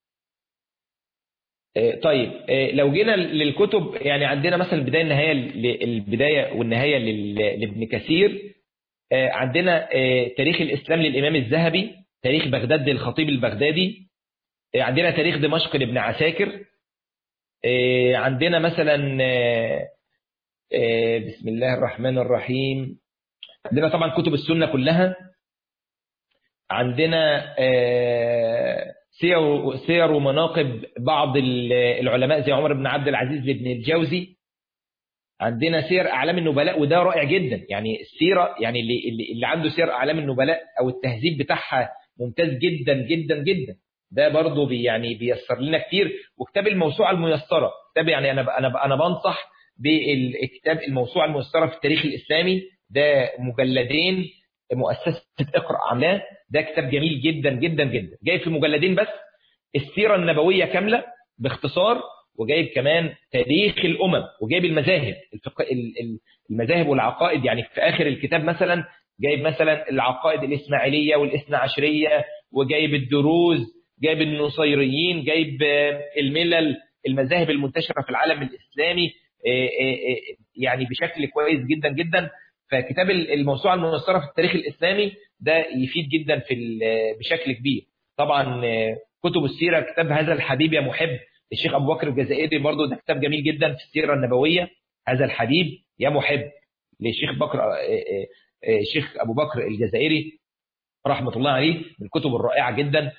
أه طيب، أه لو جينا للكتب يعني عندنا مثلا البداية النهاية البداية والنهاية لل... لابن كثير. أه عندنا أه تاريخ الإسلام للإمام الذهبي، تاريخ بغداد للخطيب البغدادي، عندنا تاريخ دمشق لابن عساكر، عندنا مثلا بسم الله الرحمن الرحيم عندنا طبعا كتب السنة كلها، عندنا سير سير ومناقب بعض العلماء زي عمر بن عبد العزيز لابن الجوزي، عندنا سير أعلام النبلاء وده رائع جدا. يعني السيرة يعني اللي اللي عنده سير أعلام النبلاء أو التهذيب بتاعها ممتاز جدا جدا جدا، ده برضه بي يعني بيسر لنا كتير. وكتاب الموسوعة الميسرة، كتاب يعني أنا أنا أنا بنصح بالكتاب الموسوعة الميسرة في التاريخ الإسلامي، ده مجلدين مؤسسة اقرأ عاملاه، ده كتاب جميل جدا جدا جدا، جايب في مجلدين بس السيرة النبوية كاملة باختصار، وجايب كمان تاريخ الأمم، وجايب المذاهب المذاهب والعقائد. يعني في آخر الكتاب مثلا جايب مثلا العقائد الإسماعيلية والإثنى عشرية، وجايب الدروز، جايب النصيريين، جايب الملل المذاهب المنتشرة في العالم الإسلامي يعني بشكل كويس جدا جدا. فكتاب الموسوعة الميسرة في التاريخ الإسلامي ده يفيد جدا في بشكل كبير. طبعا كتب السيرة، كتاب هذا الحبيب يا محب الشيخ أبو بكر الجزائري برضو ده كتاب جميل جدا في السيرة النبوية، هذا الحبيب يا محب للشيخ بكر الشيخ أبو بكر الجزائري رحمة الله عليه، من الكتب الرائعة جدا.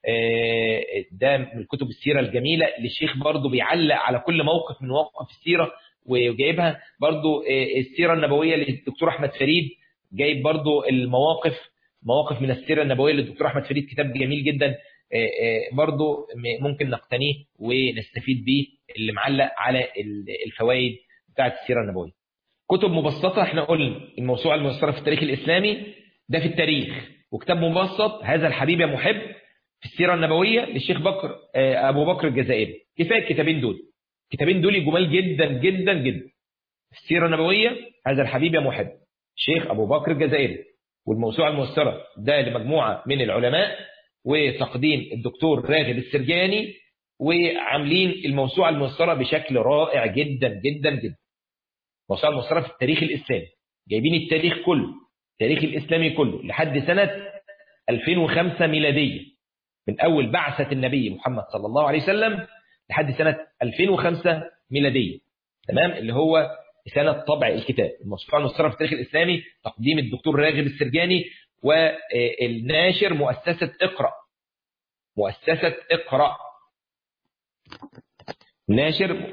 ده من الكتب السيرة الجميلة للشيخ، برضو بيعلق على كل موقف من مواقف السيرة وجايبها. برضو السيرة النبوية للدكتور أحمد فريد، جايب برضو المواقف مواقف من السيرة النبوية للدكتور أحمد فريد، كتاب جميل جدا برضو ممكن نقتنيه ونستفيد بيه، اللي معلق على الفوائد بتاعت السيرة النبوية. كتب مبسطة احنا قلنا الموسوعة الميسرة في التاريخ الإسلامي ده في التاريخ، وكتاب مبسط هذا الحبيب يا محب في السيرة النبوية للشيخ بكر أبو بكر الجزائري. كفاية الكتابين دول، الكتابين دول جمال جدا جدا جدا، السيرة النبوية هذا الحبيب يا محب الشيخ أبو بكر الجزائري، والموسوعة الميسرة ده لمجموعة من العلماء وتقديم الدكتور راغب السرجاني، وعاملين الموسوعة الميسرة بشكل رائع جدا جدا جدا. الموسوعة الميسرة في التاريخ الإسلامي جايبين التاريخ كله، التاريخ الإسلامي كله لحد سنة ألفين وخمسة ميلادية، من أول بعثة النبي محمد صلى الله عليه وسلم لحد سنة ألفين وخمسة ميلادية، تمام، اللي هو سنة طبع الكتاب. الموسوعة الميسرة في التاريخ الإسلامي تقديم الدكتور راغب السرجاني، والناشر مؤسسة اقرأ، مؤسسة اقرأ ناشر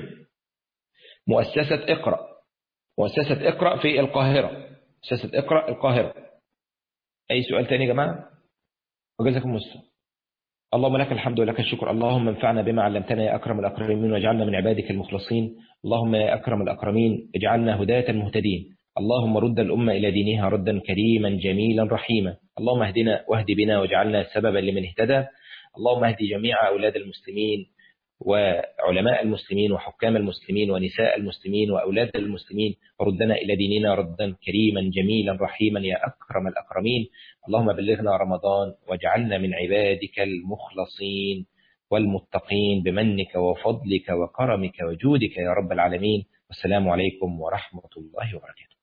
مؤسسة اقرأ مؤسسة اقرأ في القاهرة، مؤسسة اقرأ القاهرة. أي سؤال تاني يا جماعة؟ وجزاكم الله. اللهم لك الحمد ولك الشكر، اللهم انفعنا بما علمتنا يا أكرم الأكرمين، واجعلنا من عبادك المخلصين. اللهم يا أكرم الأكرمين اجعلنا هداة مهتدين. اللهم رد الأمة إلى دينها ردا كريما جميلا رحيما. اللهم اهدنا واهد بنا واجعلنا سببا لمن اهتدى. اللهم اهد جميع أولاد المسلمين وعلماء المسلمين وحكام المسلمين ونساء المسلمين وأولاد المسلمين، وردنا إلى ديننا ردا كريما جميلا رحيما يا أكرم الأكرمين. اللهم بلغنا رمضان واجعلنا من عبادك المخلصين والمتقين بمنك وفضلك وكرمك وجودك يا رب العالمين. والسلام عليكم ورحمة الله وبركاته.